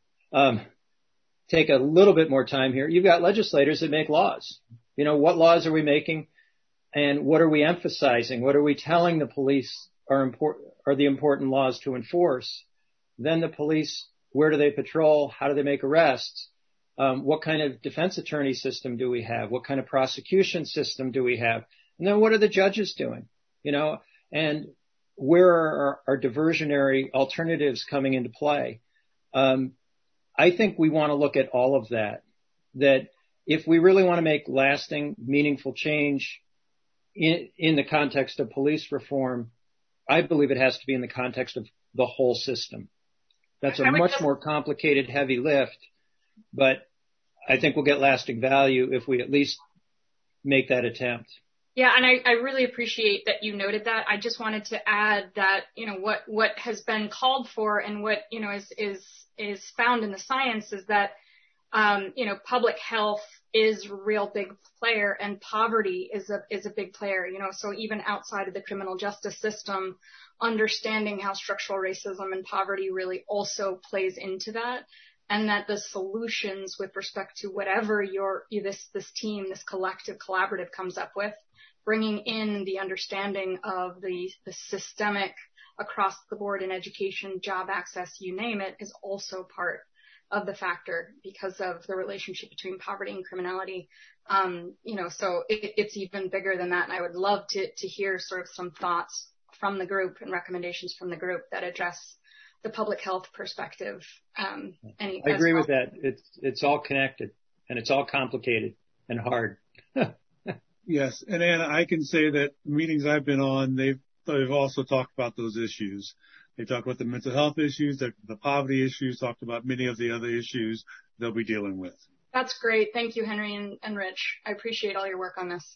um, take a little bit more time here, you've got legislators that make laws. You know, what laws are we making and what are we emphasizing? What are we telling the police are important, are the important laws to enforce? Then the police, where do they patrol? How do they make arrests? Um, what kind of defense attorney system do we have? What kind of prosecution system do we have? And then what are the judges doing? You know, and where are our, our diversionary alternatives coming into play? Um, I think we want to look at all of that, that if we really want to make lasting, meaningful change in, in the context of police reform, I believe it has to be in the context of the whole system. That's a much more complicated, heavy lift, but I think we'll get lasting value if we at least make that attempt. Yeah, and I, I really appreciate that you noted that. I just wanted to add that, you know, what, what has been called for and what, you know, is, is, is found in the science is that, um, you know, public health is a real big player and poverty is a, is a big player, you know, so even outside of the criminal justice system, understanding how structural racism and poverty really also plays into that. And that the solutions with respect to whatever your, this, this team, this collective collaborative comes up with, bringing in the understanding of the, the systemic across the board in education, job access, you name it, is also part of the factor because of the relationship between poverty and criminality. Um, you know, so it, it's even bigger than that. And I would love to, to hear sort of some thoughts from the group and recommendations from the group that address the public health perspective. Um, any, I agree well. with that. It's, it's all connected and it's all complicated and hard. Yes. And Anna, I can say that meetings I've been on, they've, they've also talked about those issues. They talked about the mental health issues, the, the poverty issues, talked about many of the other issues they'll be dealing with. That's great. Thank you, Henry and, and Rich. I appreciate all your work on this.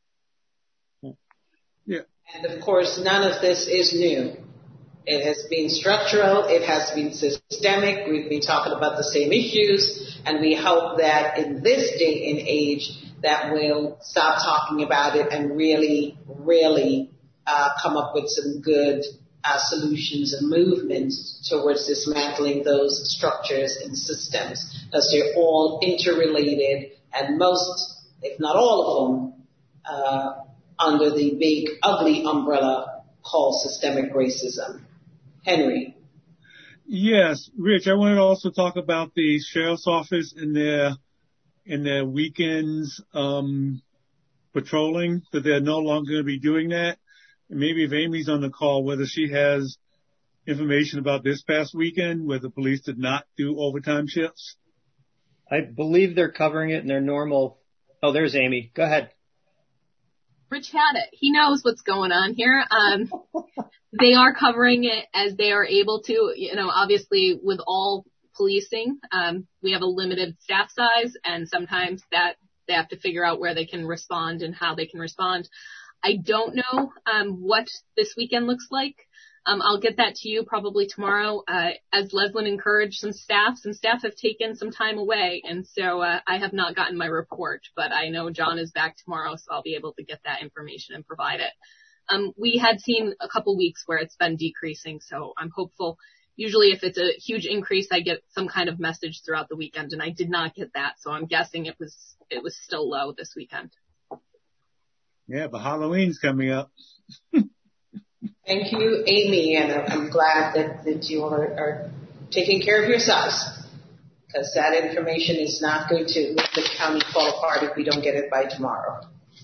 Yeah. And of course, none of this is new. It has been structural. It has been systemic. We've been talking about the same issues, and we hope that in this day and age that we'll stop talking about it and really, really uh, come up with some good uh, solutions and movements towards dismantling those structures and systems, because they're all interrelated, and most, if not all of them, uh, under the big, ugly umbrella called systemic racism. Henry. Yes, Rich, I wanted to also talk about the sheriff's office and their in their weekends um, patrolling, that they're no longer going to be doing that. And maybe if Amy's on the call, whether she has information about this past weekend where the police did not do overtime shifts. I believe they're covering it in their normal. Oh, there's Amy. Go ahead. Rich had it. He knows what's going on here. Um, they are covering it as they are able to. You know, obviously with all policing, um, we have a limited staff size, and sometimes that they have to figure out where they can respond and how they can respond. I don't know um, what this weekend looks like. Um, I'll get that to you probably tomorrow. Uh, as Leslyn encouraged some staff, some staff have taken some time away, and so uh, I have not gotten my report, but I know John is back tomorrow, so I'll be able to get that information and provide it. Um, we had seen a couple weeks where it's been decreasing, so I'm hopeful. Usually if it's a huge increase, I get some kind of message throughout the weekend, and I did not get that, so I'm guessing it was it was still low this weekend. Yeah, but Halloween's coming up. Thank you, Amy, and I'm glad that, that you are, are taking care of yourselves, because that information is not going to make the county fall apart if we don't get it by tomorrow.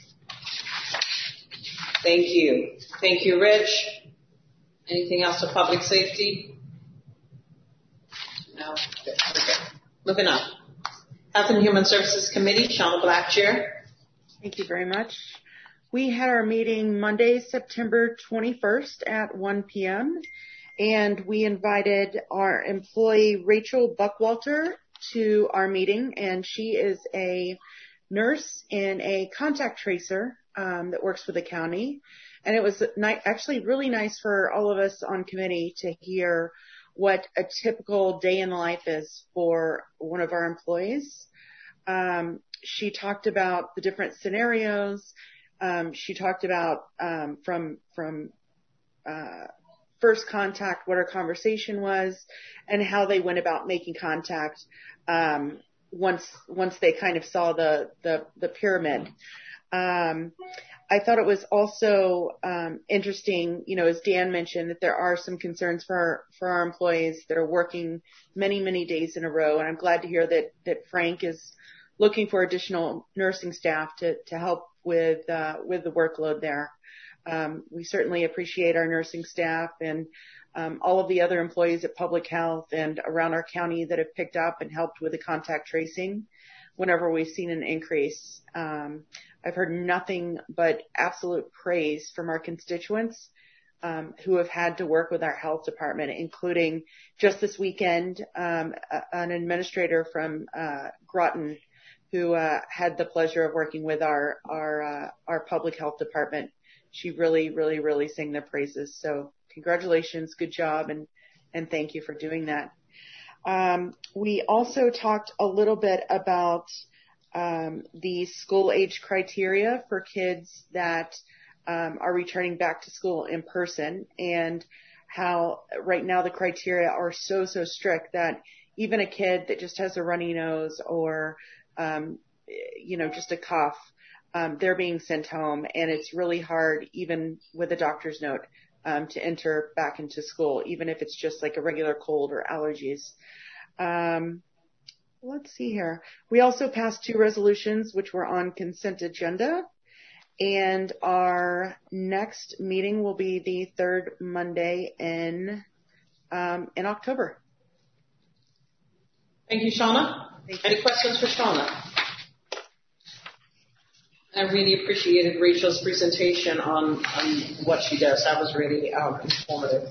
Thank you. Thank you, Rich. Anything else to public safety? No. Okay. Moving on. Health and Human Services Committee, Shauna Black, Chair. Thank you very much. We had our meeting Monday, September twenty-first at one p.m. and we invited our employee Rachel Buckwalter to our meeting, and she is a nurse and a contact tracer um, that works for the county. And it was ni- actually really nice for all of us on committee to hear what a typical day in the life is for one of our employees. Um, she talked about the different scenarios. Um, she talked about um, from from uh, first contact, what our conversation was, and how they went about making contact um, once once they kind of saw the the, the pyramid. Um, I thought it was also um, interesting, you know, as Dan mentioned, that there are some concerns for our, for our employees that are working many, many days in a row. And I'm glad to hear that, that Frank is looking for additional nursing staff to, to help with, uh, with the workload there. Um, we certainly appreciate our nursing staff and um, all of the other employees at Public Health and around our county that have picked up and helped with the contact tracing whenever we've seen an increase. Um, I've heard nothing but absolute praise from our constituents um, who have had to work with our health department, including just this weekend, um, a, an administrator from uh, Groton who uh, had the pleasure of working with our our uh, our public health department. She really, really, really sang their praises. So congratulations, good job, and and thank you for doing that. Um, we also talked a little bit about um, the school age criteria for kids that um, are returning back to school in person, and how right now the criteria are so, so strict that even a kid that just has a runny nose or, um, you know, just a cough, um, they're being sent home, and it's really hard, even with a doctor's note, um, to enter back into school, even if it's just like a regular cold or allergies. Um, let's see here. We also passed two resolutions which were on consent agenda, and our next meeting will be the third Monday in um, in October. Thank you, Shauna. Thank you. Any questions for Shauna? I really appreciated Rachel's presentation on, on what she does. That was really um, informative.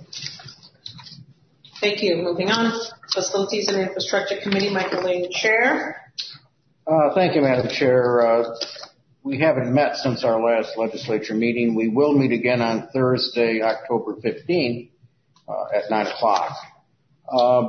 Thank you. Moving on. Facilities and Infrastructure Committee, Michael Lane, Chair. Uh, thank you, Madam Chair. Uh, we haven't met since our last legislature meeting. We will meet again on Thursday, October fifteenth uh, at nine o'clock. Uh,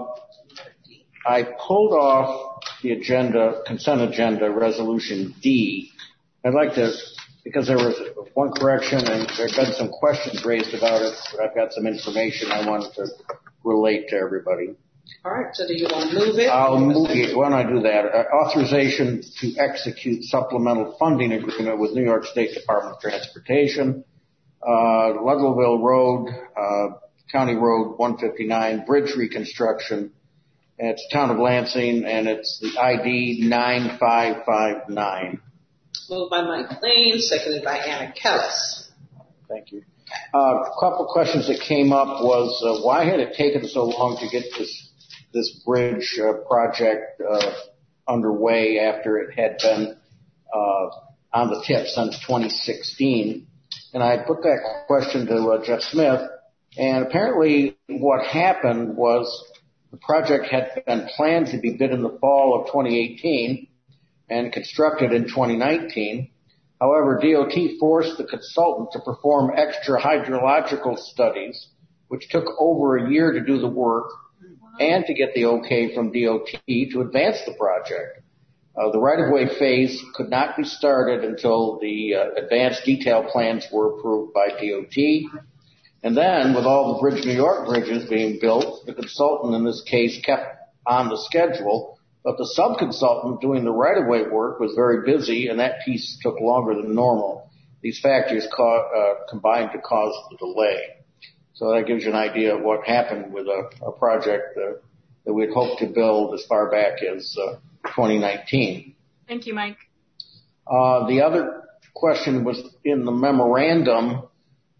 I pulled off the agenda, consent agenda, Resolution D. I'd like to, because there was one correction and there have been some questions raised about it, but I've got some information I wanted to relate to everybody. All right, so do you want to move it? I'll move it. Why don't I do that? Uh, authorization to execute supplemental funding agreement with New York State Department of Transportation, uh, Ludlow Road, uh, County Road one fifty-nine, bridge reconstruction. It's Town of Lansing, and it's the I D nine five five nine. Moved by Mike Lane, seconded by Anna Kellis. Thank you. Uh, a couple of questions that came up was uh, why had it taken so long to get this this bridge uh, project uh, underway after it had been uh, on the tip since twenty sixteen? And I put that question to uh, Jeff Smith, and apparently what happened was the project had been planned to be bid in the fall of twenty eighteen and constructed in twenty nineteen. However, D O T forced the consultant to perform extra hydrological studies, which took over a year to do the work and to get the okay from D O T to advance the project. Uh, the right-of-way phase could not be started until the uh, advanced detail plans were approved by D O T. And then, with all the Bridge New York bridges being built, the consultant in this case kept on the schedule, but the sub-consultant doing the right-of-way work was very busy, and that piece took longer than normal. These factors co- uh, combined to cause the delay. So that gives you an idea of what happened with a, a project uh, that we'd hoped to build as far back as uh, twenty nineteen. Thank you, Mike. Uh, the other question was in the memorandum.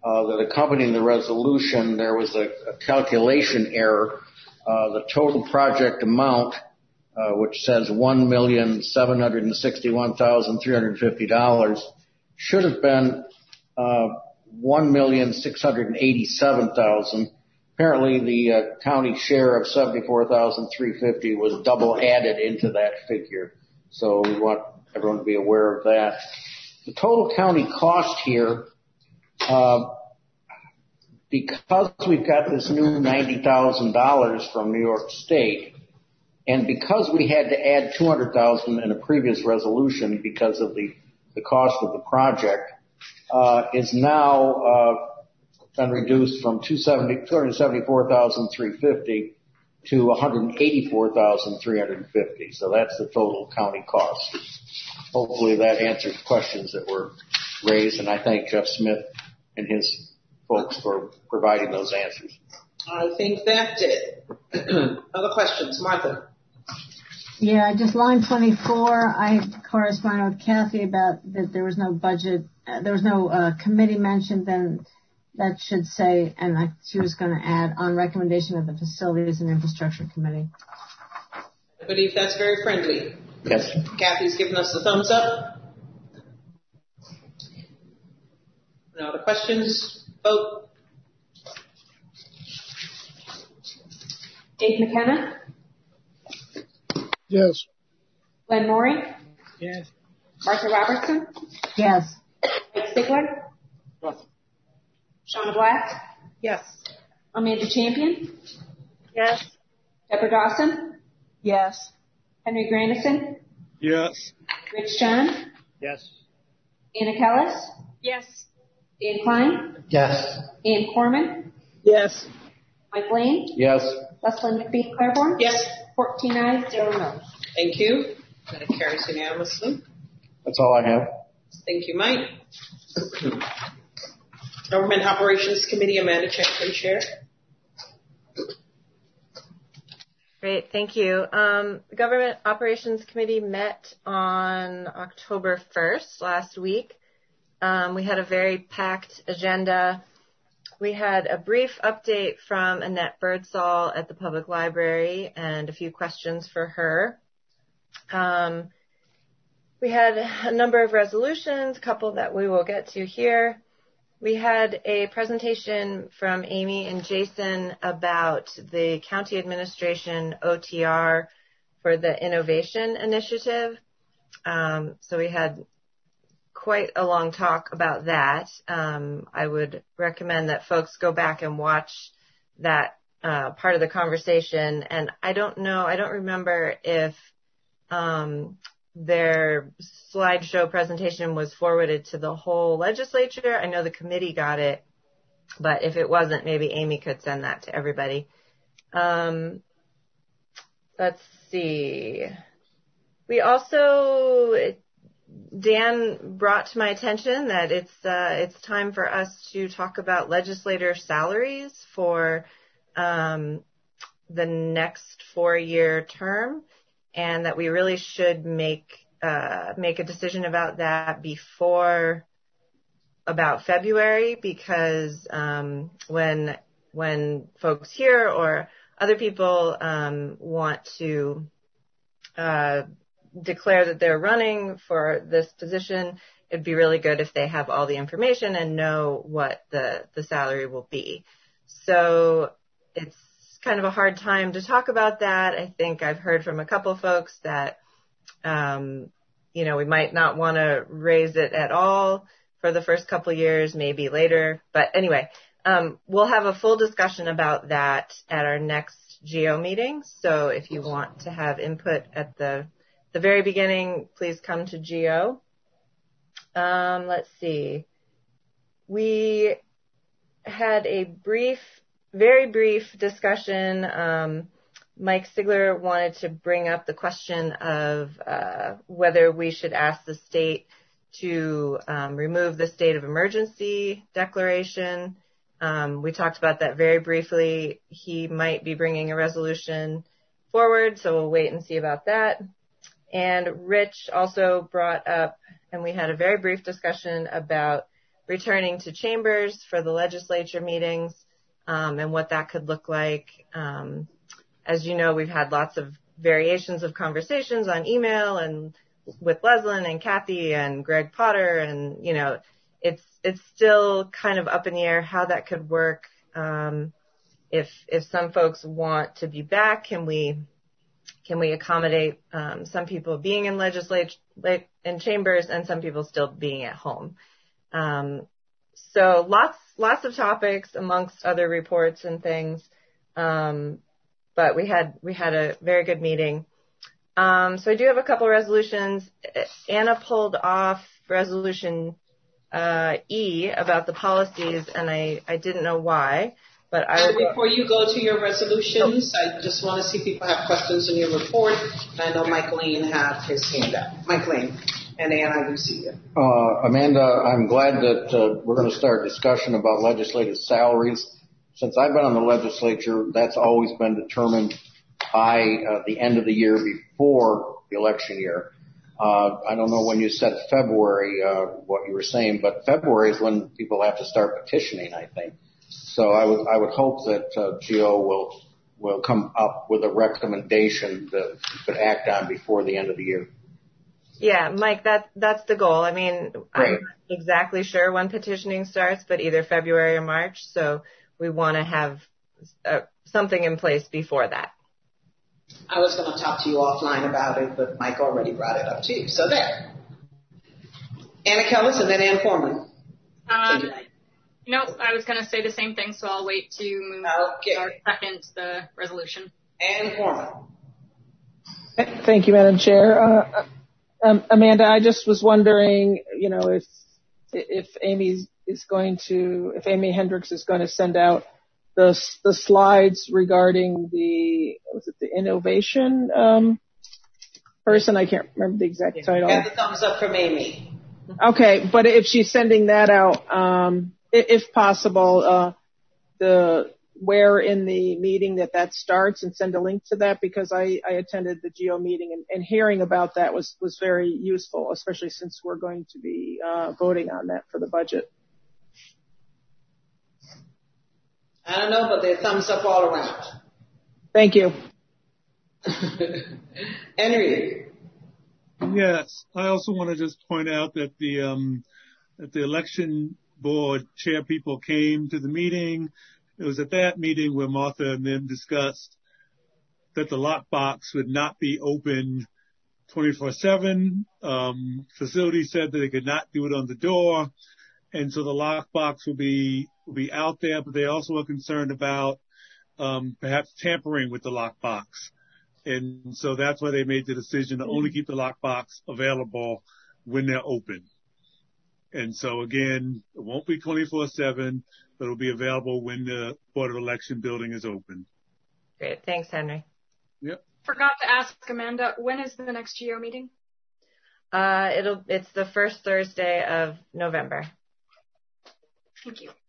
uh, that accompanied the resolution, there was a, a calculation error. Uh, the total project amount, uh, which says one million seven hundred sixty-one thousand three hundred fifty dollars, should have been uh, one million six hundred eighty-seven thousand dollars. Apparently, the uh, county share of seventy-four thousand three hundred fifty dollars was double added into that figure. So we want everyone to be aware of that. The total county cost here, uh, because we've got this new ninety thousand dollars from New York State, and because we had to add two hundred thousand dollars in a previous resolution because of the, the cost of the project, uh, is now uh, been reduced from two hundred seventy-four thousand three hundred fifty dollars to one hundred eighty-four thousand three hundred fifty dollars. So that's the total county cost. Hopefully that answers questions that were raised, and I thank Jeff Smith and his folks for providing those answers. I think that did. Other questions? Martha? Yeah, just line twenty-four, I corresponded with Kathy about that there was no budget, uh, there was no uh, committee mentioned, then that should say, and I, she was going to add, on recommendation of the Facilities and Infrastructure Committee. I believe that's very friendly. Yes. Kathy's given us the thumbs up. No other questions? Vote. Dave McKenna? Yes. Glenn Maury? Yes. Martha Robertson? Yes. Mike Stigler? Yes. Shauna Black? Yes. Amanda Champion? Yes. Deborah Dawson? Yes. Henry Grandison? Yes. Rich John? Yes. Anna Kellis? Yes. Dan Klein? Yes. Ann Corman? Yes. Mike Lane? Yes. Leslie McBeath Claiborne? Yes. fourteen ayes, zero noes. Thank you. That carries unanimously. That's all I have. Thank you, Mike. Government Operations Committee, Amanda Champion, Chair. Great, thank you. Um, the Government Operations Committee met on October first, last week. Um, we had a very packed agenda. We had a brief update from Annette Birdsall at the Public Library and a few questions for her. Um, we had a number of resolutions, a couple that we will get to here. We had a presentation from Amy and Jason about the County Administration O T R for the Innovation Initiative. Um, so we had quite a long talk about that. Um, I would recommend that folks go back and watch that uh, part of the conversation. And I don't know, I don't remember if um, their slideshow presentation was forwarded to the whole legislature. I know the committee got it, but if it wasn't, maybe Amy could send that to everybody. Um, let's see. We also, Dan brought to my attention that it's uh, it's time for us to talk about legislator salaries for um, the next four-year term, and that we really should make uh, make a decision about that before about February, because um, when when folks here or other people um, want to uh, declare that they're running for this position, it'd be really good if they have all the information and know what the, the salary will be. So it's kind of a hard time to talk about that. I think I've heard from a couple of folks that, um, you know, we might not want to raise it at all for the first couple of years, maybe later. But anyway, um, we'll have a full discussion about that at our next G O meeting. So if you want to have input at the the very beginning, please come to G O. Um, let's see. We had a brief, very brief discussion. Um, Mike Stigler wanted to bring up the question of uh, whether we should ask the state to um, remove the state of emergency declaration. Um, we talked about that very briefly. He might be bringing a resolution forward, so we'll wait and see about that. And Rich also brought up, and we had a very brief discussion about returning to chambers for the legislature meetings, um, and what that could look like. Um, as you know, we've had lots of variations of conversations on email and with Leslyn and Kathy and Greg Potter, and, you know, it's it's still kind of up in the air how that could work. Um, if if some folks want to be back, can we can we accommodate um, some people being in legislature in chambers and some people still being at home? Um, so lots lots of topics amongst other reports and things, um, but we had we had a very good meeting. Um, so I do have a couple resolutions. Anna pulled off resolution uh, E about the policies, and I, I didn't know why. But I and before you go to your resolutions, I just want to see if people have questions on your report. And I know Mike Lane have his hand up. Mike Lane. And Anna, I do see you. Uh, Amanda, I'm glad that uh, we're going to start discussion about legislative salaries. Since I've been on the legislature, that's always been determined by uh, the end of the year before the election year. Uh, I don't know when you said February, uh, what you were saying, but February is when people have to start petitioning, I think. So I would, I would hope that uh, G O will, will come up with a recommendation that you could act on before the end of the year. Yeah, Mike, that, that's the goal. I mean, Right. I'm not exactly sure when petitioning starts, but either February or March. So we want to have uh, something in place before that. I was going to talk to you offline about it, but Mike already brought it up too. So there. Anna Kellis and then Ann Foreman. Um, no, I was going to say the same thing, so I'll wait to move okay. our second the resolution. Ann Foreman. Thank you, Madam Chair. Uh, um, Amanda, I just was wondering, you know, if if Amy is going to, if Amy Hendricks is going to send out the the slides regarding the, was it the innovation um, person? I can't remember the exact title. Got the thumbs up from Amy. Okay, but if she's sending that out, um, if possible, uh, the where in the meeting that that starts, and send a link to that, because I, I attended the G O meeting, and, and hearing about that was, was very useful, especially since we're going to be uh, voting on that for the budget. I don't know, but they're thumbs up all around. Thank you. Henry. Yes, I also want to just point out that the um, that the election board chair people came to the meeting. It was at that meeting where Martha and them discussed that the lockbox would not be open twenty-four seven. Um, facility said that they could not do it on the door, and so the lockbox will be will be out there. But they also are concerned about um, perhaps tampering with the lockbox. And so that's why they made the decision to only keep the lockbox available when they're open. And so again, it won't be twenty-four seven, but it'll be available when the Board of Election building is open. Great. Thanks, Henry. Yep. Forgot to ask Amanda, when is the next G O meeting? Uh, it'll, it's the first Thursday of November. Thank you.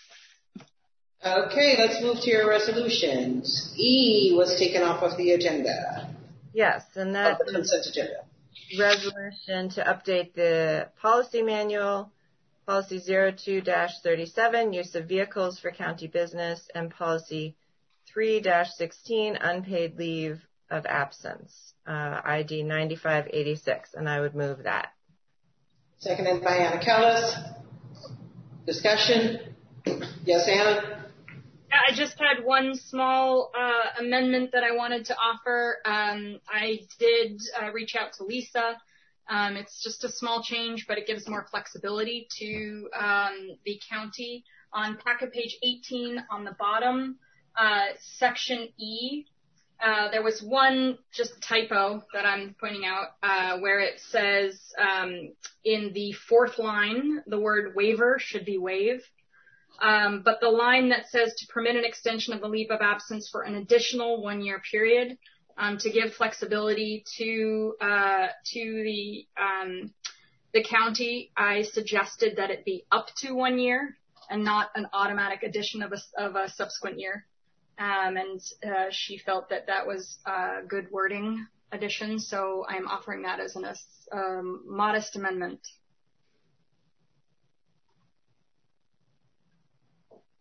Okay, let's move to your resolutions. E was taken off of the agenda. Yes, and that of the consent agenda. Resolution to update the policy manual, policy zero two dash thirty-seven, use of vehicles for county business, and policy three dash sixteen, unpaid leave of absence, uh, I D ninety-five eighty-six, and I would move that. Seconded by Anna Kellis. Discussion? Yes, Anna? I just had one small uh, amendment that I wanted to offer. Um, I did uh, reach out to Lisa. Um, it's just a small change, but it gives more flexibility to um, the county. On packet page eighteen on the bottom, uh, section E, uh, there was one just typo that I'm pointing out uh, where it says um, in the fourth line, the word waiver should be waive. Um, but the line that says to permit an extension of the leave of absence for an additional one-year period, um, to give flexibility to uh, to the um, the county, I suggested that it be up to one year and not an automatic addition of a, of a subsequent year. Um, and uh, she felt that that was a good wording addition, so I'm offering that as a um, modest amendment.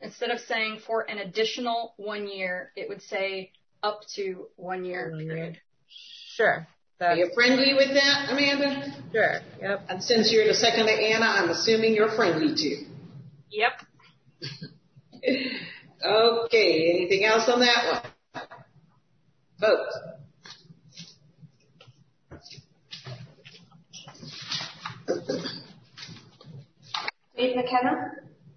Instead of saying for an additional one year, it would say up to one year period. Sure. Are you friendly with that, Amanda? Sure. Yep. And since you're the second to Anna, I'm assuming you're friendly too. Yep. Okay. Anything else on that one? Vote. Dave McKenna,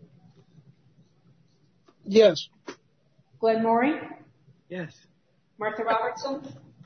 Yes. Glenn Maury, Yes. Martha Robertson,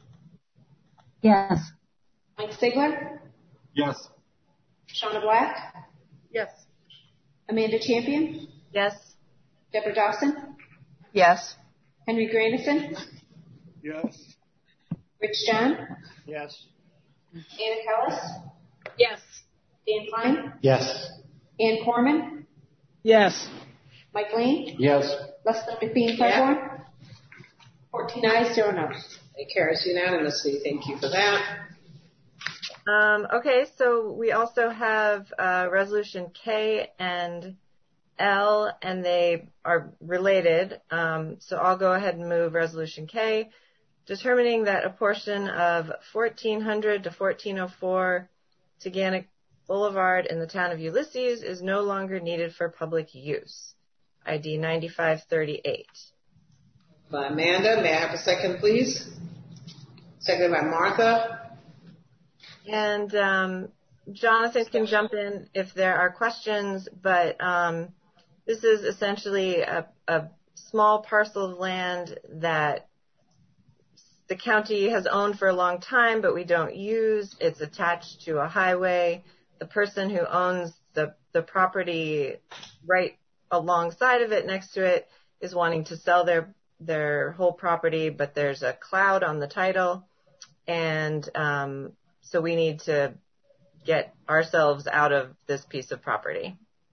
Yes. Mike Stigler, Yes. Shauna Black, Yes. Amanda Champion, Yes. Deborah Dawson, Yes. Henry Grandison, Yes. Rich John, Yes. Anna Kellis, Yes. Dan Klein, Yes. Ann Corman, Yes. Mike Lane, Yes. Leslie McBean Claiborne, fourteen ayes, zero noes. It carries unanimously. Thank you for that. Um, okay, so we also have uh, Resolution K and L, and they are related. Um, so I'll go ahead and move Resolution K, determining that a portion of fourteen hundred to fourteen oh four Teganic Boulevard in the town of Ulysses is no longer needed for public use. I D ninety-five thirty-eight. By Amanda. May I have a second, please? Seconded by Martha. And um, Jonathan can jump in if there are questions, but um, this is essentially a, a small parcel of land that the county has owned for a long time, but we don't use. It's attached to a highway. The person who owns the, the property right alongside of it, next to it, is wanting to sell their their whole property, but there's a cloud on the title, and um, so we need to get ourselves out of this piece of property.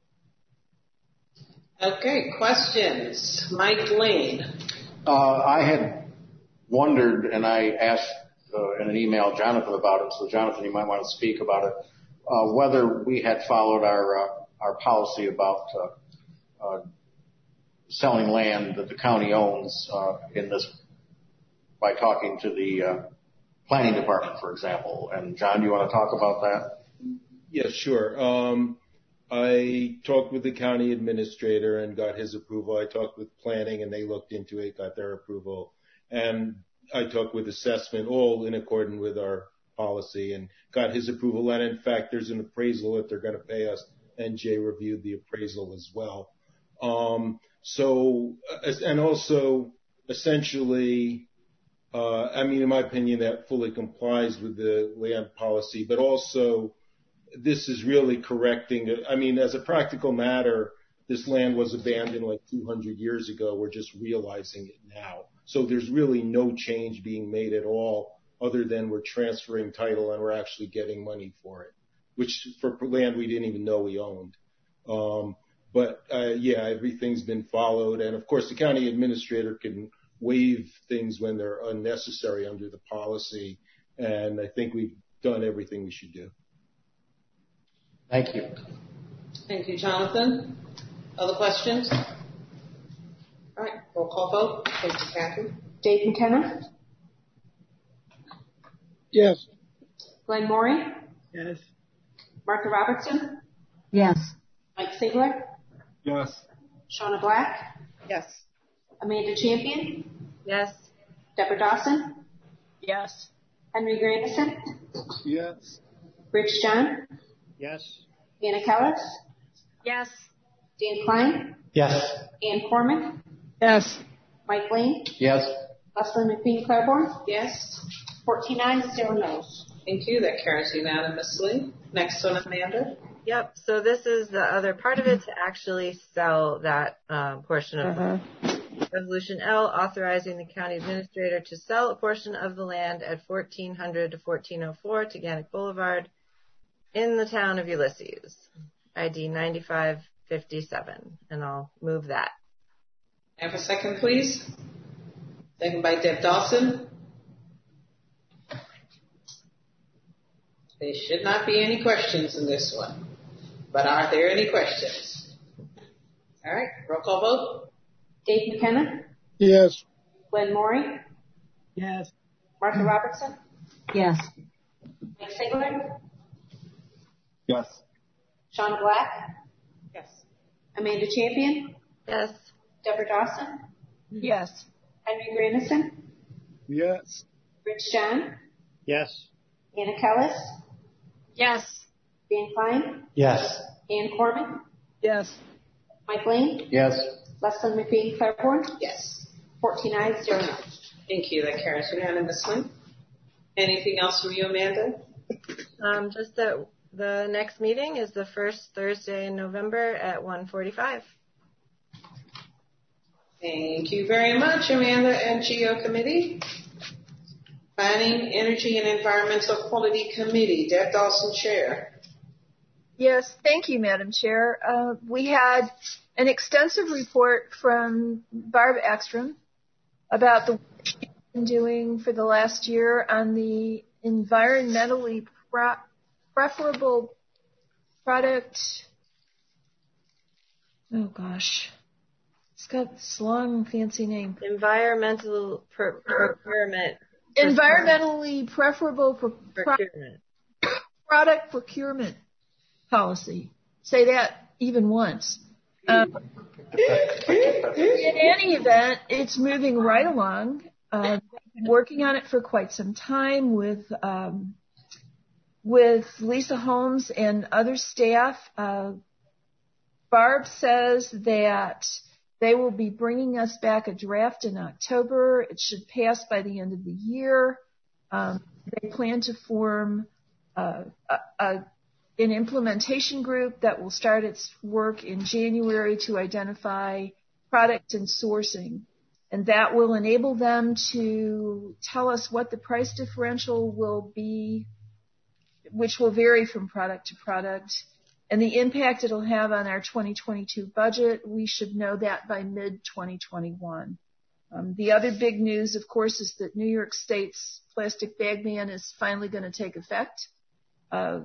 Okay, questions? Mike Lane. Uh, I had wondered, and I asked uh, in an email Jonathan about it, so Jonathan, you might want to speak about it, uh, whether we had followed our uh, our policy about uh, uh, selling land that the county owns uh, in this, by talking to the uh, planning department, for example. And John, do you want to talk about that? Yes, sure. Um, I talked with the county administrator and got his approval. I talked with planning and they looked into it, got their approval. And I talked with assessment, all in accordance with our policy, and got his approval. And in fact, there's an appraisal that they're going to pay us, and Jay reviewed the appraisal as well. Um, so, and also essentially, uh, I mean, in my opinion, that fully complies with the land policy, but also this is really correcting it. I mean, as a practical matter, this land was abandoned like two hundred years ago. We're just realizing it now. So there's really no change being made at all, other than we're transferring title and we're actually getting money for it, which for land we didn't even know we owned. Um, but uh, yeah, everything's been followed. And of course, the county administrator can waive things when they're unnecessary under the policy. And I think we've done everything we should do. Thank you. Thank you, Jonathan. Other questions? All right, roll call vote. Thank you, Kathy. Dave McKenna, Yes. Glenn Maury, Yes. Martha Robertson, Yes. Mike Sigler, Yes. Shauna Black, Yes. Amanda Champion, Yes. Deborah Dawson, Yes. Henry Grandison, Yes. Rich John, Yes. Anna Kellis, Yes. Dan Klein, Yes. Ann Corman, Yes. Mike Lane, Yes. Leslie McBean Claiborne, Yes. fourteen ayes, zero noes. Thank you. That carries unanimously. Next one, Amanda. Yep. So this is the other part of it, to actually sell that um, portion of Uh-huh. Resolution L, authorizing the county administrator to sell a portion of the land at fourteen hundred to fourteen oh four Teganic Boulevard in the town of Ulysses. I D ninety-five fifty-seven. And I'll move that. Have a second, please. Second by Deb Dawson. There should not be any questions in this one. But are there any questions? All right, roll call vote. Dave McKenna? Yes. Glenn Morey? Yes. Martha Robertson? Yes. Mike Sigler? Yes. Shauna Black? Yes. Amanda Champion? Yes. Deborah Dawson? Yes. Henry Grandison? Yes. Rich John? Yes. Anna Kellis? Yes. Dan Klein? Yes. Ann Corbin? Yes. Mike Lane? Yes. Leslie McBean Claiborne? Yes. fourteen ayes, zero no. Thank you. That carries unanimously. Anything else from you, Amanda? Um, just that the next meeting is the first Thursday in November at one forty-five. Thank you very much, Amanda and G O Committee. Planning, Energy, and Environmental Quality Committee. Deb Dawson, Chair. Yes, thank you, Madam Chair. Uh, we had an extensive report from Barb Ekstrom about the work she's been doing for the last year on the environmentally pro- preferable product. Oh gosh, it's got this long, fancy name. Environmental pro- procurement. Environmentally preferable pro- procurement. product procurement policy. Say that even once. Um, in any event, it's moving right along. Uh, we've been working on it for quite some time with um, with Lisa Holmes and other staff. Uh, Barb says that they will be bringing us back a draft in October. It should pass by the end of the year. Um, they plan to form uh, a, a an implementation group that will start its work in January to identify product and sourcing. And that will enable them to tell us what the price differential will be, which will vary from product to product, and the impact it'll have on our twenty twenty-two budget. We should know that by mid twenty twenty-one. Um, the other big news, of course, is that New York State's plastic bag ban is finally going to take effect. Uh,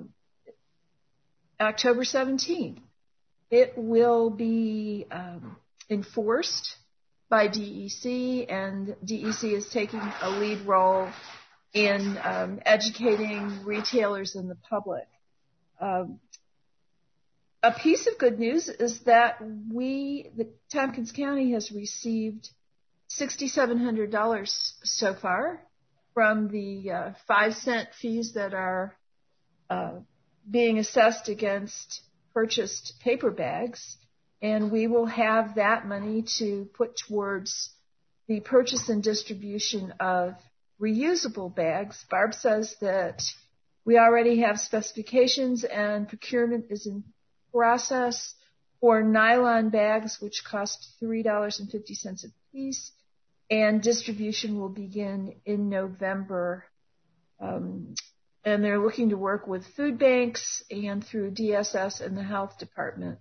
October seventeenth. It will be um, enforced by D E C, and D E C is taking a lead role in um, educating retailers and the public. Um, a piece of good news is that we, the Tompkins County, has received six thousand seven hundred dollars so far from the uh, five cent fees that are uh, being assessed against purchased paper bags, and we will have that money to put towards the purchase and distribution of reusable bags. Barb says that we already have specifications and procurement is in process for nylon bags, which cost three dollars and fifty cents a piece, and distribution will begin in November. Um, And they're looking to work with food banks and through D S S and the health department.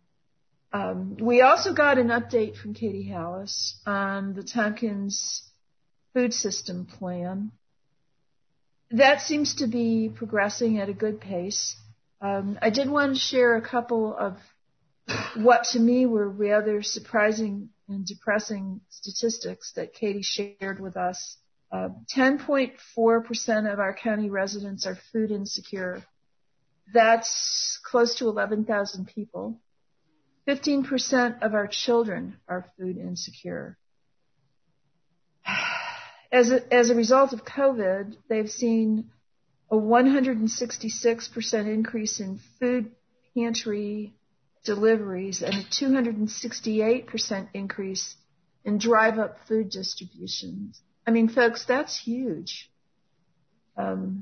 Um, we also got an update from Katie Hallis on the Tompkins food system plan. That seems to be progressing at a good pace. Um, I did want to share a couple of what to me were rather surprising and depressing statistics that Katie shared with us. Uh, ten point four percent of our county residents are food insecure. That's close to eleven thousand people. fifteen percent of our children are food insecure. As a, as a result of COVID, they've seen a one hundred sixty-six percent increase in food pantry deliveries and a two hundred sixty-eight percent increase in drive-up food distributions. I mean, folks, that's huge. Um,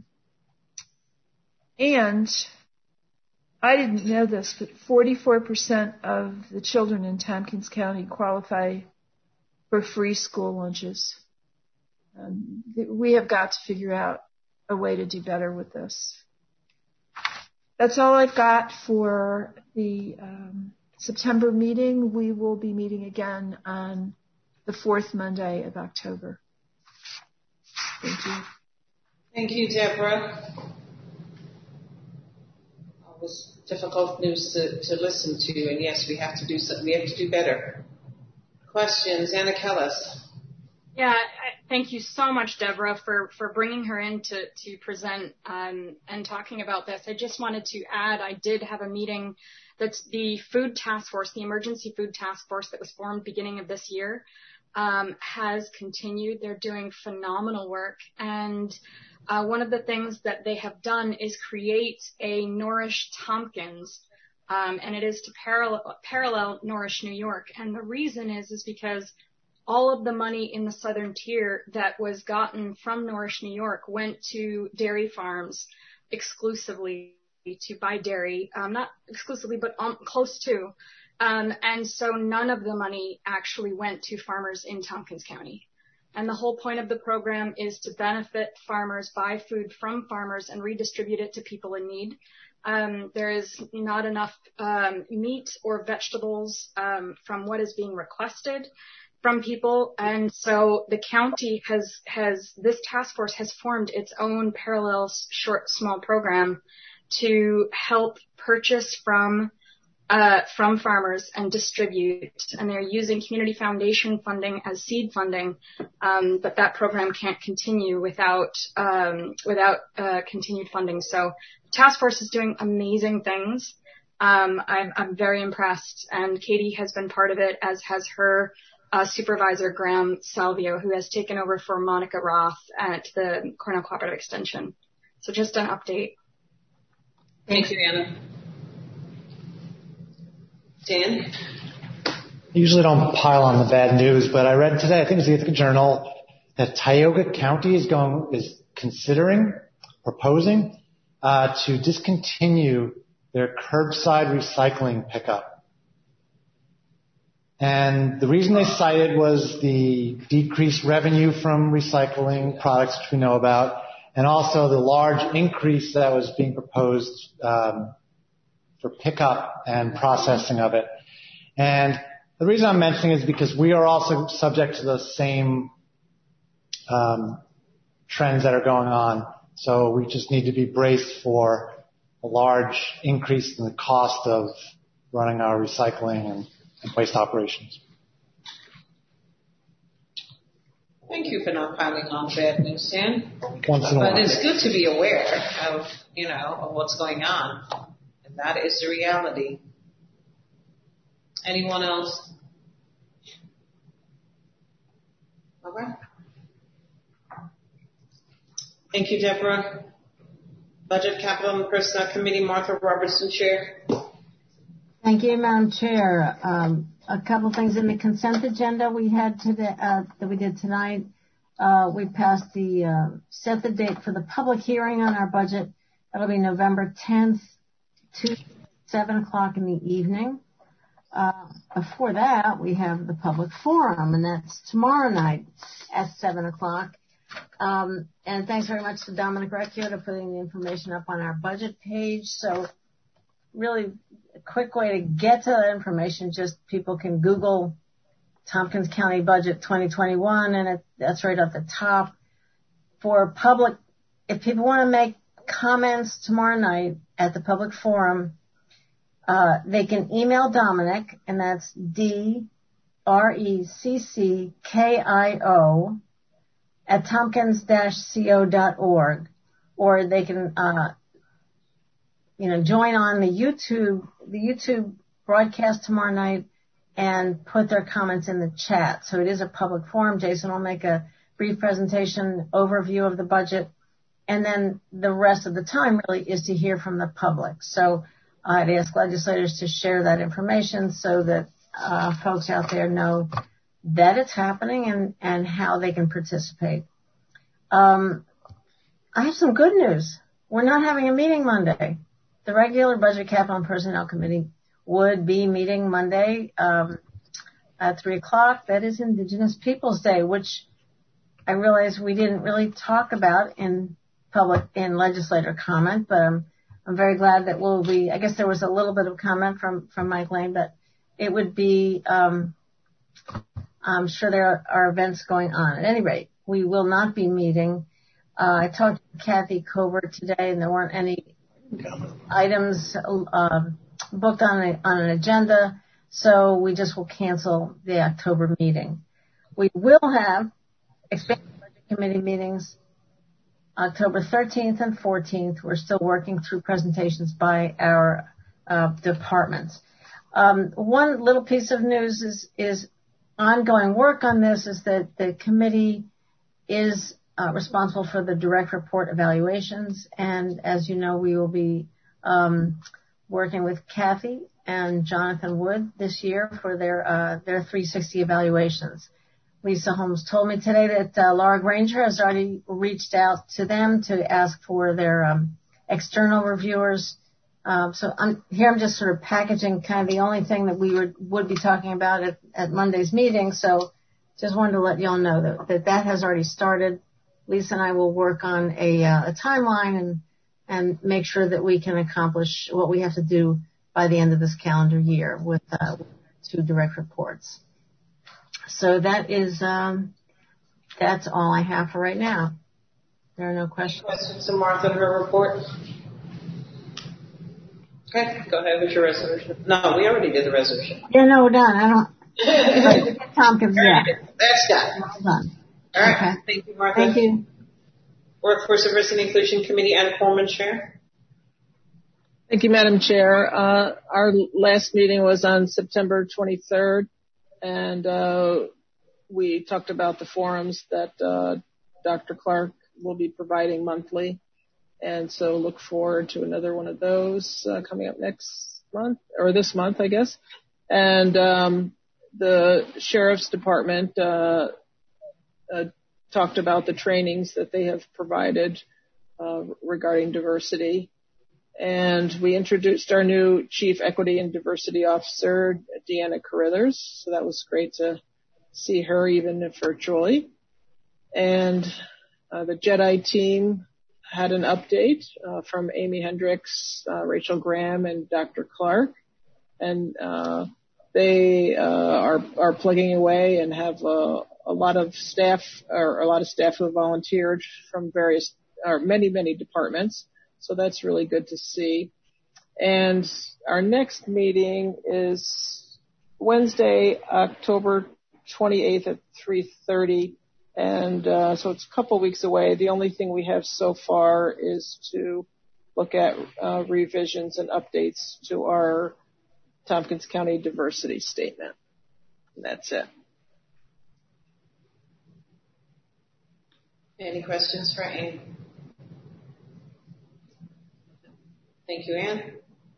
and I didn't know this, but forty-four percent of the children in Tompkins County qualify for free school lunches. Um, we have got to figure out a way to do better with this. That's all I've got for the um, September meeting. We will be meeting again on the fourth Monday of October. Thank you. Thank you, Deborah. was difficult news to, to listen to, and yes, we have to do so, we have to do better. Questions, Anna Kellis. Yeah, I, thank you so much, Deborah, for, for bringing her in to, to present um, and talking about this. I just wanted to add, I did have a meeting that's the food task force, the emergency food task force that was formed beginning of this year, um, has continued. They're doing phenomenal work. And uh, one of the things that they have done is create a Nourish Tompkins, um, and it is to parallel, parallel Nourish New York. And the reason is, is because all of the money in the southern tier that was gotten from Nourish New York went to dairy farms exclusively to buy dairy, um, not exclusively, but um, close to. Um, and so none of the money actually went to farmers in Tompkins County. And the whole point of the program is to benefit farmers, buy food from farmers, and redistribute it to people in need. Um, there is not enough um, meat or vegetables um, from what is being requested from people. And so the county has, has, this task force has formed its own parallel short, small program to help purchase from, uh, from farmers and distribute. And they're using community foundation funding as seed funding. Um, but that program can't continue without, um, without, uh, continued funding. So the task force is doing amazing things. Um, I'm, I'm very impressed, and Katie has been part of it, as has her Uh, Supervisor Graham Salvio, who has taken over for Monica Roth at the Cornell Cooperative Extension. So just an update. Thank you, Anna. Dan? I usually don't pile on the bad news, but I read today, I think it's the Ithaca Journal, that Tioga County is going, is considering, proposing, uh, to discontinue their curbside recycling pickup. And the reason they cited was the decreased revenue from recycling products, which we know about, and also the large increase that was being proposed um, for pickup and processing of it. And the reason I'm mentioning it is because we are also subject to the same um, trends that are going on. So we just need to be braced for a large increase in the cost of running our recycling and waste operations. Thank you for not piling on bad news, Dan. Once in a but while. It's good to be aware of, you know, of what's going on, and that is the reality. Anyone else? Okay. Thank you, Deborah. Budget, Capital, and Personnel Committee, Martha Robertson, Chair. Thank you, Madam Chair. Um, a couple things in the consent agenda we had today, uh, that we did tonight. Uh, we passed the, uh, set the date for the public hearing on our budget. That'll be November tenth, Tuesday, seven o'clock in the evening. Uh, before that, we have the public forum, and that's tomorrow night at seven o'clock. Um, and thanks very much to Dominic Recchio for putting the information up on our budget page. So really a quick way to get to that information, just people can Google Tompkins County Budget twenty twenty-one, and it, that's right at the top. For public, if people want to make comments tomorrow night at the public forum, uh, they can email Dominic, and that's D R E C C K I O at tompkins dash co dot org, or they can, uh, you know, join on the YouTube, the YouTube broadcast tomorrow night and put their comments in the chat. So it is a public forum. Jason will make a brief presentation, overview of the budget, and then the rest of the time really is to hear from the public. So I'd ask legislators to share that information so that uh, folks out there know that it's happening and, and how they can participate. Um, I have some good news. We're not having a meeting Monday. The regular Budget, Capital, and Personnel Committee would be meeting Monday um, at three o'clock. That is Indigenous Peoples Day, which I realize we didn't really talk about in public, in legislator comment, but I'm, I'm very glad that we'll be, I guess there was a little bit of comment from, from Mike Lane, but it would be, um, I'm sure there are events going on. At any rate, we will not be meeting. Uh, I talked to Kathy Covert today, and there weren't any items um, booked on, a, on an agenda, so we just will cancel the October meeting. We will have expanded budget committee meetings October thirteenth and fourteenth. We're still working through presentations by our uh, departments. Um, one little piece of news is, is ongoing work on this is that the committee is uh, responsible for the direct report evaluations. And as you know, we will be um, working with Kathy and Jonathan Wood this year for their uh, their three sixty evaluations. Lisa Holmes told me today that uh, Laura Granger has already reached out to them to ask for their um, external reviewers. Um, so I'm, here I'm just sort of packaging kind of the only thing that we would, would be talking about at, at Monday's meeting. So just wanted to let y'all know that, that that has already started. Lisa and I will work on a, uh, a timeline and, and make sure that we can accomplish what we have to do by the end of this calendar year with uh, two direct reports. So that is, um, that's all I have for right now. There are no questions. Questions to Martha and her report? Okay, go ahead with your resolution. No, we already did the resolution. Yeah, no, we're done. I don't. Tompkins, yeah. That's done. Well done. All right. Okay. Thank you, Martha. Thank you. Workforce Diversity and Inclusion Committee, Anna Coleman, Chair. Thank you, Madam Chair. Uh, our last meeting was on September twenty-third, and uh, we talked about the forums that uh, Doctor Clark will be providing monthly. And so look forward to another one of those uh, coming up next month, or this month, I guess. And um, the Sheriff's Department uh, uh, talked about the trainings that they have provided uh, regarding diversity. And we introduced our new Chief Equity and Diversity Officer, Deanna Carruthers. So that was great to see her even if virtually. And uh, the Jedi team had an update uh, from Amy Hendricks, uh, Rachel Graham, and Doctor Clark. And uh, they uh, are, are plugging away and have uh, a lot of staff, or a lot of staff who have volunteered from various, or many, many departments. So that's really good to see. And our next meeting is Wednesday, October twenty-eighth at three thirty. And uh, so it's a couple weeks away. The only thing we have so far is to look at uh, revisions and updates to our Tompkins County diversity statement. And that's it. Any questions for Anne? Thank you, Anne.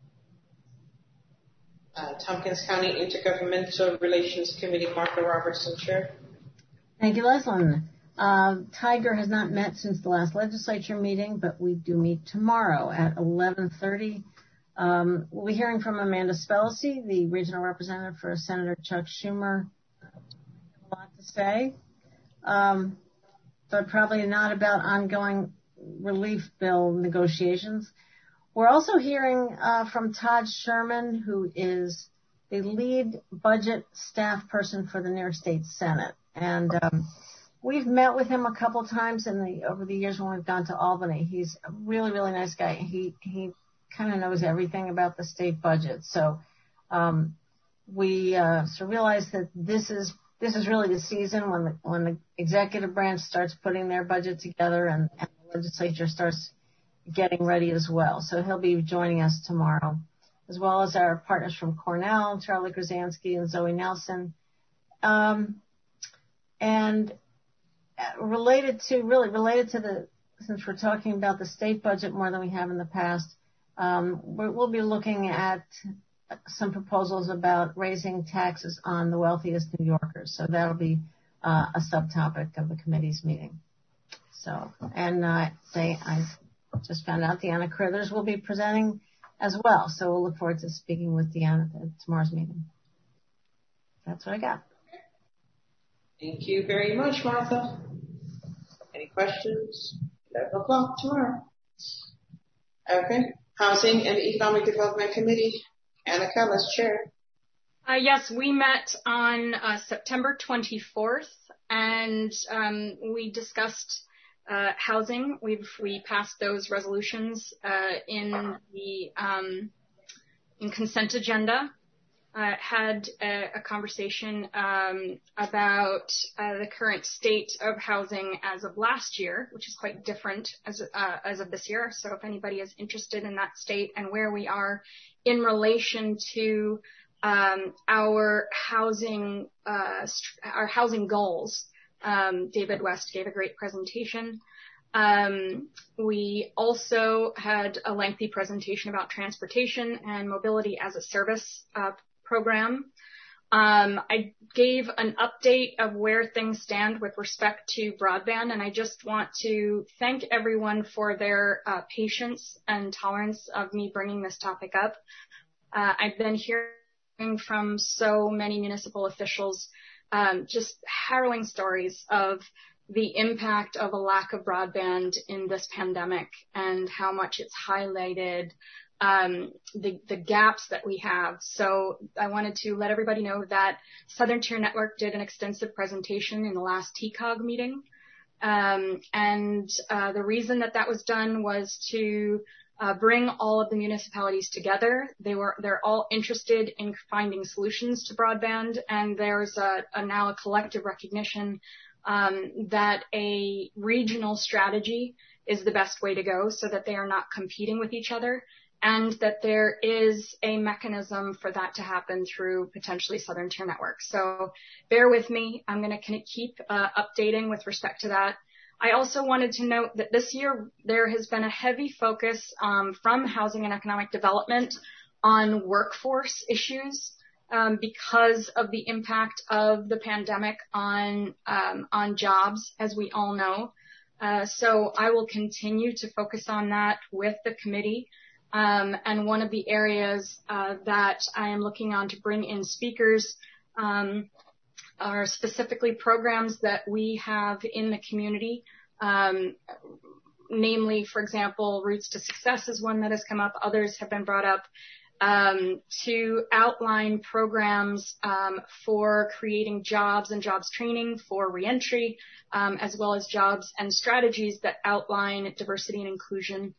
Uh, Tompkins County Intergovernmental Relations Committee, Martha Robertson, Chair. Thank you, Leslyn. Uh, Tiger has not met since the last legislature meeting, but we do meet tomorrow at eleven thirty. Um, we'll be hearing from Amanda Spellacy, the regional representative for Senator Chuck Schumer. A lot to say, um, but probably not about ongoing relief bill negotiations. We're also hearing uh, from Todd Sherman, who is the lead budget staff person for the New York State Senate. And um, we've met with him a couple times in the over the years when we've gone to Albany. He's a really, really nice guy. He he kind of knows everything about the state budget. So um, we uh, so realize that this is this is really the season when the when the executive branch starts putting their budget together and, and the legislature starts getting ready as well. So he'll be joining us tomorrow, as well as our partners from Cornell, Charlie Krasansky and Zoe Nelson. Um, And related to, really related to the, since we're talking about the state budget more than we have in the past, um, we'll be looking at some proposals about raising taxes on the wealthiest New Yorkers. So that'll be uh, a subtopic of the committee's meeting. So, and uh, say I just found out Deanna Carruthers will be presenting as well. So we'll look forward to speaking with Deanna at tomorrow's meeting. That's what I got. Thank you very much, Martha. Any questions? eleven o'clock tomorrow. Okay. Housing and Economic Development Committee, Anna Callis, Chair. Uh, yes, we met on uh, September twenty-fourth, and um, we discussed uh, housing. We've we passed those resolutions uh, in the um, in consent agenda. Uh, had a, a conversation um, about uh, the current state of housing as of last year, which is quite different as uh, as of this year. So if anybody is interested in that state and where we are in relation to um, our housing uh, our housing goals, um, David West gave a great presentation. Um, we also had a lengthy presentation about transportation and mobility as a service uh, program. Um, I gave an update of where things stand with respect to broadband, and I just want to thank everyone for their uh, patience and tolerance of me bringing this topic up. Uh, I've been hearing from so many municipal officials um, just harrowing stories of the impact of a lack of broadband in this pandemic and how much it's highlighted Um, the, the gaps that we have. So I wanted to let everybody know that Southern Tier Network did an extensive presentation in the last T COG meeting. Um, and uh, the reason that that was done was to uh, bring all of the municipalities together. They were, they're all interested in finding solutions to broadband, and there's a, a now a collective recognition um, that a regional strategy is the best way to go so that they are not competing with each other, and that there is a mechanism for that to happen through potentially Southern Tier Network. So bear with me. I'm going to keep uh, updating with respect to that. I also wanted to note that this year there has been a heavy focus um, from Housing and Economic Development on workforce issues um, because of the impact of the pandemic on um, on jobs, as we all know. Uh, so I will continue to focus on that with the committee. Um, and one of the areas uh, that I am looking on to bring in speakers um, are specifically programs that we have in the community. Um, namely, for example, Routes to Success is one that has come up. Others have been brought up um, to outline programs um, for creating jobs and jobs training for reentry, um, as well as jobs and strategies that outline diversity and inclusion.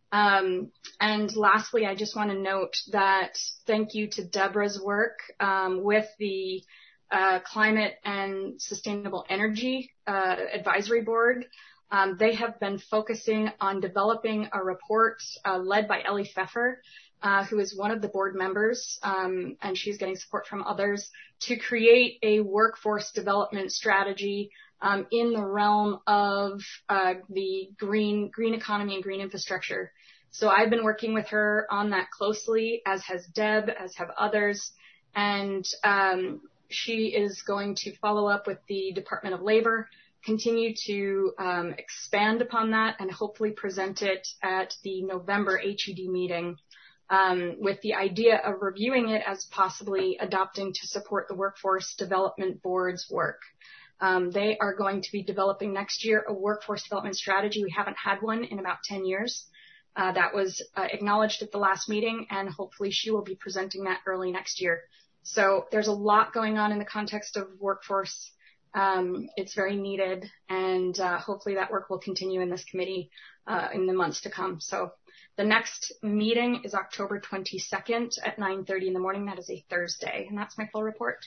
Um, and lastly, I just want to note that thank you to Deborah's work um, with the uh, Climate and Sustainable Energy uh, Advisory Board. Um, they have been focusing on developing a report uh, led by Ellie Pfeffer, uh, who is one of the board members, um, and she's getting support from others, to create a workforce development strategy um, in the realm of uh, the green green economy and green infrastructure. So I've been working with her on that closely, as has Deb, as have others, and um, she is going to follow up with the Department of Labor, continue to um, expand upon that, and hopefully present it at the November H E D meeting um, with the idea of reviewing it as possibly adopting to support the Workforce Development Board's work. Um, they are going to be developing next year a workforce development strategy. We haven't had one in about ten years. Uh, that was uh, acknowledged at the last meeting, and hopefully she will be presenting that early next year. So there's a lot going on in the context of workforce. Um, it's very needed, and uh, hopefully that work will continue in this committee uh, in the months to come. So the next meeting is October twenty-second at nine thirty in the morning. That is a Thursday, and that's my full report.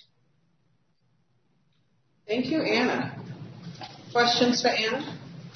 Thank you, Anna. Questions for Anna?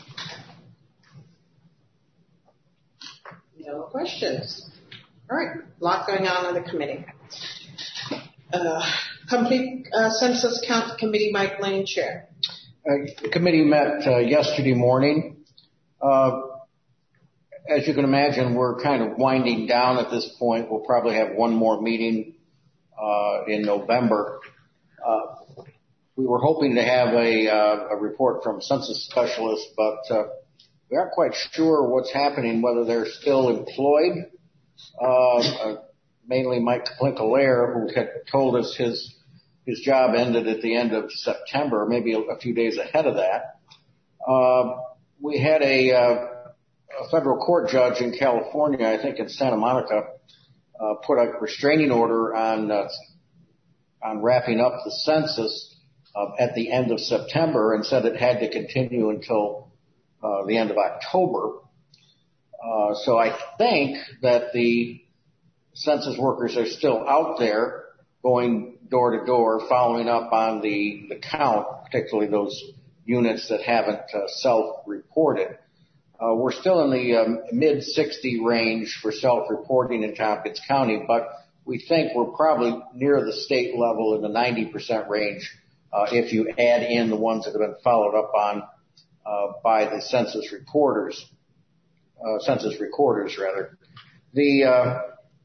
No questions. All right, a lot going on on the committee. Uh, complete uh, Census Count Committee, Mike Lane, Chair. Uh, the committee met uh, yesterday morning. Uh, as you can imagine, we're kind of winding down at this point. We'll probably have one more meeting uh, in November. Uh, we were hoping to have a, uh, a report from census specialists, but uh, we aren't quite sure what's happening, whether they're still employed. Uh, uh, mainly Mike Plinkalaire, who had told us his his job ended at the end of September, maybe a, a few days ahead of that. Uh, we had a, uh, a federal court judge in California, I think in Santa Monica, uh, put a restraining order on uh, on wrapping up the census uh, at the end of September, and said it had to continue until uh, the end of October. Uh, so I think that the census workers are still out there going door to door, following up on the, the count, particularly those units that haven't uh, self-reported. Uh, we're still in the um, mid sixty range for self-reporting in Tompkins County, but we think we're probably near the state level in the ninety percent range uh, if you add in the ones that have been followed up on uh, by the census reporters, uh, census recorders rather. The uh,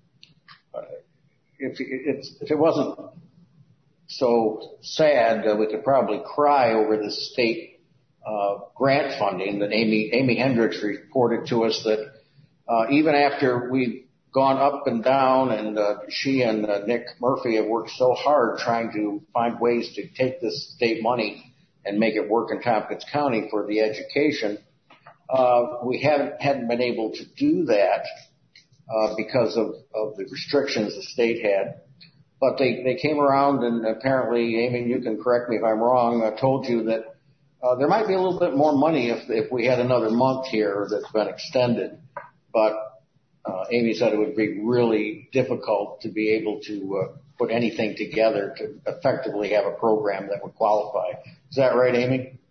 if, it's, if it wasn't so sad, uh, we could probably cry over the state uh, grant funding that Amy Amy Hendricks reported to us that uh, even after we've gone up and down, and uh, she and uh, Nick Murphy have worked so hard trying to find ways to take this state money and make it work in Tompkins County for the education. Uh, we haven't hadn't been able to do that uh, because of, of the restrictions the state had. But they, they came around, and apparently, Amy, you can correct me if I'm wrong, I told you that uh, there might be a little bit more money if if we had another month here that's been extended. But uh, Amy said it would be really difficult to be able to uh, put anything together to effectively have a program that would qualify. Is that right, Amy?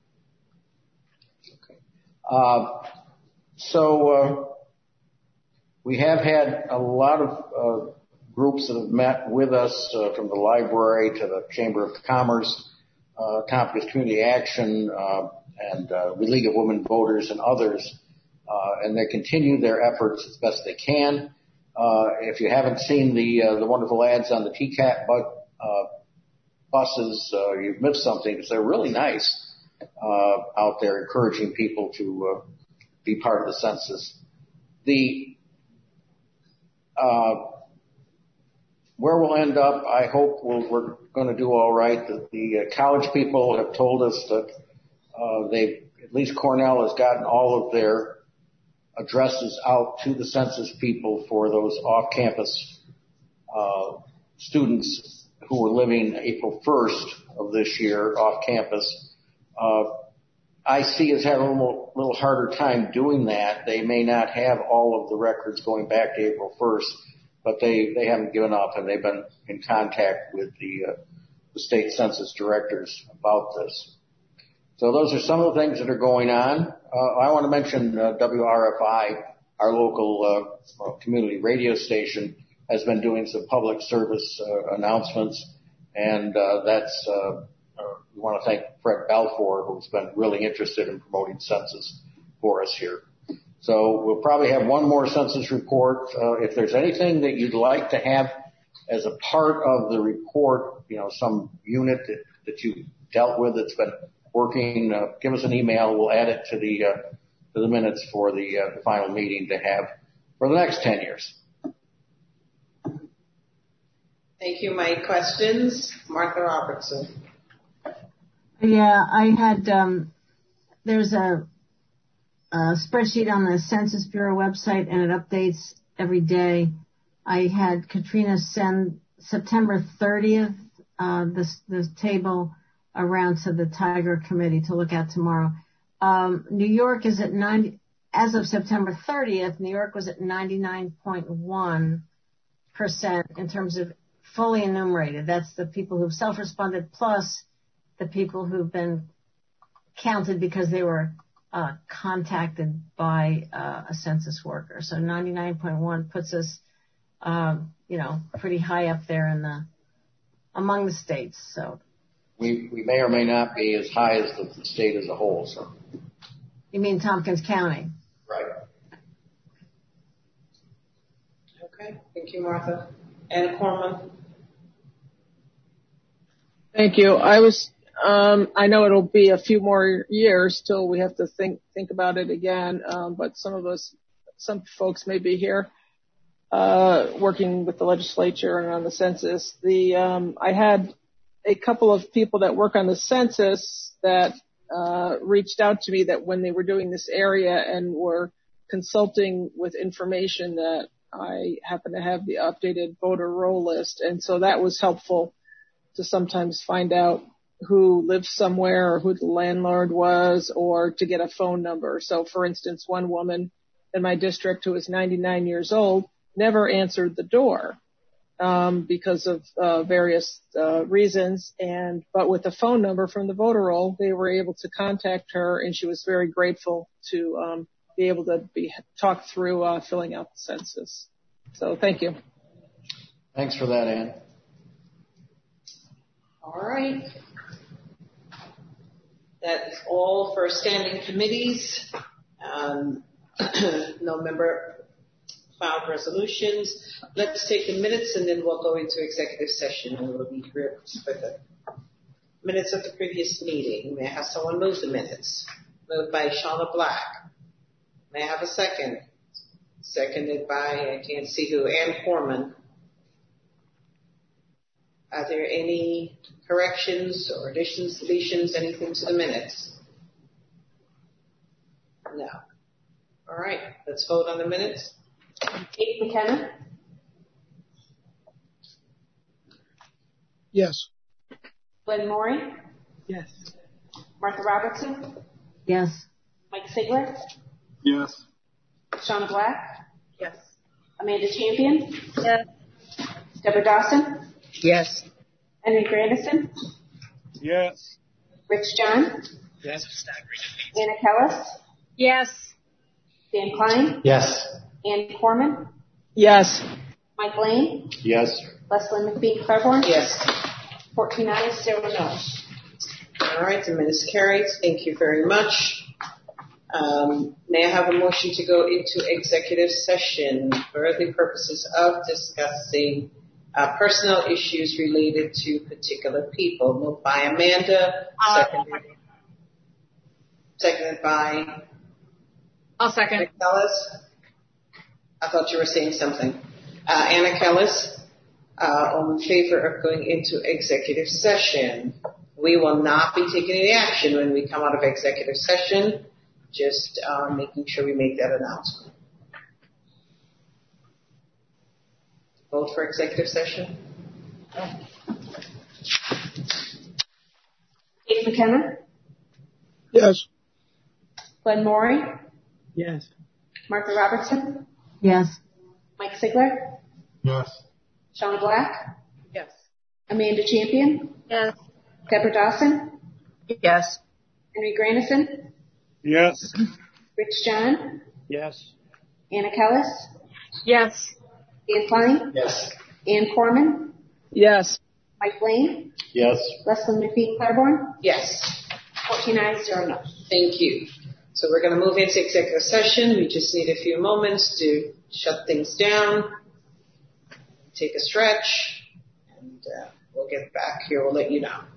Okay. Uh, so uh, we have had a lot of uh, groups that have met with us, uh, from the library to the Chamber of Commerce, uh, Tompkins Community Action, uh, and uh, the League of Women Voters and others, uh, and they continue their efforts as best they can. Uh, if you haven't seen the uh, the wonderful ads on the T CAT but, uh, buses, uh, you've missed something, because they're really nice uh, out there, encouraging people to uh, be part of the census. The uh, Where we'll end up, I hope we'll, we're going to do all right. The, the uh, college people have told us that uh, they, at least Cornell, has gotten all of their addresses out to the census people for those off-campus uh, students who were living April first of this year off-campus. Uh, I C is having a little, little harder time doing that. They may not have all of the records going back to April first. But they, they haven't given up, and they've been in contact with the, uh, the state census directors about this. So those are some of the things that are going on. Uh, I want to mention uh, W R F I, our local uh, community radio station, has been doing some public service uh, announcements, and uh, that's uh, uh, we want to thank Fred Balfour, who's been really interested in promoting census for us here. So we'll probably have one more census report. Uh, if there's anything that you'd like to have as a part of the report, you know, some unit that, that you dealt with that's been working, uh, give us an email. We'll add it to the, uh, to the minutes for the, uh, the final meeting to have for the next ten years. Thank you, Mike. Questions? Martha Robertson. Yeah, I had, um, there's a, Uh, spreadsheet on the Census Bureau website, and it updates every day. I had Katrina send September thirtieth uh, this this table around to the Tiger Committee to look at tomorrow. Um, New York is at ninety as of September thirtieth. New York was at ninety-nine point one percent in terms of fully enumerated. That's the people who've self-responded plus the people who've been counted because they were Uh, contacted by uh, a census worker. So ninety-nine point one puts us, um, you know, pretty high up there in the among the states. So we we may or may not be as high as the, the state as a whole. So you mean Tompkins County? Right. Okay. Thank you, Martha. Anna Corman. Thank you. I was. Um, I know it'll be a few more years till we have to think think about it again, um, but some of us, some folks may be here uh, working with the legislature and on the census. The um, I had a couple of people that work on the census that uh, reached out to me that when they were doing this area and were consulting with information that I happen to have the updated voter roll list, and so that was helpful to sometimes find out who lived somewhere or who the landlord was, or to get a phone number. So, for instance, one woman in my district who was ninety-nine years old never answered the door um, because of uh, various uh, reasons. And but with the phone number from the voter roll, they were able to contact her, and she was very grateful to um, be able to be talked through uh, filling out the census. So, thank you. Thanks for that, Ann. All right. That is all for standing committees. Um, no member filed resolutions. Let's take the minutes and then we'll go into executive session and we'll be here for the minutes of the previous meeting. May I have someone move the minutes? Moved by Shauna Black. May I have a second? Seconded by, I can't see who, Ann Corman. Are there any corrections or additions, deletions, anything to the minutes? No. All right, let's vote on the minutes. Kate McKenna? Yes. Glenn Morey? Yes. Martha Robertson? Yes. Mike Sigler? Yes. Shauna Black? Yes. Amanda Champion? Yes. Deborah Dawson? Yes. Henry Grandison? Yes. Rich John? Yes. Anna Kellis? Yes. Dan Klein? Yes. Ann Corman? Yes. Mike Lane? Yes. Leslie McBee Claiborne? Yes. fourteen ayes, zero noes. All right, the minutes carried. Thank you very much. Um, may I have a motion to go into executive session for the purposes of discussing uh, personnel issues related to particular people? Moved by Amanda, seconded, seconded by I'll second. Anna Kellis. I thought you were saying something. Uh, Anna Kellis, uh, all in favor of going into executive session. We will not be taking any action when we come out of executive session. Just uh, making sure we make that announcement. Vote for executive session. Kate McKenna? Yes. Glenn Morey? Yes. Martha Robertson? Yes. Mike Sigler? Yes. Shauna Black? Yes. Amanda Champion? Yes. Deborah Dawson? Yes. Henry Grandison? Yes. Rich John? Yes. Anna Kellis? Yes. Dan Klein? Yes. Ann Corman? Yes. Mike Lane? Yes. Leslie McBee Claiborne? Yes. fourteen ayes, zero noes. Thank you. So we're going to move into executive session. We just need a few moments to shut things down, take a stretch, and uh, we'll get back here. We'll let you know.